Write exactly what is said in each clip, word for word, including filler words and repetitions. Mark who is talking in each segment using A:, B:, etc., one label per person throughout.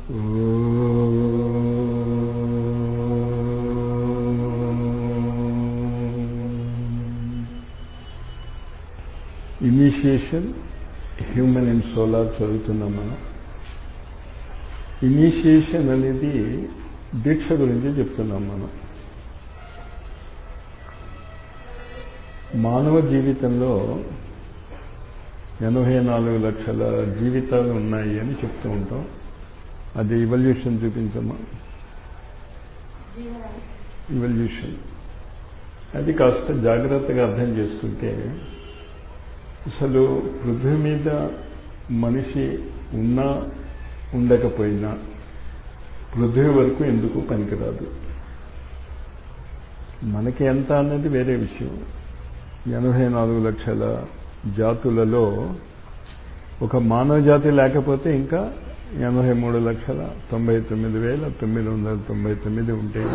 A: Initiation human and solar చదువుతున్నాం మనం. Initiation అనేది దీక్ష గురించి చెప్తున్నాం మనం. మానవ జీవితంలో ఎనభై నాలుగు లక్షల జీవితాలు ఉన్నాయి అని చెప్తూ ఉంటాం. అది ఇవల్యూషన్ చూపించమ్మా. ఇవల్యూషన్ అది కాస్త జాగ్రత్తగా అర్థం చేసుకుంటే అసలు పృథ్వీ మీద మనిషి ఉన్నా ఉండకపోయినా పృథ్వీ వరకు ఎందుకు పనికిరాదు. మనకి ఎంత అన్నది వేరే విషయం. ఎనభై నాలుగు లక్షల జాతులలో ఒక మానవ జాతి లేకపోతే ఇంకా ఎనభై మూడు లక్షల తొంభై తొమ్మిది వేల తొమ్మిది వందల తొంభై తొమ్మిది ఉంటాయి.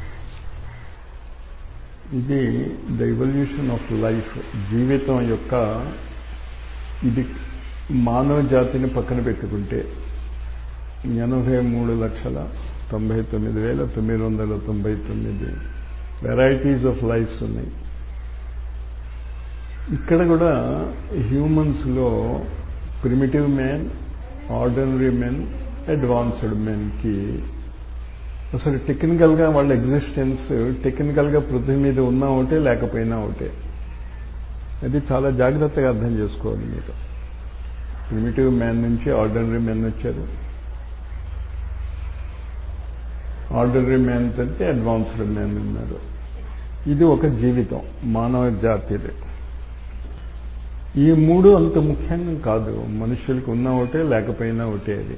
A: ఇది ద ఇవల్యూషన్ ఆఫ్ లైఫ్, జీవితం యొక్క ఇది. మానవ జాతిని పక్కన పెట్టుకుంటే ఎనభై మూడు లక్షల తొంభై తొమ్మిది వేల తొమ్మిది వందల తొంభై తొమ్మిది వెరైటీస్ ఆఫ్ లైఫ్స్ ఉన్నాయి. ఇక్కడ కూడా హ్యూమన్స్లో primitive men, ordinary men, advanced మెన్కి అసలు టెక్నికల్గా వాళ్ళ ఎగ్జిస్టెన్స్ టెక్నికల్గా పృథ్వీ మీద ఉన్నా ఒకటే లేకపోయినా ఒకటే. అది చాలా జాగ్రత్తగా అర్థం చేసుకోవాలి మీరు. ప్రిమిటివ్ మ్యాన్ నుంచి ఆర్డినరీ మెన్ వచ్చారు, ఆర్డినరీ మ్యాన్ అంటే అడ్వాన్స్డ్ మ్యాన్ ఉన్నారు. ఇది ఒక జీవితం మానవ జాతిది. ఈ మూడు అంత ముఖ్యంగా కాదు, మనుషులకు ఉన్న ఒకటే లేకపోయినా ఒకటే. అది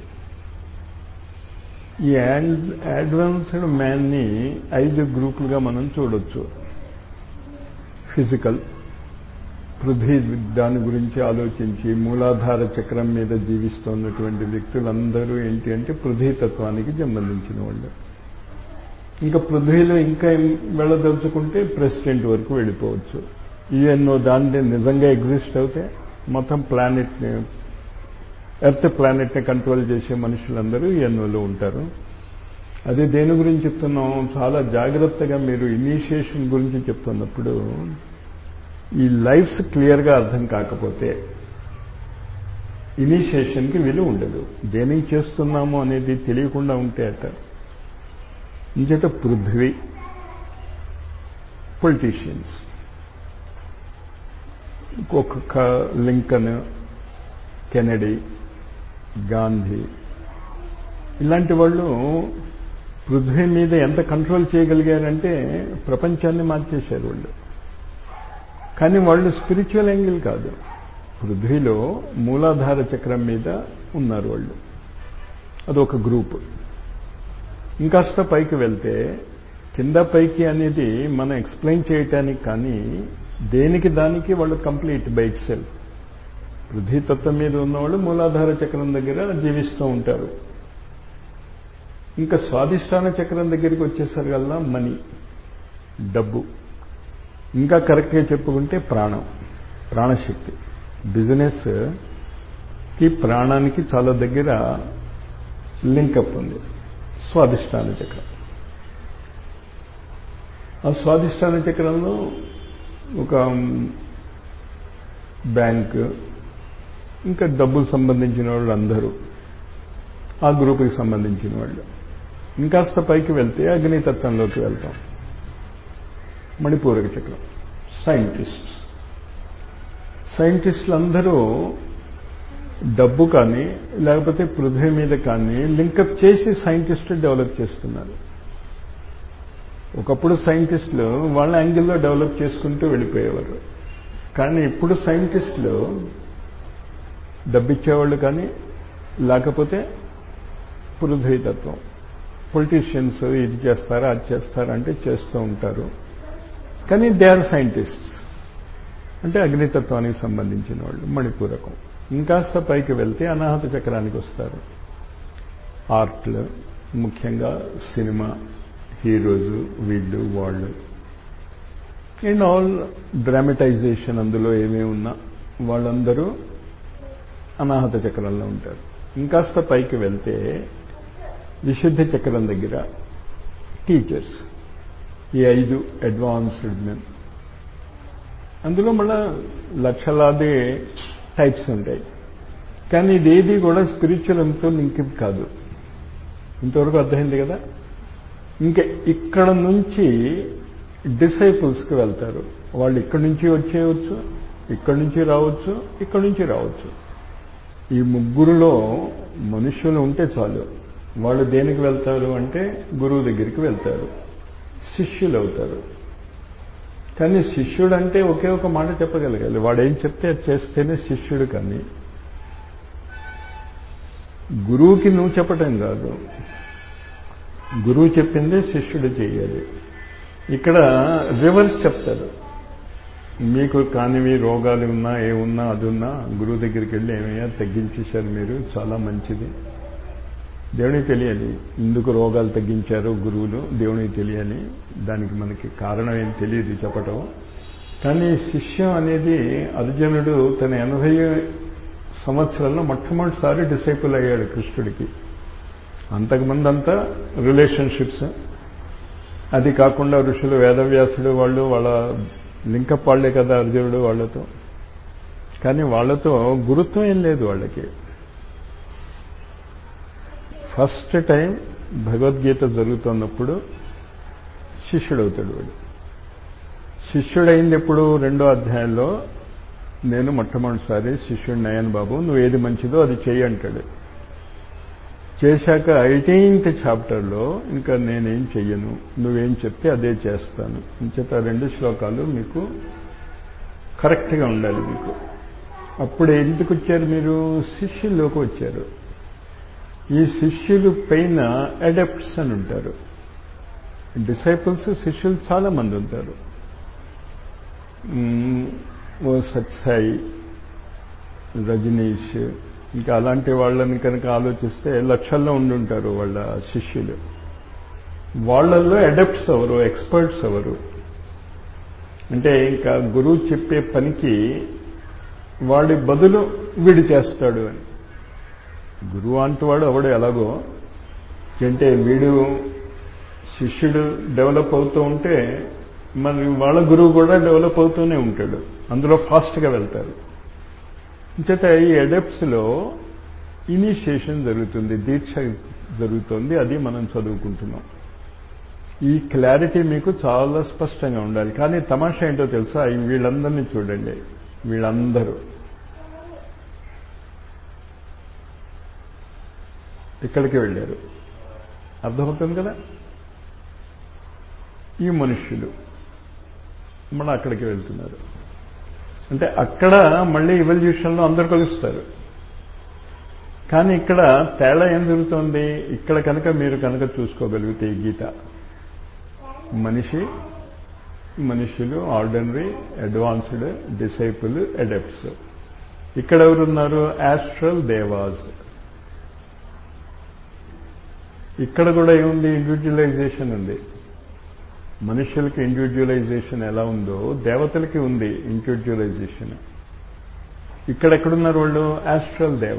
A: ఈ అడ్వాన్స్డ్ మ్యాన్ని ఐదు గ్రూపులుగా మనం చూడొచ్చు. ఫిజికల్, పృథ్వీ దాని గురించి ఆలోచించి మూలాధార చక్రం మీద జీవిస్తున్నటువంటి వ్యక్తులందరూ ఏంటి అంటే పృథ్వీ తత్వానికి సంబంధించిన వాళ్ళు. ఇంకా పృథ్వీలో ఇంకా వెళ్ళదలుచుకుంటే ప్రెసిడెంట్ వరకు వెళ్ళిపోవచ్చు. యుఎన్ఓ దాన్ని నిజంగా ఎగ్జిస్ట్ అవుతే మొత్తం ప్లానెట్ని, ఎర్త్ ప్లానెట్ని కంట్రోల్ చేసే మనుషులందరూ యుఎన్ఓలో ఉంటారు. అది దేని గురించి చెప్తున్నాం, చాలా జాగ్రత్తగా మీరు ఇనిషియేషన్ గురించి చెప్తున్నప్పుడు ఈ లైఫ్స్ క్లియర్గా అర్థం కాకపోతే ఇనిషియేషన్కి విలువ ఉండదు. దేనికి చేస్తున్నాము అనేది తెలియకుండా ఉంటే అట. ఇంచేత పృథ్వీ, పొలిటీషియన్స్, ఒక్కొక్క లింకన్, కెనడీ, గాంధీ ఇలాంటి వాళ్ళు పృథ్వీ మీద ఎంత కంట్రోల్ చేయగలిగారంటే ప్రపంచాన్ని మార్చేశారు వాళ్ళు. కానీ వాళ్ళు స్పిరిచువల్ యాంగిల్ కాదు, పృథ్వీలో మూలాధార చక్రం మీద ఉన్నారు వాళ్ళు. అదొక గ్రూప్. ఇంకాస్త పైకి వెళ్తే కింద పైకి అనేది మనం ఎక్స్ప్లెయిన్ చేయటానికి కానీ దేనికి దానికి వాళ్ళు కంప్లీట్ బై ఇట్ సెల్ఫ్. పృథ్వీ తత్వం మీద ఉన్నవాళ్ళు మూలాధార చక్రం దగ్గర జీవిస్తూ ఉంటారు. ఇంకా స్వాధిష్టాన చక్రం దగ్గరికి వచ్చేసరికల్లా మనీ, డబ్బు, ఇంకా కరెక్ట్గా చెప్పుకుంటే ప్రాణం, ప్రాణశక్తి. బిజినెస్ కి ప్రాణానికి చాలా దగ్గర లింకప్ ఉంది, స్వాధిష్టాన చక్రం. ఆ స్వాధిష్టాన చక్రంలో ఒక బ్యాంక్, ఇంకా డబ్బుకు సంబంధించిన వాళ్ళు అందరూ ఆ గ్రూపుకి సంబంధించిన వాళ్ళు. ఇంకాస్త పైకి వెళ్తే అగ్నితత్వంలోకి వెళ్తాం. మణిపూరక చక్రం, సైంటిస్ట్. సైంటిస్టులు అందరూ డబ్బు కానీ లేకపోతే పృథ్వీ మీద కానీ లింకప్ చేసి సైంటిస్టులు డెవలప్ చేస్తున్నారు. ఒకప్పుడు సైంటిస్టులు వాళ్ళ యాంగిల్లో డెవలప్ చేసుకుంటూ వెళ్ళిపోయేవారు. కానీ ఇప్పుడు సైంటిస్టులు డబ్బిచ్చేవాళ్ళు కానీ లేకపోతే పృథ్వీతత్వం. పొలిటీషియన్స్ ఇది చేస్తారా అది చేస్తారా అంటే చేస్తూ ఉంటారు. కానీ దే ఆర్ సైంటిస్ట్స్ అంటే అగ్నితత్వానికి సంబంధించిన వాళ్ళు. మణిపూరకం. ఇంకాస్త పైకి వెళ్తే అనాహత చక్రానికి వస్తారు. ఆర్ట్లు, ముఖ్యంగా సినిమా హీరోజు, వీళ్ళు వాళ్ళు అండ్ ఆల్ డ్రామటైజేషన్, అందులో ఏమేమి ఉన్నా వాళ్ళందరూ అనాహత చక్రంలో ఉంటారు. ఇంకాస్త పైకి వెళ్తే విశుద్ధ చక్రం దగ్గర టీచర్స్, ఈ ఐదు అడ్వాన్స్డ్ మెన్. అందులో మళ్ళా లక్షలాది టైప్స్ ఉంటాయి. కానీ ఇదేది కూడా స్పిరిచువల్ అంతా లింక్ కాదు. ఇంతవరకు అర్థమైంది కదా. ఇంకా ఇక్కడ నుంచి డిసైపుల్స్కి వెళ్తారు. వాళ్ళు ఇక్కడి నుంచి వచ్చేయవచ్చు, ఇక్కడి నుంచి రావచ్చు, ఇక్కడి నుంచి రావచ్చు. ఈ ముగ్గురులో మనుషులు ఉంటే చాలు. వాళ్ళు దేనికి వెళ్తారు అంటే గురువు దగ్గరికి వెళ్తారు, శిష్యులు అవుతారు. కానీ శిష్యుడు అంటే ఒకే ఒక మాట చెప్పగలగాలి. వాడేం చెప్తే అది చేస్తేనే శిష్యుడు. కానీ గురువుకి నువ్వు చెప్పటం కాదు, గురువు చెప్పిందే శిష్యుడు చేయాలి. ఇక్కడ రివర్స్ చెప్తారు. మీకు కానివి రోగాలు ఉన్నా ఏమున్నా అది ఉన్నా గురువు దగ్గరికి వెళ్ళి ఏమయ్యా తగ్గించేశారు మీరు, చాలా మంచిది. దేవునికి తెలియాలి ఎందుకు రోగాలు తగ్గించారో గురువులు, దేవునికి తెలియాలి. దానికి మనకి కారణం ఏం తెలియదు చెప్పటం. కానీ శిష్యం అనేది అర్జునుడు తన ఎనభై సంవత్సరాల్లో మొట్టమొదటిసారి డిసైపుల్ అయ్యాడు కృష్ణుడికి. అంతకుముందు అంతా రిలేషన్షిప్స్. అది కాకుండా ఋషులు, వేదవ్యాసుడు వాళ్ళు వాళ్ళ లింకప్ వాళ్లే కదా అర్జునుడు వాళ్ళతో. కానీ వాళ్ళతో గురుత్వం ఏం లేదు వాళ్ళకి. ఫస్ట్ టైం భగవద్గీత జరుగుతున్నప్పుడు శిష్యుడవుతాడు వాడు. శిష్యుడైంది ఎప్పుడు? రెండో అధ్యాయంలో నేను మొట్టమొదటిసారి శిష్యుడిని అయ్యాను బాబు, నువ్వు ఏది మంచిదో అది చెయ్యి అంటాడు. చేశాక ఎయిటీన్త్ చాప్టర్లో ఇంకా నేనేం చెయ్యను, నువ్వేం చెప్తే అదే చేస్తాను. ఇంచేత రెండు శ్లోకాలు మీకు కరెక్ట్గా ఉండాలి మీకు. అప్పుడు ఎందుకు వచ్చారు మీరు? శిష్యుల్లోకి వచ్చారు. ఈ శిష్యులు పైన అడాప్ట్స్ అని ఉంటారు. డిసైపుల్స్ శిష్యులు చాలా మంది ఉంటారు. ఓ సత్సాయి, రజనీష్, ఇంకా అలాంటి వాళ్ళని కనుక ఆలోచిస్తే లక్షల్లో ఉండుంటారు వాళ్ళ శిష్యులు. వాళ్ళల్లో అడాప్ట్స్ ఎవరు, ఎక్స్పర్ట్స్ ఎవరు అంటే ఇంకా గురువు చెప్పే పనికి వాడి బదులు వీడు చేస్తాడు అని. గురువు అంటువాడు ఎవడు ఎలాగో అంటే వీడు శిష్యుడు డెవలప్ అవుతూ ఉంటే మరి వాళ్ళ గురువు కూడా డెవలప్ అవుతూనే ఉంటాడు. అందులో ఫాస్ట్గా వెళ్తారు. చేత ఈ అడాప్ట్స్లో ఇనిషియేషన్ జరుగుతుంది, దీక్ష జరుగుతుంది. అది మనం చదువుకుంటున్నాం. ఈ క్లారిటీ మీకు చాలా స్పష్టంగా ఉండాలి. కానీ తమాషా ఏంటో తెలుసా? వీళ్ళందరినీ చూడండి, వీళ్ళందరూ ఇక్కడికి వెళ్ళారు. అర్థమవుతుంది కదా. ఈ మనుష్యులు మళ్ళీ అక్కడికి వెళ్తున్నారు. అంటే అక్కడ మళ్ళీ ఎవల్యూషన్లో అందరు కలుస్తారు. కానీ ఇక్కడ తేడా ఏం జరుగుతోంది? ఇక్కడ కనుక మీరు కనుక చూసుకోగలిగితే ఈ గీత, మనిషి, మనుషులు, ఆర్డినరీ, అడ్వాన్స్డ్, డిసైపుల్, అడాప్ట్స్. ఇక్కడ ఎవరున్నారు? యాస్ట్రల్ దేవాస్. ఇక్కడ కూడా ఏముంది? ఇండివిజువలైజేషన్ ఉంది. మనుషులకి ఇండివిజువలైజేషన్ ఎలా ఉందో దేవతలకి ఉంది ఇండివిజువలైజేషన్. ఇక్కడ ఎక్కడున్నారు వాళ్ళు? యాస్ట్రల్ దేవ,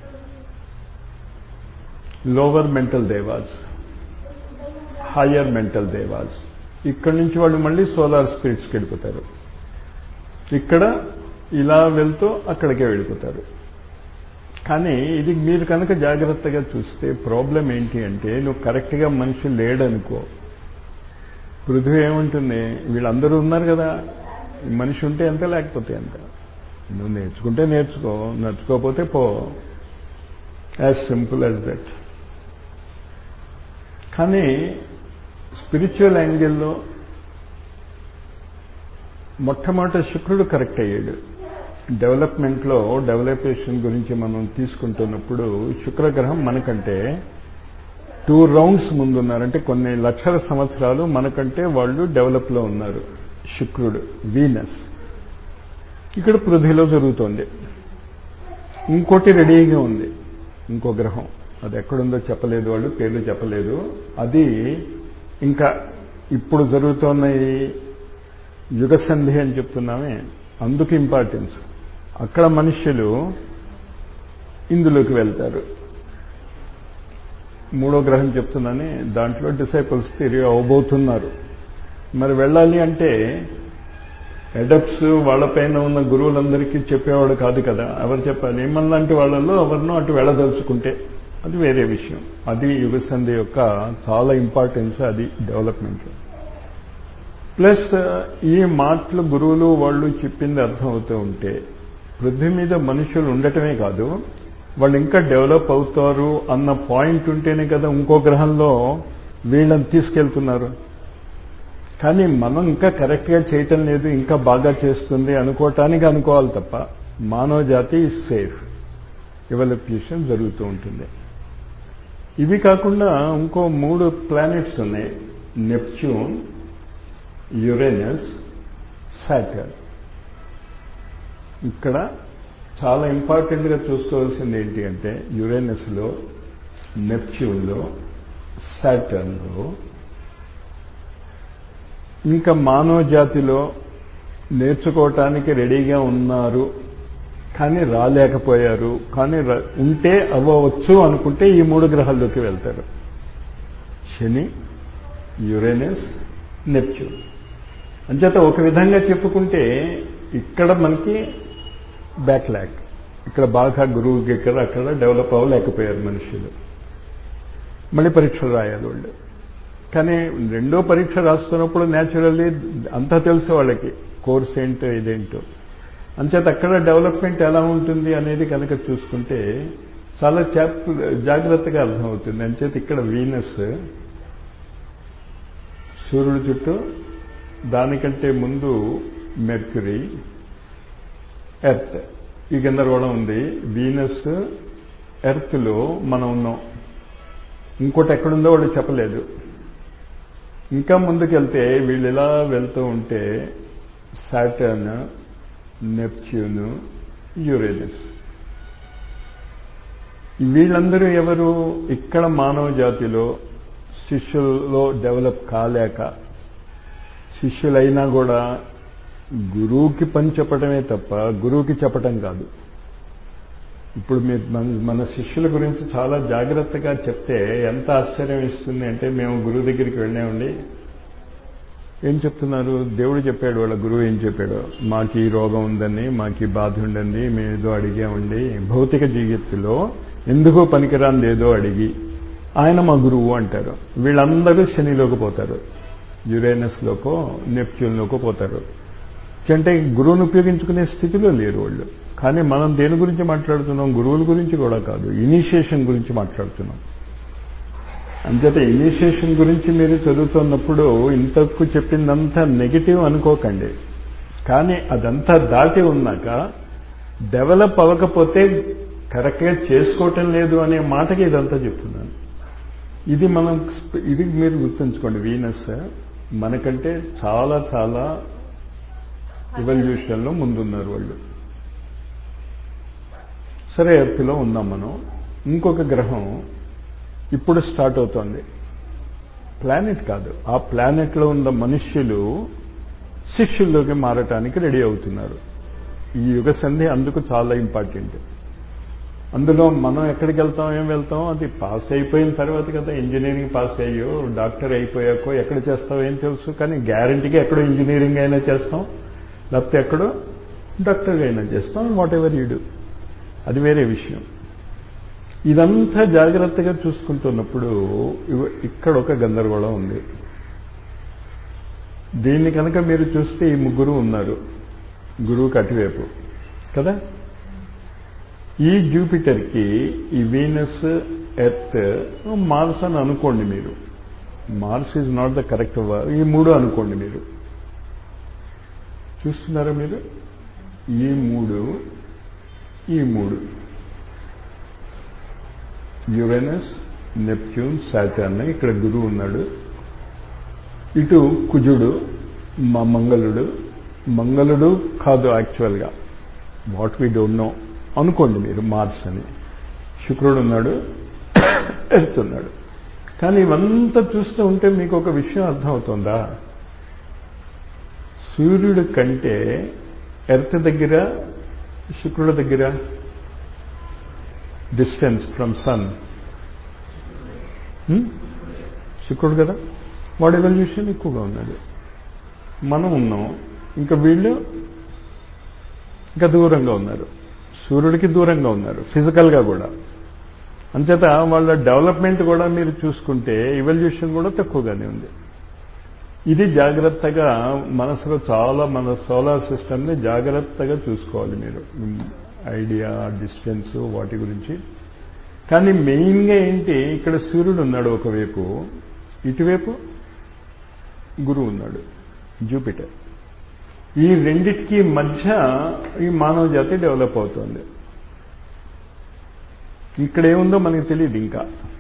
A: లోవర్ మెంటల్ దేవాస్, హయ్యర్ మెంటల్ దేవాస్. ఇక్కడి నుంచి వాళ్ళు మళ్ళీ సోలార్ స్పిరిట్స్కి వెళ్ళిపోతారు. ఇక్కడ ఇలా వెళ్తూ అక్కడికే వెళ్ళిపోతారు. కానీ ఇది మీరు కనుక జాగ్రత్తగా చూస్తే ప్రాబ్లం ఏంటి అంటే, నువ్వు కరెక్ట్గా మనిషి లేడనుకో, పృథ్వీ ఏముంటుంది? వీళ్ళందరూ ఉన్నారు కదా, మనిషి ఉంటే ఎంత లేకపోతే ఎంత. నువ్వు నేర్చుకుంటే నేర్చుకో, నేర్చుకోకపోతే పో. As simple as that. కానీ స్పిరిచువల్ యాంగిల్లో మొట్టమొదటి శుక్రుడు కరెక్ట్ అయ్యాడు. డెవలప్మెంట్లో డెవలపేషన్ గురించి మనం తీసుకుంటున్నప్పుడు శుక్రగ్రహం మనకంటే టూ రౌండ్స్ ముందున్నారంటే కొన్ని లక్షల సంవత్సరాలు మనకంటే వాళ్ళు డెవలప్లో ఉన్నారు. శుక్రుడు, వీనస్ ఇక్కడ పృథ్వీలో జరుగుతోంది. ఇంకోటి రెడీగా ఉంది, ఇంకో గ్రహం. అది ఎక్కడుందో చెప్పలేదు, వాళ్ళు పేర్లు చెప్పలేదు. అది ఇంకా ఇప్పుడు జరుగుతున్న ఈ యుగసంధి అని చెప్తున్నామే, అందుకు ఇంపార్టెన్స్. అక్కడ మనుష్యులు ఇందులోకి వెళ్తారు. మూడో గ్రహం చెప్తున్నానే దాంట్లో డిసైపుల్స్ తిరిగి అవబోతున్నారు. మరి వెళ్ళాలి అంటే అడప్ట్స్ వాళ్ళపైన ఉన్న గురువులందరికీ చెప్పేవాడు కాదు కదా. ఎవరు చెప్పాలి? మనలాంటి వాళ్ళలో ఎవరినో అటు వెళ్ళదలుచుకుంటే అది వేరే విషయం. అది యుగసంధి యొక్క చాలా ఇంపార్టెన్స్, అది డెవలప్మెంట్. ప్లస్ ఈ మాటలు గురువులు వాళ్ళు చెప్పింది అర్థం అవుతూ ఉంటే పృథ్వీ మీద మనుషులు ఉండటమే కాదు, వాళ్ళు ఇంకా డెవలప్ అవుతారు అన్న పాయింట్ ఉంటేనే కదా ఇంకో గ్రహంలో వీళ్ళని తీసుకెళ్తున్నారు. కానీ మనం ఇంకా కరెక్ట్గా చేయటం లేదు, ఇంకా బాగా చేస్తుంది అనుకోవటానికి అనుకోవాలి తప్ప మానవ జాతి సేఫ్, ఎవల్యూషన్ జరుగుతూ ఉంటుంది. ఇవి కాకుండా ఇంకో మూడు ప్లానెట్స్ ఉన్నాయి, నెప్ట్యూన్, యురేనస్, సాటర్న్. ఇక్కడ చాలా ఇంపార్టెంట్గా చూసుకోవాల్సింది ఏంటి అంటే యురేనస్లో, నెప్ట్యూన్లో, సాటర్న్లో ఇంకా మానవ జాతిలో నేర్చుకోవటానికి రెడీగా ఉన్నారు కానీ రాలేకపోయారు, కానీ ఉంటే అవ్వవచ్చు అనుకుంటే ఈ మూడు గ్రహాల్లోకి వెళ్తారు. శని, యురేనస్, నెప్ట్యూన్. అంచేత ఒక విధంగా చెప్పుకుంటే ఇక్కడ మనకి బ్యాక్లాగ్, ఇక్కడ బాగా గురువుకి ఇక్కడ అక్కడ డెవలప్ అవ్వలేకపోయారు మనుషులు. మళ్ళీ పరీక్షలు రాయాలి వాళ్ళు. కానీ రెండో పరీక్ష రాస్తున్నప్పుడు న్యాచురల్లీ అంతా తెలుసు వాళ్ళకి, కోర్స్ ఏంటో ఇదేంటో. అంచేత అక్కడ డెవలప్మెంట్ ఎలా ఉంటుంది అనేది కనుక చూసుకుంటే చాలా జాగ్రత్తగా అర్థమవుతుంది. అంచేత ఇక్కడ వీనస్ సూర్యుడి చుట్టూ, దానికంటే ముందు మెర్క్యూరీ, ఎర్త్, ఈ గందరగోళం ఉంది. వీనస్, ఎర్త్లో మనం ఉన్నాం. ఇంకోటి ఎక్కడుందో వాళ్ళు చెప్పలేదు. ఇంకా ముందుకెళ్తే వీళ్ళు ఇలా వెళ్తూ ఉంటే సాటర్న్, నెప్ట్యూన్, యురేనస్. వీళ్ళందరూ ఎవరు? ఇక్కడ మానవ జాతిలో శిష్యుల్లో డెవలప్ కాలేక, శిష్యులైనా కూడా గురువుకి పని చెప్పటమే తప్ప గురువుకి చెప్పటం కాదు. ఇప్పుడు మీరు మన శిష్యుల గురించి చాలా జాగ్రత్తగా చెప్తే ఎంత ఆశ్చర్యం ఇస్తుంది అంటే, మేము గురువు దగ్గరికి వెళ్ళామండి, ఏం చెప్తున్నారు? దేవుడు చెప్పాడు, వాళ్ళ గురువు ఏం చెప్పాడు, మాకు ఈ రోగం ఉందని, మాకు ఈ బాధ ఉండండి, మేము ఏదో అడిగామండి, భౌతిక జీవితంలో ఎందుకో పనికిరాంది ఏదో అడిగి ఆయన మా గురువు అంటారు. వీళ్ళందరూ శనిలోకి పోతారు, యురేనస్లోకో నెప్ట్యూన్లోకో పోతారు. అంటే గురువును ఉపయోగించుకునే స్థితిలో లేరు వాళ్ళు. కానీ మనం దేని గురించి మాట్లాడుతున్నాం? గురువుల గురించి కూడా కాదు, ఇనిషియేషన్ గురించి మాట్లాడుతున్నాం. అంచేత ఇనిషియేషన్ గురించి మీరు చదువుతున్నప్పుడు ఇంతకు చెప్పిందంతా నెగిటివ్ అనుకోకండి. కానీ అదంతా దాటి ఉన్నాక డెవలప్ అవ్వకపోతే కరెక్ట్గా చేసుకోవటం లేదు అనే మాటకి ఇదంతా చెప్తున్నాను. ఇది మనం ఇది మీరు గుర్తుంచుకోండి. వీనస్ మనకంటే చాలా చాలా ఎవల్యూషన్లో ముందున్నారు వాళ్ళు. సరే, ఎర్త్లో ఉన్నాం మనం. ఇంకొక గ్రహం ఇప్పుడు స్టార్ట్ అవుతోంది, ప్లానెట్ కాదు, ఆ ప్లానెట్లో ఉన్న మనుష్యులు శిష్యుల్లోకి మారటానికి రెడీ అవుతున్నారు. ఈ యుగ సంధి అందుకు చాలా ఇంపార్టెంట్. అందులో మనం ఎక్కడికి వెళ్తాం, ఏం వెళ్తాం, అది పాస్ అయిపోయిన తర్వాత కదా. ఇంజనీరింగ్ పాస్ అయ్యో డాక్టర్ అయిపోయాకో ఎక్కడ చేస్తావు ఏం తెలుసు, కానీ గ్యారంటీగా ఎక్కడో ఇంజనీరింగ్ అయినా చేస్తాం, లేకపోతే ఎక్కడో డాక్టర్గా అయినా చేస్తాం, వాట్ ఎవర్ యూ డూ, అది వేరే విషయం. ఇదంతా జాగ్రత్తగా చూసుకుంటున్నప్పుడు ఇక్కడ ఒక గందరగోళం ఉంది. దీన్ని కనుక మీరు చూస్తే ఈ ముగ్గురు ఉన్నారు, గురువుకి అటువైపు కదా. ఈ జూపిటర్కి ఈ వీనస్, ఎర్త్, మార్స్ అని అనుకోండి మీరు. Mars is not the correct word. ఈ మూడు అనుకోండి మీరు. చూస్తున్నారా మీరు? ఈ మూడు, ఈ మూడు యురేనస్, నెప్ట్యూన్, సాటర్న్. ఇక్కడ గురువు ఉన్నాడు. ఇటు కుజుడు, మా మంగళుడు. మంగళుడు కాదు యాక్చువల్గా, వాట్ వీ డోంట్ నో అనుకోండి మీరు, మార్స్ అని. శుక్రుడు ఉన్నాడు, ఎర్త్ ఉన్నాడు. కానీ ఇవంతా చూస్తూ ఉంటే మీకు ఒక విషయం అర్థమవుతుందా? సూర్యుడి కంటే ఎర్త్ దగ్గర, శుక్రుడి దగ్గర డిస్టెన్స్ ఫ్రమ్ సన్ శుక్రుడు కదా, వాడు ఎవల్యూషన్ ఎక్కువగా ఉన్నాడు. మనం ఉన్నాం, ఇంకా వీళ్ళు ఇంకా దూరంగా ఉన్నారు, సూర్యుడికి దూరంగా ఉన్నారు ఫిజికల్గా కూడా. అంచేత వాళ్ళ డెవలప్మెంట్ కూడా మీరు చూసుకుంటే ఎవల్యూషన్ కూడా తక్కువగానే ఉంది. ఇది జాగ్రత్తగా మనసులో చాలా మన సోలార్ సిస్టమ్ని జాగ్రత్తగా చూసుకోవాలి మీరు, ఐడియా డిస్టెన్స్ వాటి గురించి. కానీ మెయిన్గా ఏంటి, ఇక్కడ సూర్యుడు ఉన్నాడు ఒకవైపు, ఇటువైపు గురువు ఉన్నాడు జూపిటర్. ఈ రెండిటికి మధ్య ఈ మానవ జాతి డెవలప్ అవుతుంది. ఇక్కడ ఏముందో మనకు తెలియదు ఇంకా.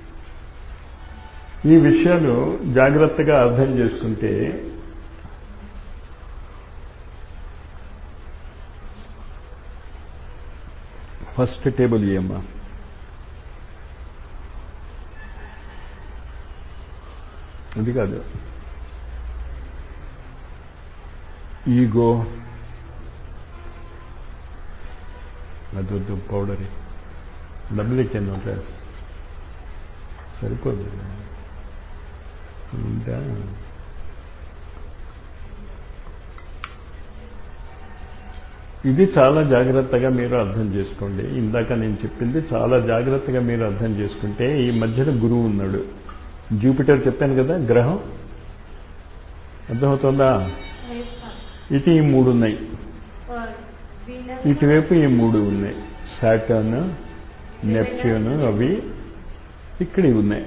A: ఈ విషయాలు జాగ్రత్తగా అర్థం చేసుకుంటే ఫస్ట్ టేబుల్ ఇయ్యమ్మా. అది కాదు, ఈగో అదొద్దు, పౌడర్ డబ్బులు ఇచ్చాను క్లాస్ సరిపోదు ఇంకా. ఇది చాలా జాగ్రత్తగా మీరు అర్థం చేసుకోండి. ఇందాక నేను చెప్పింది చాలా జాగ్రత్తగా మీరు అర్థం చేసుకుంటే, ఈ మధ్యన గురువు ఉన్నాడు, జూపిటర్ చెప్పాను కదా గ్రహం, అర్థమవుతుందా? ఇటు ఈ మూడు ఉన్నాయి, ఇటువైపు ఈ మూడు ఉన్నాయి, సాటర్న్ నెప్ట్యూన్ అవి ఇక్కడ ఉన్నాయి.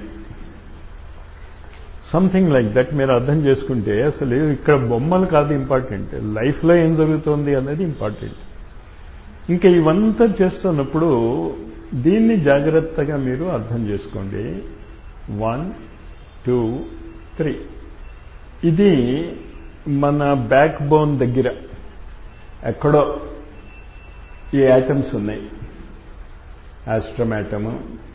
A: సంథింగ్ లైక్ దట్ మీరు అర్థం చేసుకుంటే అసలు ఇక్కడ బొమ్మలు కాదు ఇంపార్టెంట్, లైఫ్లో ఏం జరుగుతోంది అనేది ఇంపార్టెంట్. ఇంకా ఇవంతా చేస్తున్నప్పుడు దీన్ని జాగ్రత్తగా మీరు అర్థం చేసుకోండి. వన్ టూ త్రీ, ఇది మన బ్యాక్ బోన్ దగ్గర ఎక్కడో ఈ యాటమ్స్ ఉన్నాయి. ఆస్ట్రమ్ యాటము,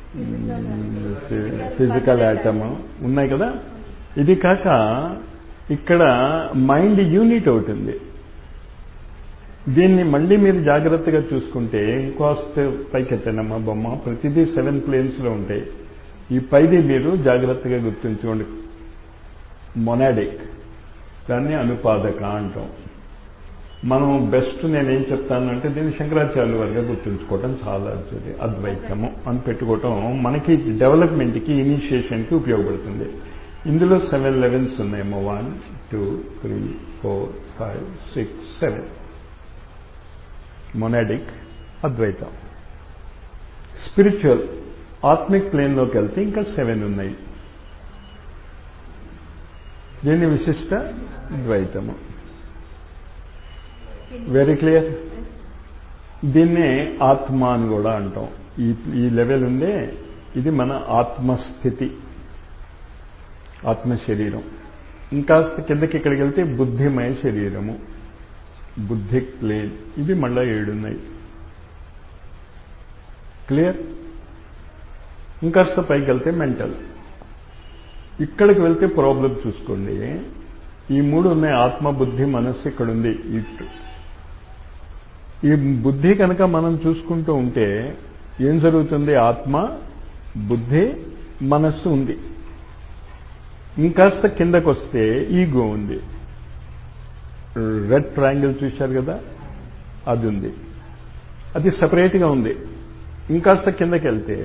A: ఫిజికల్ యాటము ఉన్నాయి కదా. ఇది కాక ఇక్కడ మైండ్ యూనిట్ ఒకటి ఉంది. దీన్ని మళ్ళీ మీరు జాగ్రత్తగా చూసుకుంటే, ఇంకోస్ట్ పైకెత్తనమ్మా బొమ్మ, ప్రతిదీ సెవెన్ ప్లేన్స్లో ఉంటాయి. ఈ పైది మీరు జాగ్రత్తగా గుర్తుంచుకోండి, మొనాడిక్, దాన్ని అనుపాదక అంటాం. మనం బెస్ట్ నేనేం చెప్తానంటే దీన్ని శంకరాచార్యుల వారిగా గుర్తుంచుకోవటం చాలా మంచిది. అద్వైతము అని పెట్టుకోవటం మనకి డెవలప్మెంట్కి, ఇనిషియేషన్కి ఉపయోగపడుతుంది. ఇందులో సెవెన్ లెవెన్స్ ఉన్నాయేమో, one two three four five six seven. Monadic అద్వైతం. స్పిరిచువల్ ఆత్మిక్ ప్లేన్లోకి వెళ్తే ఇంకా సెవెన్ ఉన్నాయి, దీన్ని విశిష్ట ద్వైతము. Very clear. దీన్నే ఆత్మ అని కూడా అంటాం. ఈ ఈ లెవెల్ ఉందే, ఇది మన ఆత్మస్థితి, ఆత్మ శరీరం. ఇంకాస్త కిందకి ఇక్కడికి వెళ్తే బుద్ధిమయ శరీరము, బుద్ధిక్ ప్లేన్. ఇవి మళ్ళా ఏడున్నాయి. క్లియర్. ఇంకాస్త పైకి వెళ్తే మెంటల్. ఇక్కడికి వెళ్తే ప్రాబ్లం చూసుకోండి. ఈ మూడు ఉన్నాయి, ఆత్మ బుద్ధి మనస్సు ఇక్కడ ఉంది. ఇటు ఈ బుద్ధి కనుక మనం చూసుకుంటూ ఉంటే ఏం జరుగుతుంది, ఆత్మ బుద్ధి మనస్సు ఉంది. ఇంకాస్త కిందకు వస్తే ఈగో ఉంది. రెడ్ ట్రయాంగిల్ చూశారు కదా, అది ఉంది, అది సపరేట్గా ఉంది. ఇంకాస్త కిందకి వెళ్తే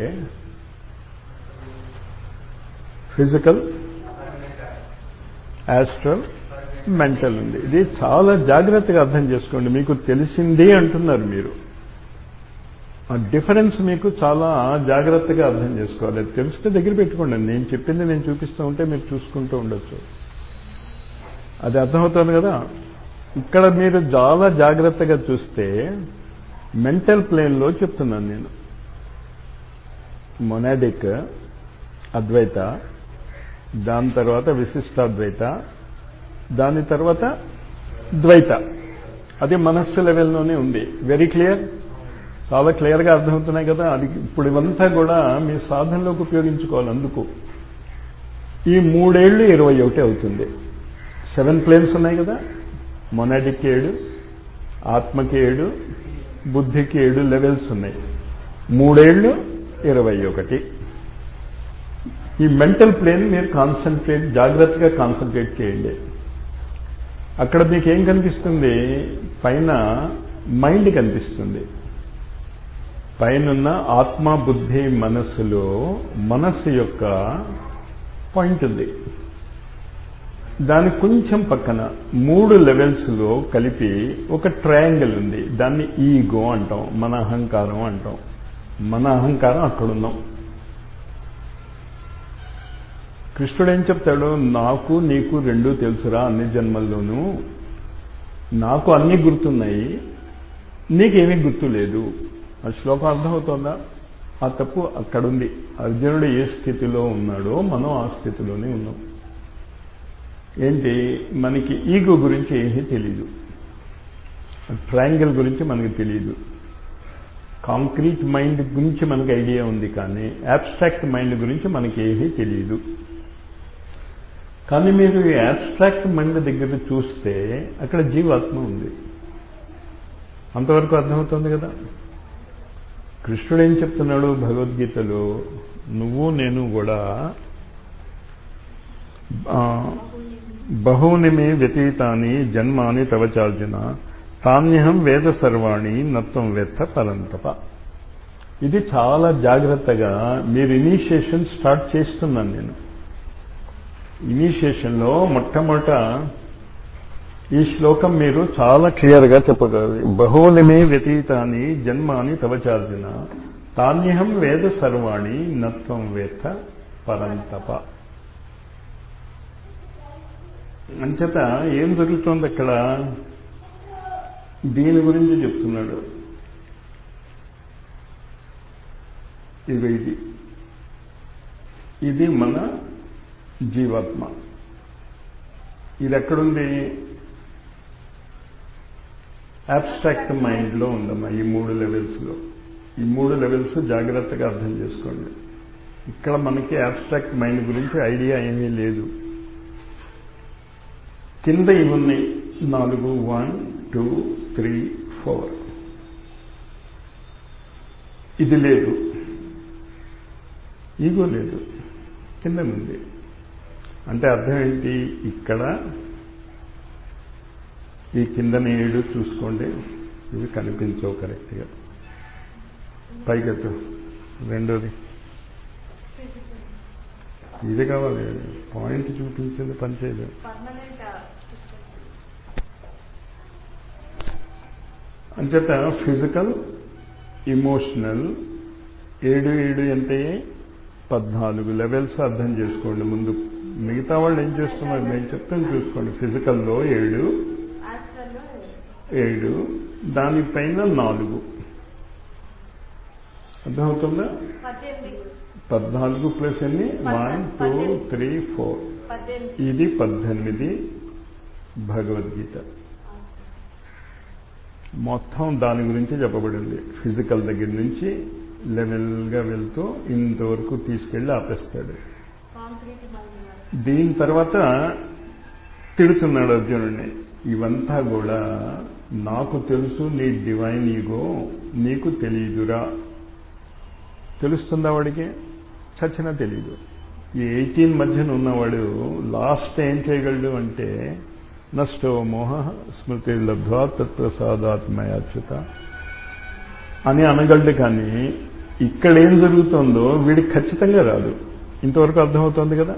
A: ఫిజికల్, యాస్ట్రల్, మెంటల్ ఉంది. ఇది చాలా జాగ్రత్తగా అర్థం చేసుకోండి. మీకు తెలిసిందే అంటున్నారు మీరు, ఆ డిఫరెన్స్ మీకు చాలా జాగ్రత్తగా అర్థం చేసుకోవాలి. తెలిస్తే దగ్గర పెట్టుకోండి. నేను చెప్పింది నేను చూపిస్తూ ఉంటే మీరు చూసుకుంటూ ఉండొచ్చు. అది అర్థమవుతుంది కదా. ఇక్కడ మీరు చాలా జాగ్రత్తగా చూస్తే మెంటల్ ప్లేన్లో చెప్తున్నాను నేను. మొనాడిక్ అద్వైత, దాని తర్వాత విశిష్టాద్వైత, దాని తర్వాత ద్వైత. అది మనస్సు లెవెల్లోనే ఉంది. Very clear. చాలా క్లియర్గా అర్థమవుతున్నాయి కదా. అది ఇప్పుడు ఇవంతా కూడా మీ సాధనలోకి ఉపయోగించుకోవాలి. అందుకు ఈ మూడేళ్లు ఇరవై ఒకటి అవుతుంది. సెవెన్ ప్లేన్స్ ఉన్నాయి కదా, మొనాడిక్ ఏడు, ఆత్మకి ఏడు, బుద్ధికి ఏడు లెవెల్స్ ఉన్నాయి. మూడేళ్లు ఇరవై ఒకటి. ఈ మెంటల్ ప్లేన్ మీరు కాన్సన్ట్రేట్ జాగ్రత్తగా కాన్సన్ట్రేట్ చేయండి. అక్కడ మీకు ఏం కనిపిస్తుంది? పైన మైండ్ కనిపిస్తుంది. పైనున్న ఆత్మ, బుద్ధి, మనస్సులో మనస్సు యొక్క పాయింట్ ఉంది. దాని కొంచెం పక్కన మూడు లెవెల్స్లో కలిపి ఒక ట్రయాంగిల్ ఉంది. దాన్ని ఈగో అంటాం, మన అహంకారం అంటాం. మన అహంకారం అక్కడున్నాం. కృష్ణుడు ఏం చెప్తాడు? నాకు నీకు రెండూ తెలుసురా అన్ని జన్మల్లోనూ. నాకు అన్నీ గుర్తున్నాయి, నీకేమీ గుర్తు లేదు. ఆ శ్లోకం అర్థమవుతోందా? ఆ తప్పు అక్కడుంది. అర్జునుడు ఏ స్థితిలో ఉన్నాడో మనం ఆ స్థితిలోనే ఉన్నాం. ఏంటి? మనకి ఈగో గురించి ఏమీ తెలియదు, ట్రయాంగిల్ గురించి మనకి తెలియదు. కాంక్రీట్ మైండ్ గురించి మనకి ఐడియా ఉంది, కానీ యాబ్స్ట్రాక్ట్ మైండ్ గురించి మనకి ఏమీ తెలియదు. కానీ మీరు ఈ యాబ్స్ట్రాక్ట్ మైండ్ దగ్గర చూస్తే అక్కడ జీవాత్మ ఉంది. అంతవరకు అర్థమవుతుంది కదా? కృష్ణుడు ఏం చెప్తున్నాడు భగవద్గీతలో? నువ్వు నేను కూడా బహూని మే వ్యతీతాని జన్మాని తవచార్జున తాన్యహం వేద సర్వాణి నత్వం వేత్త పరంతప. ఇది చాలా జాగ్రత్తగా మీరు ఇనీషియేషన్ స్టార్ట్ చేస్తున్నాను నేను. ఇనీషియేషన్లో మొట్టమొదట ఈ శ్లోకం మీరు చాలా క్లియర్గా చెప్పగలరు. బహూని మే వ్యతీతాని జన్మాని తవచార్జున తాన్యహం వేద సర్వాణి నత్వం వేత్త పరంతప. అంచేత ఏం జరుగుతోంది అక్కడ? దీని గురించి చెప్తున్నాడు. ఇవి ఇది ఇది మన జీవాత్మ. ఇది ఎక్కడుంది? అబ్స్ట్రాక్ట్ మైండ్లో ఉందమ్మా. ఈ మూడు లెవెల్స్లో ఈ మూడు లెవెల్స్ జాగ్రత్తగా అర్థం చేసుకోండి. ఇక్కడ మనకి అబ్స్ట్రాక్ట్ మైండ్ గురించి ఐడియా ఏమీ లేదు. కింద ఇవన్నీ నాలుగు, వన్ టూ త్రీ ఫోర్. ఇది లేదు, ఈగో లేదు, కింద ఉంది. అంటే అర్థం ఏంటి? ఇక్కడ ఈ కింద ఏడు చూసుకోండి, ఇవి కనిపించవు కరెక్ట్గా. పైకెత్తు. రెండోది ఇది కావాలి, పాయింట్ చూపించింది పనిచేయదు. అంచేత ఫిజికల్, ఇమోషనల్, ఏడు ఏడు ఎంత? పద్నాలుగు లెవెల్స్ అర్థం చేసుకోండి ముందు. మిగతా వాళ్ళు ఏం చేస్తున్నారు నేను చెప్తాను చూసుకోండి. ఫిజికల్లో ఏడు ఏడు దానిపైన నాలుగు. అర్థమవుతుందా? పద్నాలుగు ప్లస్ ఎన్ని? One two three four. ఇది పద్దెనిమిది. భగవద్గీత మొత్తం దాని గురించి చెప్పబడింది. ఫిజికల్ దగ్గర నుంచి లెవెల్గా వెళ్తూ ఇంతవరకు తీసుకెళ్లి ఆపేస్తాడు. దీని తర్వాత తిడుతున్నాడు అర్జునుడిని. ఇవంతా కూడా నాకు తెలుసు, నీ డివైన్ ఈగో నీకు తెలియదురా. తెలుస్తుందా వాడికి? చచ్చినా తెలీదు. ఈ ఎయిటీన్ మధ్యన ఉన్నవాడు లాస్ట్ ఏం చేయగలడు అంటే నష్టో మోహ స్మృతి లబ్ధ్వా తత్ప్రసాదాత్మయాచ్యుత అని అనగలడు. కానీ ఇక్కడ ఏం జరుగుతుందో వీడికి ఖచ్చితంగా రాదు. ఇంతవరకు అర్థమవుతోంది కదా?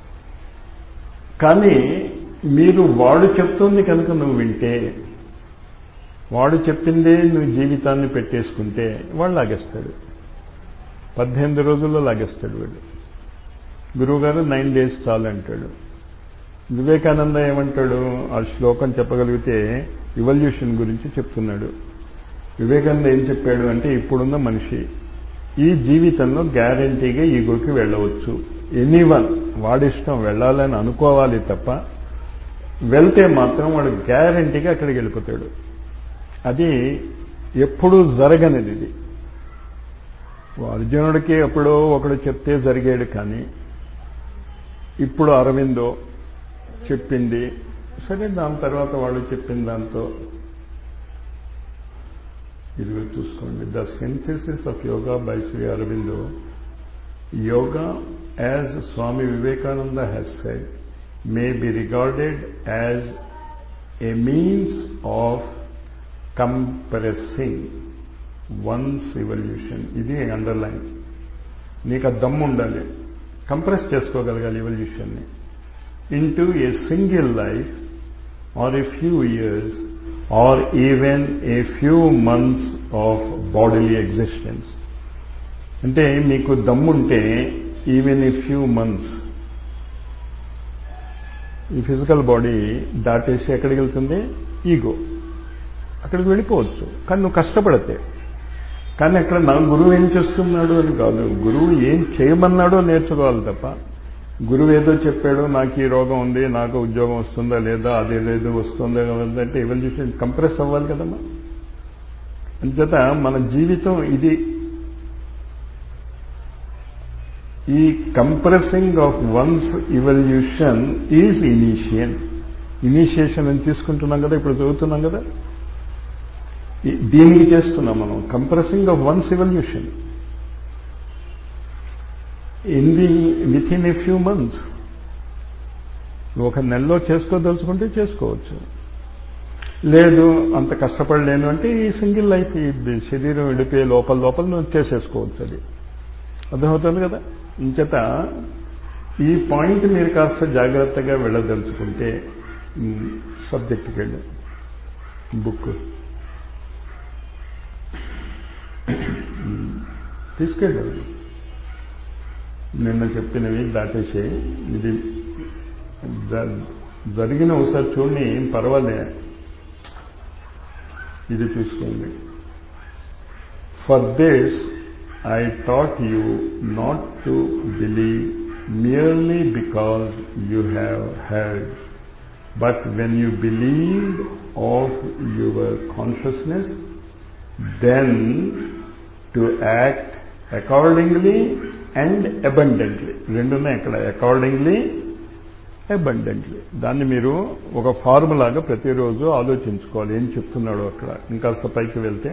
A: కానీ మీరు వాడు చెప్తోంది కనుక నువ్వు వింటే, వాడు చెప్పిందే నువ్వు జీవితాన్ని పెట్టేసుకుంటే వాడు లాగేస్తాడు. పద్దెనిమిది రోజుల్లో లాగేస్తాడు వీడు. గురువుగారు నైన్ డేస్ చాలు అంటాడు. వివేకానంద ఏమంటాడు? ఆ శ్లోకం చెప్పగలిగితే ఇవల్యూషన్ గురించి చెప్తున్నాడు. వివేకానంద ఏం చెప్పాడు అంటే, ఇప్పుడున్న మనిషి ఈ జీవితంలో గ్యారంటీగా ఈగోకి వెళ్ళవచ్చు. ఎనీవన్ వాడిష్టం వెళ్ళాలని అనుకోవాలి తప్ప, వెళ్తే మాత్రం వాడు గ్యారంటీగా అక్కడికి వెళ్ళిపోతాడు. అది ఎప్పుడూ జరగనిది. ఇది అర్జునుడికి ఎప్పుడో ఒకడు చెప్తే జరిగాడు. కానీ ఇప్పుడు అరవిందో చెప్పింది సరే, దాని తర్వాత వాళ్ళు చెప్పిన దాంతో ఇది చూసుకోండి. The synthesis of yoga by Sri Aurobindo Yoga, as Swami Vivekananda has said, may be regarded as a means of compressing one's evolution. ఇది అండర్లైన్. నీకు ఆ దమ్ము ఉండాలి, కంప్రెస్ చేసుకోగలగాలి ఎవల్యూషన్ని into a single life or a few years or even a few months of bodily existence. అంటే మీకు దమ్ముంటే ఈవెన్ ఏ ఫ్యూ మంత్స్ ఈ ఫిజికల్ బాడీ దాటేసి ఎక్కడికి వెళ్తుంది? ఈగో. అక్కడికి వెళ్ళిపోవచ్చు, కానీ నువ్వు కష్టపడితే. కానీ అక్కడ నా గురువు ఏం చేస్తున్నాడు అని కాదు, గురువు ఏం చేయమన్నాడో నేర్చుకోవాలి తప్ప, గురువు ఏదో చెప్పాడు, నాకు ఈ రోగం ఉంది, నాకు ఉద్యోగం వస్తుందా లేదా, అదేదేదో వస్తుందా అంటే ఎవల్యూషన్ కంప్రెస్ అవ్వాలి కదమ్మా. అంచేత మన జీవితం ఇది. ఈ compressing of one's evolution is initiation. Initiation అని తీసుకుంటున్నాం కదా, ఇప్పుడు చదువుతున్నాం కదా, దీనికి చేస్తున్నాం మనం. Compressing of one's evolution in the within a few months. ఒక నెలలో చేసుకోదలుచుకుంటే చేసుకోవచ్చు, లేదు అంత కష్టపడలేను అంటే ఈ సింగిల్ లైఫ్, ఈ శరీరం విడిపోయే లోపల లోపల నువ్వు చేసేసుకోవచ్చు. అది అర్థమవుతుంది కదా. ఇంచేత ఈ పాయింట్ మీరు కాస్త జాగ్రత్తగా వెళ్ళదలుచుకుంటే సబ్జెక్ట్కి వెళ్ళి బుక్ తీసుకెళ్ళండి. నిన్న చెప్పినవి దాటేసి ఇది జరిగిన ఒకసారి చూడండి, ఏం పర్వాలే, ఇది చూసుకోండి. For this I taught you not to believe merely because you have heard, but when you believed of your consciousness, then to act accordingly and abundantly. రెండునే ఇక్కడ, accordingly, abundantly. దాన్ని మీరు ఒక ఫార్ములాగా ప్రతిరోజు ఆలోచించుకోవాలి ఏం చెప్తున్నాడో అక్కడ. ఇంకాస్త పైకి వెళ్తే,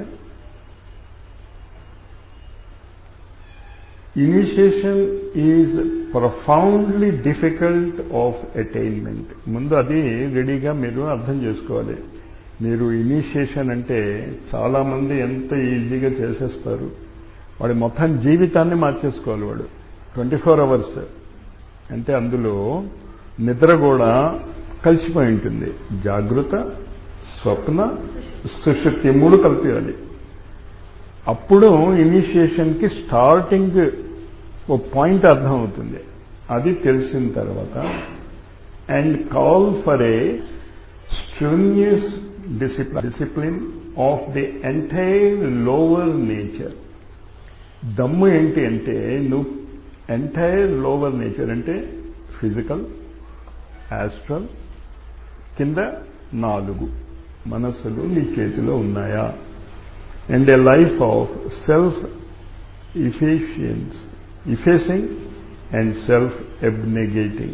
A: initiation is profoundly difficult of attainment. ముందు అది రెడీగా మీరు అర్థం చేసుకోవాలి. మీరు ఇనిషియేషన్ అంటే చాలామంది ఎంత ఈజీగా చేసేస్తారు, వాడి మొత్తం జీవితాన్ని మార్చేసుకోవాలి వాడు. ట్వంటీ ఫోర్ అవర్స్ అంటే అందులో నిద్ర కూడా కలిసిపోయి ఉంటుంది. జాగృత, స్వప్న, సుషుప్తి మూడు కలిపేయాలి. అప్పుడు ఇనిషియేషన్కి స్టార్టింగ్ ఓ పాయింట్ అర్థమవుతుంది. అది తెలిసిన తర్వాత and call for a strenuous discipline discipline of the entire lower nature. దమ్ము ఏంటి అంటే నువ్వు ఎంటైర్ లోవర్ నేచర్ అంటే ఫిజికల్, యాస్ట్రల్, కింద నాలుగు మనస్సులు నీ చేతిలో ఉన్నాయా, and a life of self-efficiency, effacing and self-abnegating.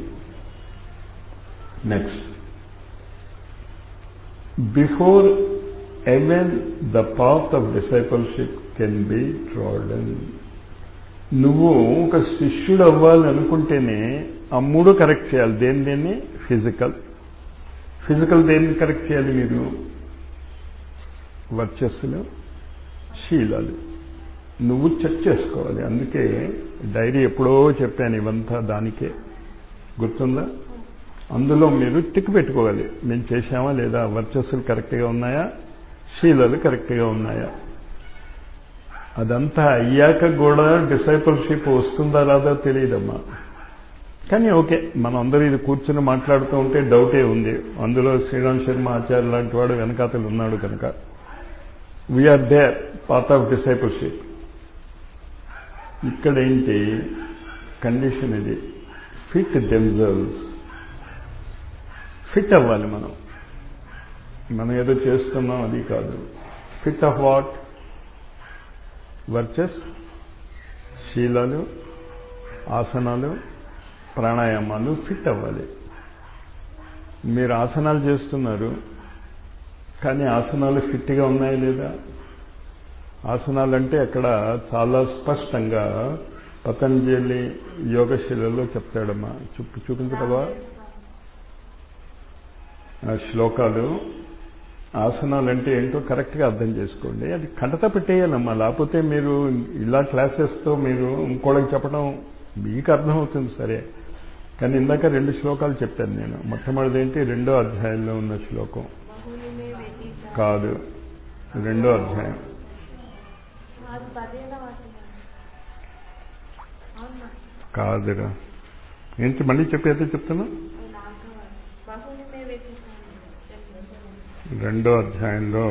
A: Next, before even the path of discipleship can be trodden. నువ్వు ఒక శిష్యుడు అవ్వాలి అనుకుంటేనే ఆ మూడు కరెక్ట్ చేయాలి. దేని దేన్ని? ఫిజికల్. ఫిజికల్ దేన్ని కరెక్ట్ చేయాలి? మీరు వర్చస్సులు, శీలాలు నువ్వు చెక్ చేసుకోవాలి. అందుకే డైరీ ఎప్పుడో చెప్పాను ఇవంతా దానికే, గుర్తుందా? అందులో మీరు టిక్ పెట్టుకోవాలి, మేము చేశామా లేదా, వర్చస్సులు కరెక్ట్గా ఉన్నాయా, శీలాలు కరెక్ట్గా ఉన్నాయా. అదంతా అయ్యాక కూడా డిసైపుల్షిప్ వస్తుందా రాదా తెలియదమ్మా. కానీ ఓకే, మనం అందరూ ఇది కూర్చుని మాట్లాడుతూ ఉంటే డౌటే ఉంది. అందులో శ్రీరామ్ శర్మ ఆచార్య లాంటి వాడు వెనకాతలు ఉన్నాడు కనుక we are there, path of discipleship. ఇక్కడేంటి కండిషన్? ఇది ఫిట్ దెమ్సెల్వ్స్. ఫిట్ అవ్వాలి మనం. మనం ఏదో చేస్తున్నాం అది కాదు. Fit of what? వర్చస్, శీలాలు, ఆసనాలు, ప్రాణాయామాలు ఫిట్ అవ్వాలి. మీరు ఆసనాలు చేస్తున్నారు కానీ ఆసనాలు ఫిట్గా ఉన్నాయా లేదా? ఆసనాలంటే అక్కడ చాలా స్పష్టంగా పతంజలి యోగశిలలో చెప్తాడమ్మా. చూపు చూపించటవా ఆ శ్లోకాలు. ఆసనాలంటే ఏంటో కరెక్ట్గా అర్థం చేసుకోండి. అది కంటత పెట్టేయాలమ్మా. లేకపోతే మీరు ఇలా క్లాసెస్తో మీరు ఇంకోళ్ళకి చెప్పడం మీకు అర్థమవుతుంది సరే, కానీ ఇందాక రెండు శ్లోకాలు చెప్పాను నేను. మొట్టమొదటి ఏంటి, రెండో అధ్యాయంలో ఉన్న శ్లోకం కాదు, రెండో అధ్యాయం. కాదురా, ఏంటి మళ్ళీ చెప్పేది చెప్తున్నా. రెండో అధ్యాయంలో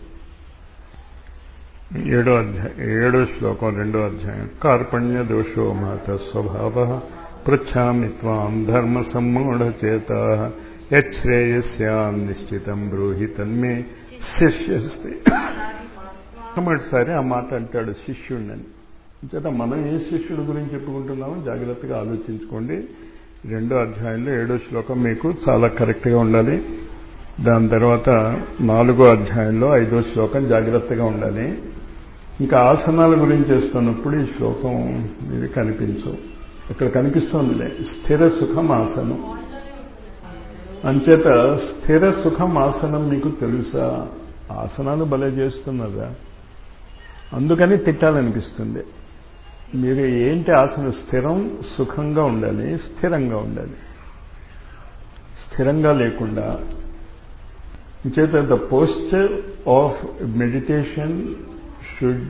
A: ఏడో అధ్యాయం ఏడో శ్లోకం రెండో అధ్యాయం. కార్పణ్య దోషో మాత స్వభావ పృచ్ఛామి త్వాం ధర్మ సమ్మూఢచేత యచ్ఛ్రేయస్యాం నిశ్చితం బ్రూహి తన్మే శిష్యస్తి. మొట్టమొదటిసారి ఆ మాట అంటాడు శిష్యుడిని. చేత మనం ఏ శిష్యుడి గురించి చెప్పుకుంటున్నామో జాగ్రత్తగా ఆలోచించుకోండి. రెండో అధ్యాయంలో ఏడో శ్లోకం మీకు చాలా కరెక్ట్గా ఉండాలి. దాని తర్వాత నాలుగో అధ్యాయంలో ఐదో శ్లోకం జాగ్రత్తగా ఉండాలి. ఇంకా ఆసనాల గురించి చేస్తున్నప్పుడు ఈ శ్లోకం ఇది కనిపించవు. ఇక్కడ కనిపిస్తోందిలే, స్థిర సుఖం ఆసనం. అంచేత స్థిర సుఖం ఆసనం మీకు తెలుసా? ఆసనాలు భలే చేస్తున్నారా, అందుకని తిట్టాలనిపిస్తుంది. మీరు ఏంటి ఆసనం? స్థిరం సుఖంగా ఉండాలి, స్థిరంగా ఉండాలి. స్థిరంగా లేకుండా చేత the posture of meditation should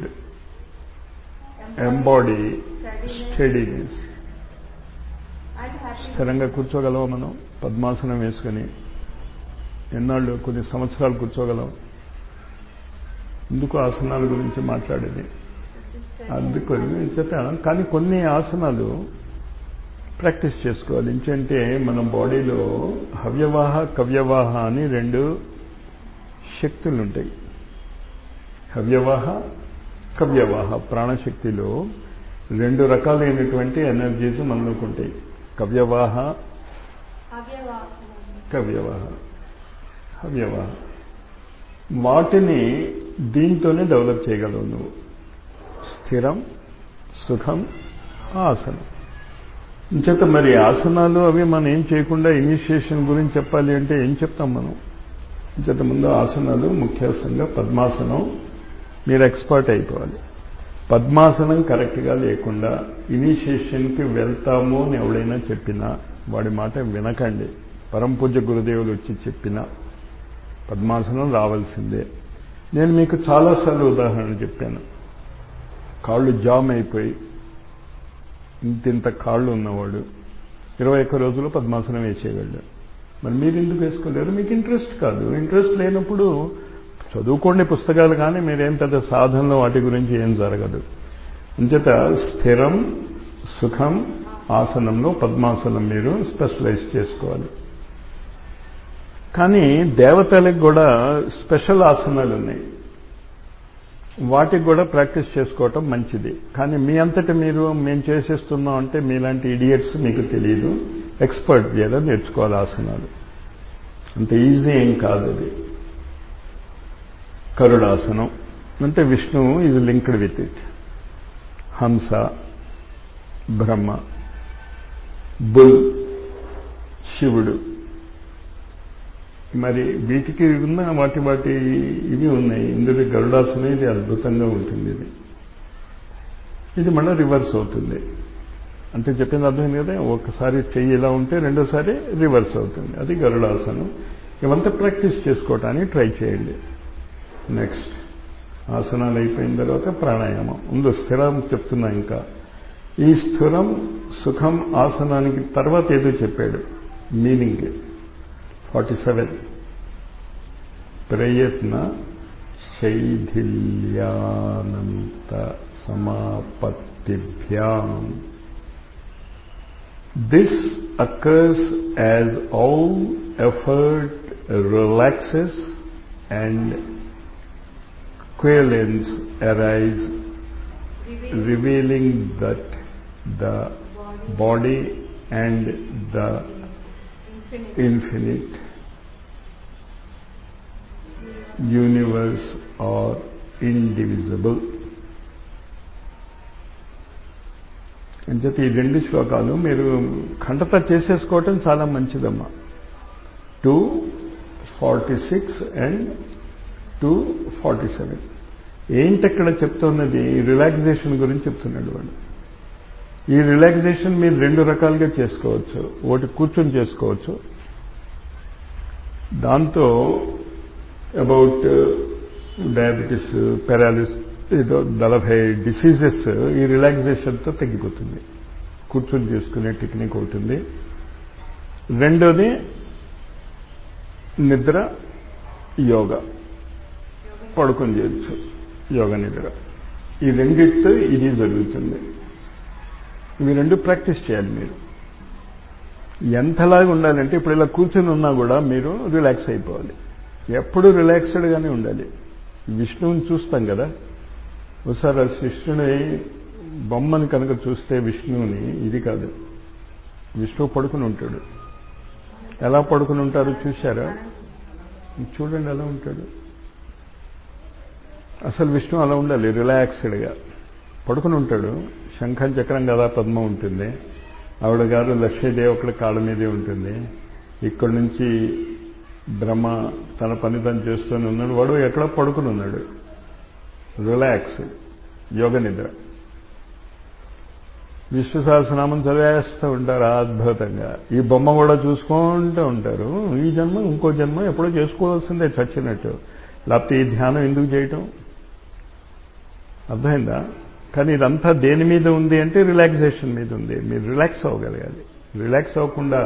A: embody steadiness. స్థిరంగా కూర్చోగలవా మనం? పద్మాసనం వేసుకొని ఎన్నాళ్ళు, కొన్ని సంవత్సరాలు కూర్చోగలం. ఎందుకు ఆసనాల గురించి మాట్లాడేది? అందుకు చేత. కానీ కొన్ని ఆసనాలు ప్రాక్టీస్ చేసుకోవాలి. ఎందుకంటే మన బాడీలో హవ్యవాహ కవ్యవాహ అని రెండు శక్తులు ఉంటాయి. హవ్యవాహ కవ్యవాహ ప్రాణశక్తిలో రెండు రకాలైనటువంటి ఎనర్జీస్ మనకు ఉంటాయి. కవ్యవాహ కవ్యవాహ హవ్యవాహ. వాటిని దీంతోనే డెవలప్ చేయగలవు నువ్వు. స్థిరం సుఖం ఆసనం. చేత మరి ఆసనాలు అవి మనం ఏం చేయకుండా ఇనిషియేషన్ గురించి చెప్పాలి అంటే ఏం చెప్తాం మనం? చేత ముందు ఆసనాలు ముఖ్యాంశంగా పద్మాసనం మీరు ఎక్స్పర్ట్ అయిపోవాలి. పద్మాసనం కరెక్ట్గా లేకుండా ఇనిషియేషన్కి వెళ్తాము అని ఎవడైనా చెప్పినా వాడి మాట వినకండి. పరంపూజ్య గురుదేవులు వచ్చి చెప్పినా పద్మాసనం రావాల్సిందే. నేను మీకు చాలాసార్లు ఉదాహరణ చెప్పాను. కాళ్ళు జామ్ అయిపోయి ఇంతింత కాళ్ళు ఉన్నవాడు ఇరవై ఒక్క రోజుల్లో పద్మాసనం వేసేయగలడు. మరి మీరు ఎందుకు వేసుకోలేరు? మీకు ఇంట్రెస్ట్ కాదు. ఇంట్రెస్ట్ లేనప్పుడు చదువుకోండి పుస్తకాలు, కానీ మీరేం పెద్ద సాధనలో వాటి గురించి ఏం జరగదు. అంచేత స్థిరం సుఖం ఆసనంలో పద్మాసనం మీరు స్పెషలైజ్ చేసుకోవాలి. కానీ దేవతలకు కూడా స్పెషల్ ఆసనాలు ఉన్నాయి, వాటికి కూడా ప్రాక్టీస్ చేసుకోవటం మంచిది. కానీ మీ అంతటి మీరు మేము చేసేస్తున్నాం అంటే మీలాంటి ఇడియట్స్ మీకు తెలియదు. ఎక్స్పర్ట్ చేయాలి, నేర్చుకోవాలి ఆసనాలు. అంత ఈజీ ఏం కాదు అది. కరుడాసనం అంటే విష్ణువు ఈజ్ లింక్డ్ విత్ ఇట్. హంస, బ్రహ్మ, బుల్, శివుడు. మరి వీటికి ఉన్న వాటి వాటి ఇవి ఉన్నాయి. ఇందులో గరుడాసనం ఇది అద్భుతంగా ఉంటుంది. ఇది ఇది మళ్ళీ రివర్స్ అవుతుంది. అంటే చెప్పింది అర్థమైంది కదా. ఒకసారి చెయ్యి ఇలా ఉంటే రెండోసారి రివర్స్ అవుతుంది. అది గరుడాసనం. ఇవంతా ప్రాక్టీస్ చేసుకోవటానికి ట్రై చేయండి. నెక్స్ట్ ఆసనాలు అయిపోయిన తర్వాత ప్రాణాయామం. ముందు స్థిరం చెప్తున్నా. ఇంకా ఈ స్థిరం సుఖం ఆసనానికి తర్వాత ఏదో చెప్పాడు మీనింగ్. ఫార్టీ సెవెన్ ప్రయత్న శైథిల్యానంత సమాపత్తిభ్యాం. This occurs as all effort relaxes and quiescence arise, revealing that the body and the infinite universe are indivisible. అంచేత ఈ రెండు శ్లోకాలు మీరు కంఠత చేసేసుకోవటం చాలా మంచిదమ్మా. Two forty six and two forty seven ఏంటక్కడ చెప్తున్నది? రిలాక్సేషన్ గురించి చెప్తున్నాడు వాడు. ఈ రిలాక్సేషన్ మీరు రెండు రకాలుగా చేసుకోవచ్చు. ఒకటి కూర్చొని చేసుకోవచ్చు, దాంతో అబౌట్ డయాబెటీస్, పారాలిసిస్, ఏదో నలభై డిసీజెస్ ఈ రిలాక్సేషన్తో తగ్గిపోతుంది. కూర్చొని చేసుకునే టెక్నిక్ అవుతుంది. రెండోది నిద్ర, యోగా, పడుకొని చేయొచ్చు, యోగా నిద్ర. ఈ రెండిటితో ఇది జరుగుతుంది. ఇవి రెండు ప్రాక్టీస్ చేయాలి మీరు. ఎంతలాగా ఉండాలంటే ఇప్పుడు ఇలా కూర్చొని ఉన్నా కూడా మీరు రిలాక్స్ అయిపోవాలి. ఎప్పుడూ రిలాక్స్డ్గానే ఉండాలి. విష్ణువుని చూస్తాం కదా, ఒకసారి ఆ కృష్ణుని బొమ్మని కనుక చూస్తే విష్ణువుని, ఇది కాదు, విష్ణువు పడుకుని ఉంటాడు. ఎలా పడుకుని ఉంటారో చూశారా? చూడండి ఎలా ఉంటాడు. అసలు విష్ణువు అలా ఉండాలి, రిలాక్స్డ్గా పడుకుని ఉంటాడు. శంఖం, చక్రం, గదా, పద్మం ఉంటుంది. ఆవిడ గారు లక్ష్మీదేవి ఒకటి కాళ్ళ మీదే ఉంటుంది. ఇక్కడి నుంచి బ్రహ్మ తన పని తను చేస్తూనే ఉన్నాడు. వాడు ఎక్కడో పడుకుని ఉన్నాడు, రిలాక్స్, యోగ నిద్ర. విష్ణు సహస్రనామం చదివేస్తూ ఉంటారు అద్భుతంగా. ఈ బొమ్మ కూడా చూసుకుంటూ ఉంటారు. ఈ జన్మ ఇంకో జన్మ ఎప్పుడో చేసుకోవాల్సిందే చచ్చినట్టు. లేకపోతే ఈ ధ్యానం ఎందుకు చేయటం? అర్థమైందా? కానీ ఇదంతా దేని మీద ఉంది అంటే రిలాక్సేషన్ మీద ఉంది. మీరు రిలాక్స్ అవ్వగలగాలి. రిలాక్స్ అవ్వకుండా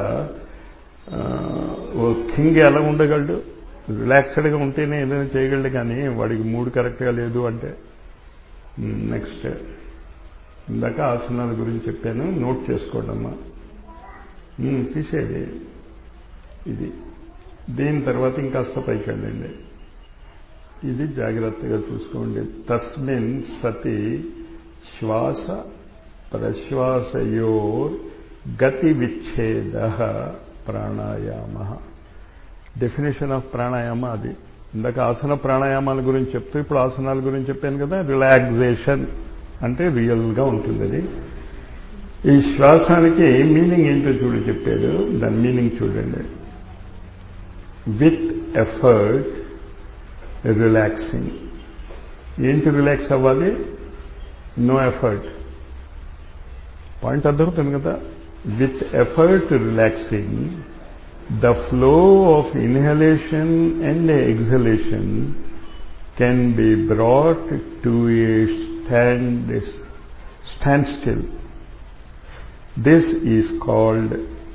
A: ఓ కింగ్ ఎలా ఉండగలడు? రిలాక్స్డ్గా ఉంటేనే ఏదైనా చేయగలడు. కానీ వాడికి మూడు కరెక్ట్గా లేదు అంటే. నెక్స్ట్ ఇందాక ఆసనాల గురించి చెప్పాను, నోట్ చేసుకోండమ్మా. తీసేది ఇది. దీని తర్వాత ఇంకాస్త పైకి వెళ్ళండి. ఇది జాగ్రత్తగా చూసుకోండి. తస్మిన్ సతి శ్వాస ప్రశ్వాసయోర్ గతి విచ్ఛేద ప్రాణాయామ. డెఫినేషన్ ఆఫ్ ప్రాణాయామ అది. ఇందాక ఆసన ప్రాణాయామాల గురించి చెప్తూ ఇప్పుడు ఆసనాల గురించి చెప్పాను కదా. రిలాక్సేషన్ అంటే రియల్గా ఉంటుంది అది. ఈ శ్వాసానికి మీనింగ్ ఏంటో చూడు చెప్పాడు. దాని మీనింగ్ చూడండి. With effort relaxing. ఏంటి రిలాక్స్ అవ్వాలి? No effort. పాయింట్ అర్థమవుతుంది కదా. With effort relaxing the flow of inhalation and exhalation can be brought to a stand, standstill. This is called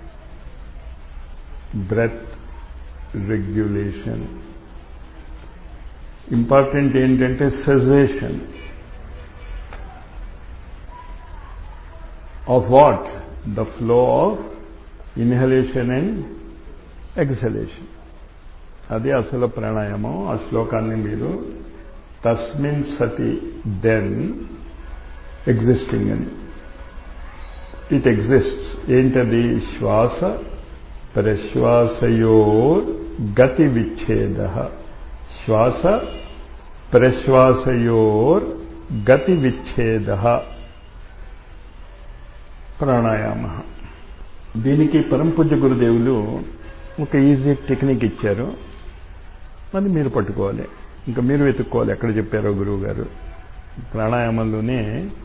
A: breath regulation. Important ఏంటంటే cessation of what? The flow of inhalation and exhalation. అది అసలు ప్రాణాయామం. ఆ శ్లోకాన్ని మీరు తస్మిన్ సతి then existing అని, ఇట్ ఎగ్జిస్ట్స్. ఏంటది? శ్వాస ప్రశ్వాసయోర్ గతి విచ్ఛేద. శ్వాస ప్రశ్వాసయోర్ గతి విచ్ఛేద ప్రాణాయామ. దీనికి పరంపూజ్య గురుదేవులు ఒక ఈజీ టెక్నిక్ ఇచ్చారు. అది మీరు పట్టుకోవాలి. ఇంకా మీరు వెతుక్కోవాలి ఎక్కడ చెప్పారో గురువు గారు. ప్రాణాయామంలోనే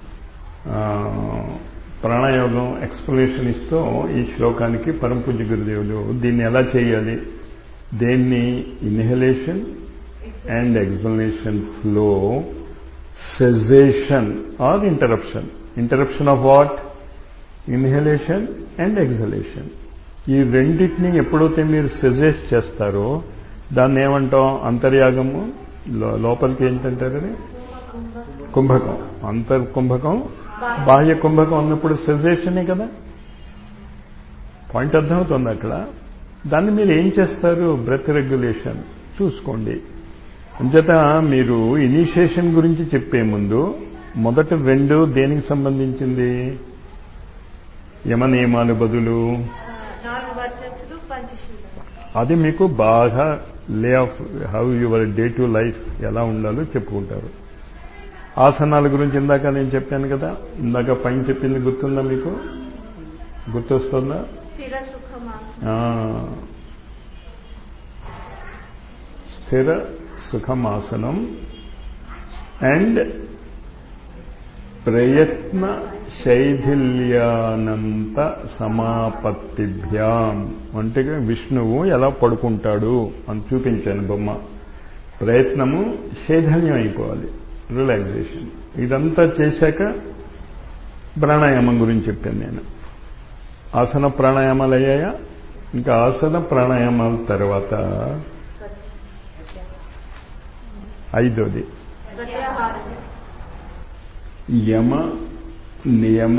A: ప్రాణాయోగం ఎక్స్ప్లెనేషన్ ఇస్తూ ఈ శ్లోకానికి పరంపూజ్య గురుదేవులు దీన్ని ఎలా చేయాలి, దేన్ని inhalation and explanation flow, cessation or interruption. Interruption of what? Inhalation and exhalation. ఈ రెండింటినీ ఎప్పుడైతే మీరు సజెస్ట్ చేస్తారో దాన్ని ఏమంటాం? అంతర్యాగము. లోపలికి ఏంటంటారని? కుంభకం. అంతర్కుంభకం, బాహ్య కుంభకం అన్నప్పుడు సెజేషనే కదా. పాయింట్ అర్థమవుతుంది అక్కడ. దాన్ని మీరు ఏం చేస్తారు? బ్రెత్ రెగ్యులేషన్ చూసుకోండి. అంచేత మీరు ఇనిషియేషన్ గురించి చెప్పే ముందు మొదట రెండు దేనికి సంబంధించింది? యమ నియమాలు బదులు అది మీకు బాగా lay of how your day to life ఎలా ఉండాలో చెప్పుకుంటారు. ఆసనాల గురించి ఇందాక నేను చెప్పాను కదా, ఇందాక పైన చెప్పింది గుర్తుందా మీకు? గుర్తొస్తుందా? స్థిర సుఖమాసనం అండ్ ప్రయత్న శైథిల్యానంత సమాపత్తిభ్యాం. అంటే విష్ణువు ఎలా పడుకుంటాడు అని చూపించాను బొమ్మ. ప్రయత్నము శైథల్యం అయిపోవాలి, రిలాక్సేషన్. ఇదంతా చేశాక ప్రాణాయామం గురించి చెప్పాను నేను. ఆసన ప్రాణాయామాలు అయ్యాయా? ఇంకా ఆసన ప్రాణాయామాల తర్వాత ఐదోది యమ నియమ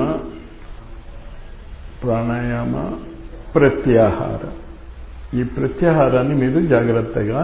A: ప్రాణాయామ ప్రత్యాహార. ఈ ప్రత్యాహారాన్ని మీరు జాగ్రత్తగా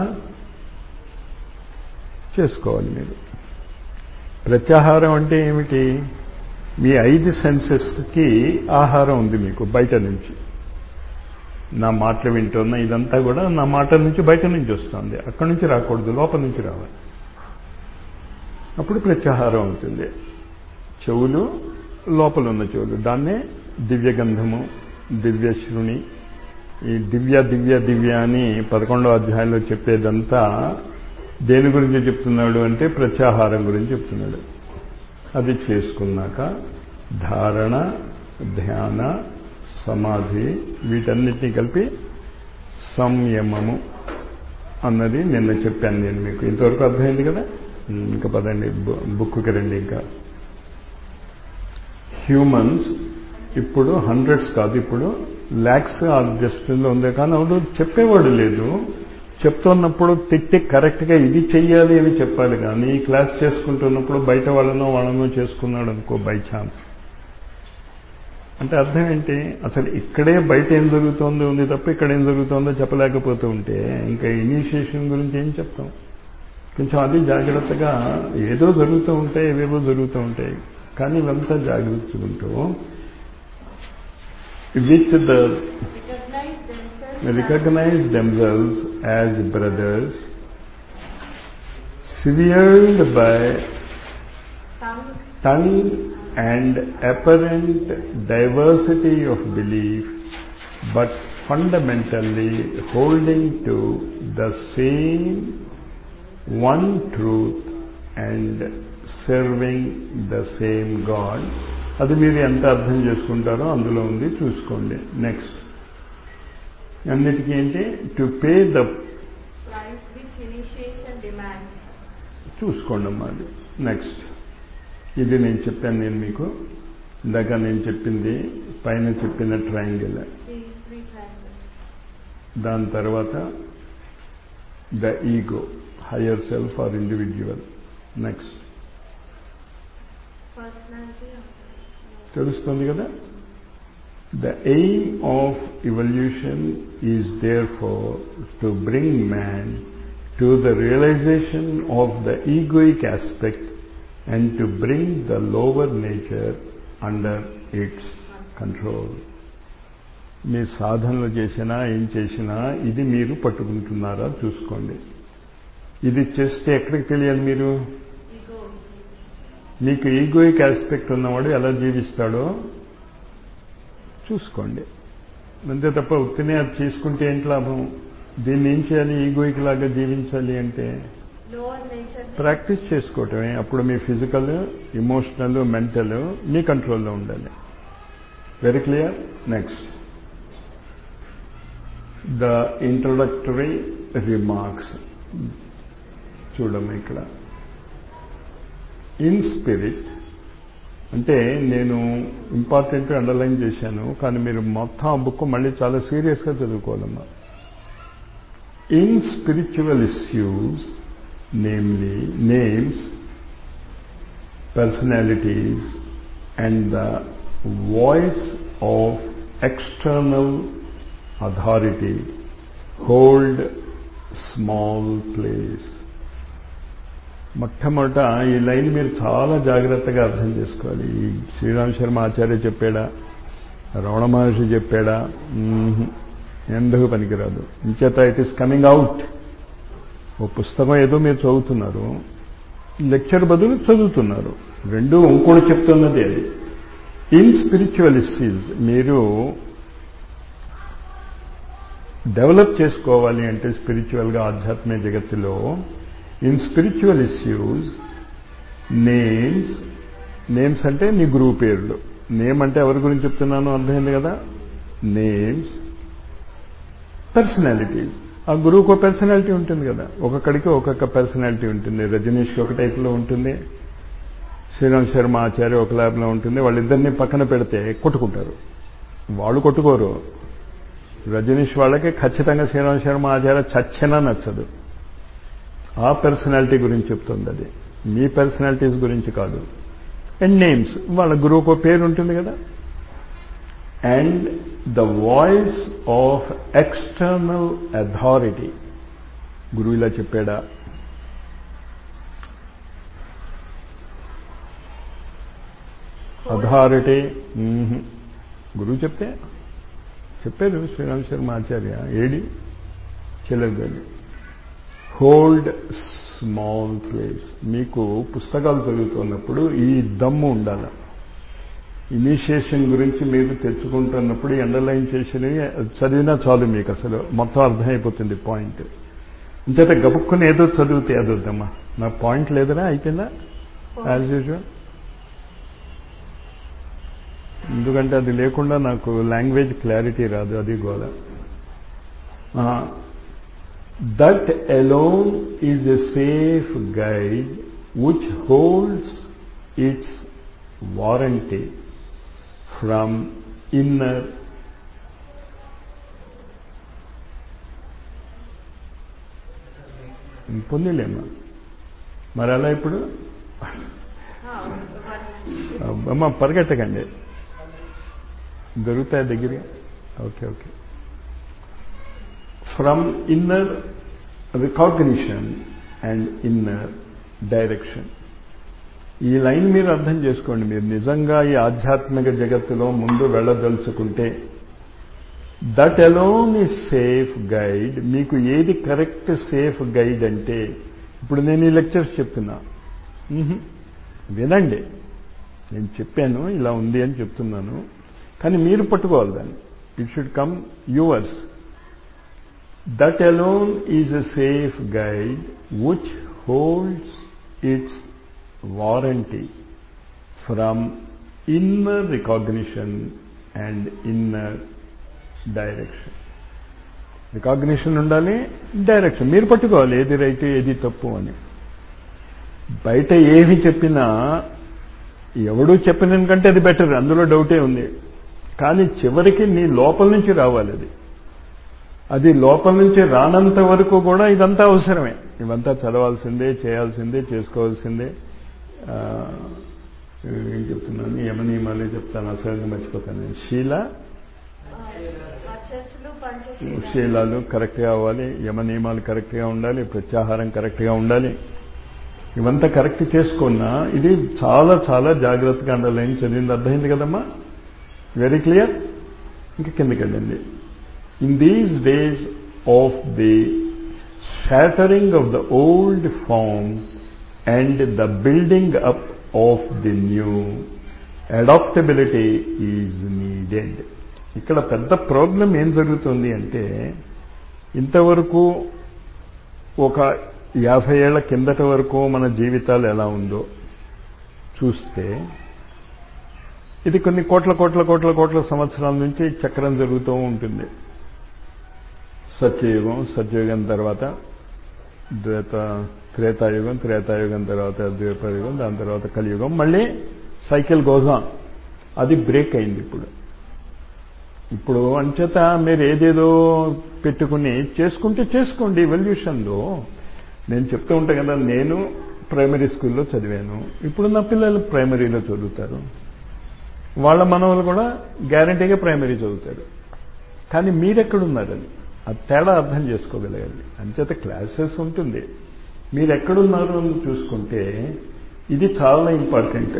A: చేసుకోవాలి. మీరు ప్రత్యాహారం అంటే ఏమిటి? మీ ఐదు సెన్సెస్కి ఆహారం ఉంది మీకు బయట నుంచి. నా మాటలు వింటున్నా, ఇదంతా కూడా నా మాట నుంచి బయట నుంచి వస్తుంది, అక్కడి నుంచి రాకూడదు, లోపల నుంచి రావాలి. అప్పుడు ప్రత్యాహారం అవుతుంది. చెవులు, లోపల ఉన్న చెవులు, దాన్నే దివ్యగంధము, దివ్యశ్రుణి. ఈ దివ్య దివ్య దివ్య అని పదకొండవ అధ్యాయంలో చెప్పేదంతా దేని గురించి చెప్తున్నాడు అంటే ప్రత్యాహారం గురించి చెప్తున్నాడు. అది చేసుకున్నాక ధారణ, ధ్యాన, సమాధి, వీటన్నిటినీ కలిపి సంయమము అన్నది నిన్న చెప్పాను నేను మీకు. ఇంతవరకు అర్థమైంది కదా? ఇంకా పదండి బుక్కి రండి. ఇంకా హ్యూమన్స్ ఇప్పుడు హండ్రెడ్స్ కాదు, ఇప్పుడు ల్యాక్స్ ఆబ్జెక్ట్లో ఉంది. కానీ అవును చెప్పేవాడు లేదు. చెప్తున్నప్పుడు తిట్టి కరెక్ట్గా ఇది చెయ్యాలి అని చెప్పాలి. కానీ ఈ క్లాస్ చేసుకుంటున్నప్పుడు బయట వాళ్ళనో వాళ్ళనో చేసుకున్నాడు అనుకో బై ఛాన్స్, అంటే అర్థం ఏంటి? అసలు ఇక్కడే బయట ఏం జరుగుతోందో ఉంది తప్ప ఇక్కడ ఏం జరుగుతోందో చెప్పలేకపోతూ ఉంటే ఇంకా ఇనిషియేషన్ గురించి ఏం చెప్తాం? కొంచెం అది జాగ్రత్తగా, ఏదో జరుగుతూ ఉంటాయి, ఏవేవో జరుగుతూ ఉంటాయి, కానీ ఇవంతా జాగ్రత్తగా with the recognize themselves as brothers, severed by tongue, tongue and apparent diversity of belief, but fundamentally holding to the same one truth and serving the same God. అది మీరు ఎంత అర్థం చేసుకుంటారో అందులో ఉంది, చూసుకోండి. నెక్స్ట్ అన్నిటికీ ఏంటి? To pay the price which initiation demands. చూసుకోండి అమ్మా అది. నెక్స్ట్ ఇది నేను చెప్పాను నేను మీకు ఇందాక నేను చెప్పింది పైన చెప్పిన ట్రయాంగిల్. దాని తర్వాత the ego, higher self or individual. Next తెలుస్తుంది కదా? The aim of evolution is therefore to bring man to the realization of the egoic aspect and to bring the lower nature under its control. మీ సాధనలు చేసినా ఏం చేసినా ఇది మీరు పట్టుకుంటున్నారా చూసుకోండి. ఇది చేస్తే ఎక్కడికి తెలియాలి? మీరు మీకు ఈగోయిక్ ఆస్పెక్ట్ ఉన్నవాడు ఎలా జీవిస్తాడో చూసుకోండి. అంతే తప్ప ఉత్తినే అది చేసుకుంటే ఏంటి లాభం? దీన్ని ఏం చేయాలి? ఈగోయిక్ లాగా జీవించాలి అంటే ప్రాక్టీస్ చేసుకోవటమే. అప్పుడు మీ ఫిజికల్, ఇమోషనల్, మెంటల్ మీ కంట్రోల్లో ఉండాలి. Very clear? Next the introductory remarks చూడము. ఇక్కడ ఇన్ స్పిరిట్ అంటే నేను ఇంపార్టెంట్ అండర్లైన్ చేశాను, కానీ మీరు మొత్తం ఆ బుక్ మళ్ళీ చాలా సీరియస్గా చదువుకోవాలమ్మా. In spiritual issues, namely names, personalities and the voice of external authority hold small place. మొట్టమొదట ఈ లైన్ మీరు చాలా జాగ్రత్తగా అర్థం చేసుకోవాలి. ఈ శ్రీరామ్ శర్మ ఆచార్య చెప్పాడా, రమణ మహర్షి చెప్పాడా? ఎందుకు పనికిరాదు. ఇంచేత ఇట్ ఈస్ కమింగ్ అవుట్. ఓ పుస్తకం ఏదో మీరు చదువుతున్నారు, లెక్చర్ బదులు చదువుతున్నారు. రెండు ఇంకోటి చెప్తున్నది అది. ఇన్ స్పిరిచువలిస్టీస్ మీరు డెవలప్ చేసుకోవాలి అంటే స్పిరిచువల్గా ఆధ్యాత్మిక జగత్తులో in spiritual issues names names అంటే నీ గురువు పేర్లు. నేమ్ అంటే ఎవరి గురించి చెప్తున్నానో అర్థమైంది కదా. Names, personalities. ఆ గురువుకు ఒక పర్సనాలిటీ ఉంటుంది కదా, ఒక్కొక్కడికి ఒక్కొక్క పర్సనాలిటీ ఉంటుంది. రజనీష్కి ఒక టైప్లో ఉంటుంది, శ్రీరామ్ శర్మ ఆచార్య ఒక ల్యాబ్లో ఉంటుంది. వాళ్ళిద్దరినీ పక్కన పెడితే కొట్టుకుంటారు. వాళ్ళు కొట్టుకోరు. రజనీష్ వాళ్ళకి ఖచ్చితంగా శ్రీరామ్ శర్మ ఆచార్య చచ్చినా నచ్చదు. ఆ పర్సనాలిటీ గురించి చెప్తుంది అది, మీ పర్సనాలిటీస్ గురించి కాదు. అండ్ నేమ్స్, వాళ్ళ గురువుకు పేరు ఉంటుంది కదా. And the voice of external authority. గురువు ఇలా చెప్పాడా, అథారిటీ గురువు చెప్తే చెప్పారు శ్రీరామ్ శర్మ ఆచార్య ఏడి చెల్లెగలి. Hold small place. మీకు పుస్తకాలు చదువుతున్నప్పుడు ఈ దమ్ము ఉండాలి. ఇనిషియేషన్ గురించి మీరు తెచ్చుకుంటున్నప్పుడు అండర్లైన్ చేసినవి చదివినా చాలు, మీకు అసలు మొత్తం అర్థమైపోతుంది పాయింట్. ఇంచేత గబుక్కుని ఏదో చదివితే అదొద్దమ్మా, నా పాయింట్ లేదనా అయిపోయిందా యాజ్ యూజువల్. ఎందుకంటే అది లేకుండా నాకు లాంగ్వేజ్ క్లారిటీ రాదు, అది గోల. That alone is a safe guide which holds its warranty from inner పొందిలేమా. మరి అలా ఇప్పుడు అమ్మ పరిగెట్టకండి, దొరుకుతాయి దగ్గరగా. Okay okay. From inner recognition and inner direction. ఈ లైన్ మీరు అర్థం చేసుకోండి. మీరు నిజంగా ఈ ఆధ్యాత్మిక జగత్తులో ముందు వెళ్ళదలుచుకుంటే that alone is safe guide. మీకు ఏది కరెక్ట్ సేఫ్ గైడ్ అంటే, ఇప్పుడు నేను ఈ లెక్చర్స్ చెప్తున్నా, వినండి, నేను చెప్పాను ఇలా ఉంది అని చెప్తున్నాను, కానీ మీరు పట్టుకోవాలి దాన్ని. It should come yours. That alone is a safe guide which holds its warranty from inner recognition and inner direction. Recognition ఉండాలి, డైరెక్షన్ మీరు పట్టుకోవాలి, ఏది రైట్ ఏది తప్పు అని. బయట ఏమి చెప్పినా ఎవడూ చెప్పిన కంటే అది బెటర్, అందులో డౌటే ఉంది. కానీ చివరికి నీ లోపల నుంచి రావాలి అది. అది లోపల నుంచి రానంత వరకు కూడా ఇదంతా అవసరమే. ఇవంతా చదవాల్సిందే, చేయాల్సిందే, చేసుకోవాల్సిందే. ఏం చెప్తున్నాను, యమనియమాలే చెప్తాను, అసలు మర్చిపోతాను. శీల శీలాలు కరెక్ట్గా అవ్వాలి, యమ నియమాలు కరెక్ట్గా ఉండాలి, ప్రత్యాహారం కరెక్ట్గా ఉండాలి. ఇవంతా కరెక్ట్ చేసుకున్నా ఇది చాలా చాలా జాగ్రత్తగా అండర్లైన్ చదివింది. అర్థమైంది కదమ్మా, వెరీ క్లియర్. ఇంకా కిందకి వెళ్ళండి. In these days of the shattering of the old form and the building up of the new, adaptability is needed. ఇక్కడ పెద్ద ప్రాబ్లం ఏం జరుగుతుంది అంటే, ఇంతవరకు ఒక యాభై ఏళ్ల కిందట వరకు మన జీవితాలు ఎలా ఉందో చూస్తే, ఇది కొన్ని కోట్ల కోట్ల కోట్ల కోట్ల సంవత్సరాల నుంచి చక్రం జరుగుతూ ఉంటుంది. సత్యయుగం, సత్యయుగం తర్వాత ద్వేత త్రేతాయుగం, త్రేతాయుగం తర్వాత ద్వేపయుగం, దాని తర్వాత కలియుగం, మళ్ళీ సైకిల్ గోజాన్. అది బ్రేక్ అయింది ఇప్పుడు. ఇప్పుడు అంచేత మీరు ఏదేదో పెట్టుకుని చేసుకుంటే చేసుకోండి. ఎవల్యూషన్లో నేను చెప్తూ ఉంటాను కదా, నేను ప్రైమరీ స్కూల్లో చదివాను, ఇప్పుడు నా పిల్లలు ప్రైమరీలో చదువుతారు, వాళ్ళ మనవలు కూడా గ్యారంటీగా ప్రైమరీ చదువుతారు. కానీ మీరెక్కడున్నారని ఆ తేడా అర్థం చేసుకోగలగాలి. అంచేత క్లాసెస్ ఉంటుంది, మీరెక్కడున్నారు అని చూసుకుంటే ఇది చాలా important.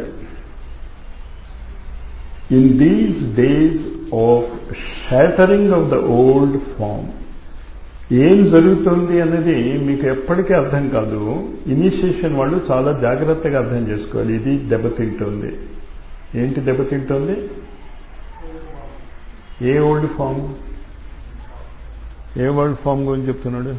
A: In these days of shattering of the old form ఏం జరుగుతుంది అనేది మీకు ఎప్పటికీ అర్థం కాదు. ఇనిషియేషన్ వాళ్ళు చాలా జాగ్రత్తగా అర్థం చేసుకోవాలి. ఇది దెబ్బతింటోంది. ఏంటి దెబ్బతింటోంది? A old form? A old form గురించి చెప్తున్నాడు?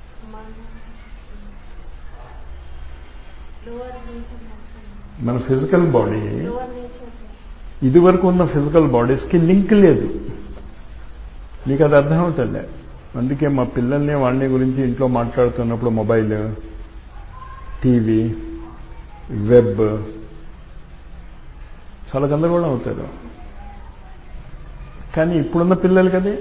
A: మన ఫిజికల్ బాడీ ఇది వరకు ఉన్న ఫిజికల్ బాడీస్కి లింక్ లేదు. మీకు అది అర్థం అవుతుంది. అందుకే మా పిల్లల్ని వాళ్ళని గురించి ఇంట్లో మాట్లాడుతున్నప్పుడు మొబైల్, టీవీ, వెబ్ చాలా గందరగోళం అవుతారు. కానీ ఇప్పుడున్న పిల్లలు కదా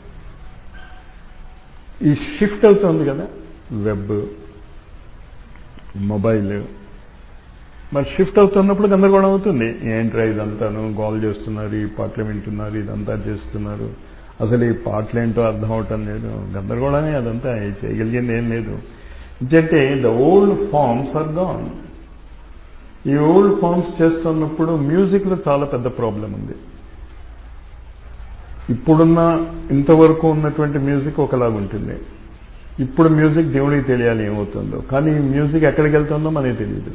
A: ఈ షిఫ్ట్ అవుతుంది కదా, వెబ్, మొబైల్. మరి షిఫ్ట్ అవుతున్నప్పుడు గందరగోళం అవుతుంది. ఏంట్రా ఇదంతాను గోల్ చేస్తున్నారు, ఈ పాటలు వింటున్నారు, ఇదంతా చేస్తున్నారు, అసలు ఈ పాటలేంటో అర్థం అవటం లేదు, గందరగోళమే. అదంతా చేయగలిగింది ఏం లేదు. అంటే the old forms are gone. ఈ ఓల్డ్ ఫార్మ్స్ చేస్తున్నప్పుడు మ్యూజిక్లో చాలా పెద్ద ప్రాబ్లం ఉంది. ఇప్పుడున్న ఇంతవరకు ఉన్నటువంటి మ్యూజిక్ ఒకలాగా ఉంటుంది. ఇప్పుడు మ్యూజిక్ దేవుడికి తెలియాలి ఏమవుతుందో, కానీ ఈ మ్యూజిక్ ఎక్కడికి వెళ్తుందో మనకి తెలియదు.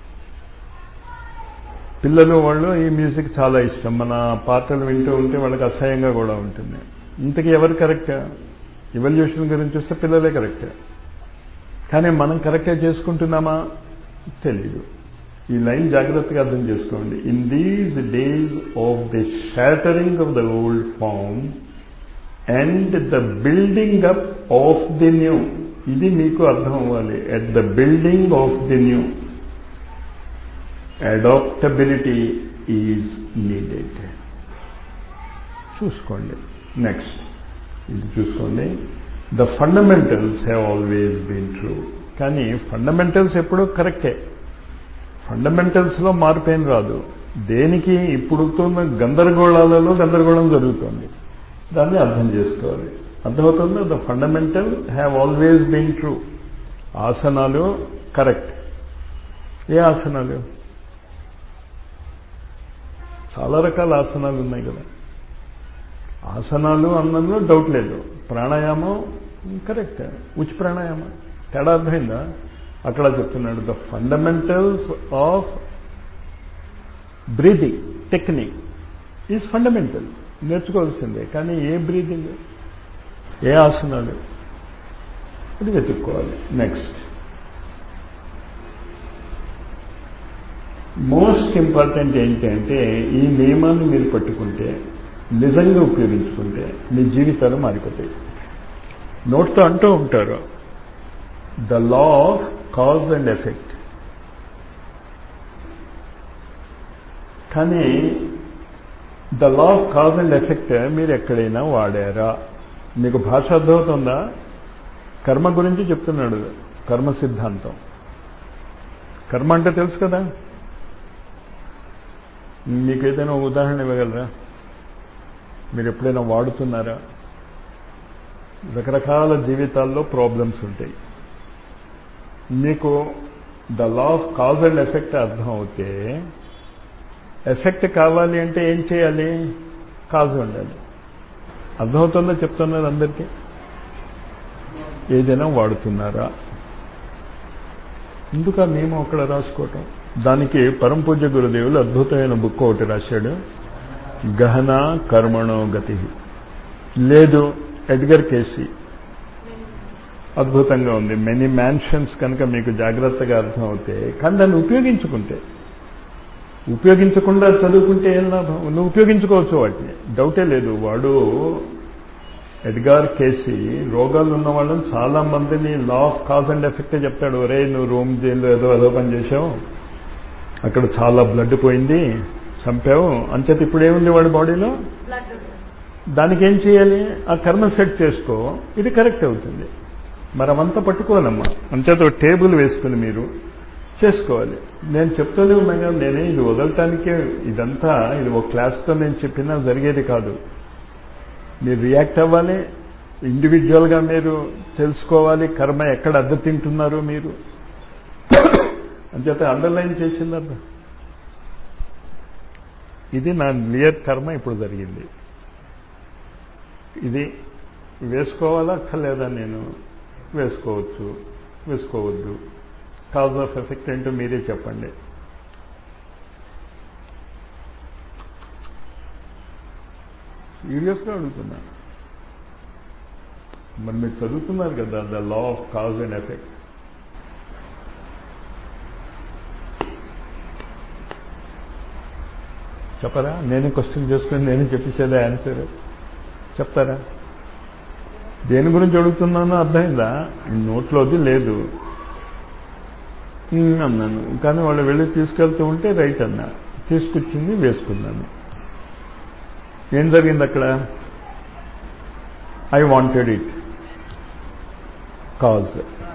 A: పిల్లలు వాళ్ళు ఈ మ్యూజిక్ చాలా ఇష్టం. మన పాటలు వింటూ ఉంటే వాళ్ళకి అసహ్యంగా కూడా ఉంటుంది. ఇంతకీ ఎవరు కరెక్ట్? ఎవల్యూషన్ గురించి వస్తే పిల్లలే కరెక్ట్. కానీ మనం కరెక్ట్గా చేసుకుంటున్నామా తెలియదు. ఈ లైన్ జాగ్రత్తగా అర్థం చేసుకోండి. In these days of the shattering of the old form and the building up of the new, ఇది మీకు అర్థం అవ్వాలి. At the building of the new adaptability is needed. చూసుకోండి. నెక్స్ట్ ఇది చూసుకోండి. The fundamentals have always been true. కానీ fundamentals ఎప్పుడూ కరెక్టే. ఫండమెంటల్స్లో మార్పేం రాదు. దేనికి ఇప్పుడుతున్న గందరగోళాలలో గందరగోళం జరుగుతుంది. దాన్ని అర్థం చేసుకోవాలి. అర్థమవుతుందా? The fundamental have always been true. ఆసనాలు కరెక్ట్. ఏ ఆసనాలు? చాలా రకాల ఆసనాలు ఉన్నాయి కదా. ఆసనాలు అన్నంలో డౌట్ లేదు. ప్రాణాయామం కరెక్ట్. ఉచ్ ప్రాణాయామం తేడా అర్థమైందా? అక్కడ చెప్తున్నాడు the fundamentals of breathing technique is fundamental. నేర్చుకోవాల్సిందే. కానీ ఏ బ్రీదింగ్, ఏ ఆసనాలు, అది వెతుక్కోవాలి. నెక్స్ట్ మోస్ట్ ఇంపార్టెంట్ ఏంటంటే ఈ నియమాన్ని మీరు పట్టుకుంటే, నిజంగా ఉపయోగించుకుంటే మీ జీవితాలు మారిపోతాయి. నోట్తో అంటూ ఉంటారు the law of cause and effect. కానీ the law of cause and effect మీరు ఎక్కడైనా వాడారా? మీకు భాష అర్థమవుతుందా? కర్మ గురించి చెప్తున్నాడు. కర్మ సిద్ధాంతం. కర్మ అంటే తెలుసు కదా. మీకు ఏదైనా ఉదాహరణ ఇవ్వగలరా? మీరు ఎప్పుడైనా వాడుతున్నారా? రకరకాల జీవితాల్లో ప్రాబ్లమ్స్ ఉంటాయి. మీకు the law of cause and effect అర్థం అవుతే, ఎఫెక్ట్ కావాలి అంటే ఏం చేయాలి? కాజ్ ఉండాలి. అర్థమవుతుందో చెప్తున్నారు అందరికీ. ఏదైనా వాడుతున్నారా? ఎందుకు ఆ నియమం అక్కడ రాసుకోవటం? దానికి పరమ పూజ్య గురుదేవులు అద్భుతమైన బుక్ ఒకటి రాశాడు, గహన కర్మణో గతి. లేదు ఎడ్గర్ కేసీ, అద్భుతంగా ఉంది. Many mansions. కనుక మీకు జాగ్రత్తగా అర్థం అవుతే, కానీ దాన్ని ఉపయోగించుకుంటే, ఉపయోగించకుండా చదువుకుంటే ఏం లాభం? నువ్వు ఉపయోగించుకోవచ్చు వాటిని, డౌటే లేదు. వాడు ఎడ్గార్ కేసీ రోగాలు ఉన్న వాళ్ళని చాలా మందిని law of cause and effect చెప్తాడు. ఒరే నువ్వు రోమ్ జైల్లో ఏదో ఏదో పని చేసావు, అక్కడ చాలా బ్లడ్ పోయింది, చంపావు, అంచేత ఇప్పుడు ఏముంది వాడి బాడీలో? దానికి ఏం చేయాలి? ఆ కర్మ సెట్ చేసుకో, ఇది కరెక్ట్ అవుతుంది. మరి అవంతా పట్టుకోవాలమ్మా. అంచేత టేబుల్ వేసుకుని మీరు చేసుకోవాలి. నేను చెప్తూనే ఉన్నా కదా, నేనే ఇది వదలటానికే ఇదంతా, ఇది ఒక క్లాస్తో నేను చెప్పినా జరిగేది కాదు. మీరు రియాక్ట్ అవ్వాలి. ఇండివిజువల్గా మీరు తెలుసుకోవాలి కర్మ ఎక్కడ అద్దె తింటున్నారు మీరు. అంచేత అండర్లైన్ చేసింది అర్థం. ఇది నా లియర్ కర్మ ఇప్పుడు జరిగింది. ఇది వేసుకోవాలా అక్కర్లేదా? నేను వేసుకోవచ్చు, వేసుకోవద్దు. కాజ్ ఆఫ్ ఎఫెక్ట్ ఏంటో మీరే చెప్పండి. సీరియస్గా అడుగుతున్నా. మరి మీరు చదువుతున్నారు కదా the law of cause and effect. చెప్పరా? నేనే క్వశ్చన్ చేసుకుని నేనే చెప్పేసేదే ఆన్సర్ చెప్తారా? దేని గురించి అడుగుతున్నానో అర్థమైందా? నోట్లోది లేదు అన్నాను, కానీ వాళ్ళు వెళ్ళి తీసుకెళ్తూ ఉంటే రైట్ అన్నా, తీసుకొచ్చింది వేసుకున్నాను. ఏం జరిగింది అక్కడ? I wanted it, cause.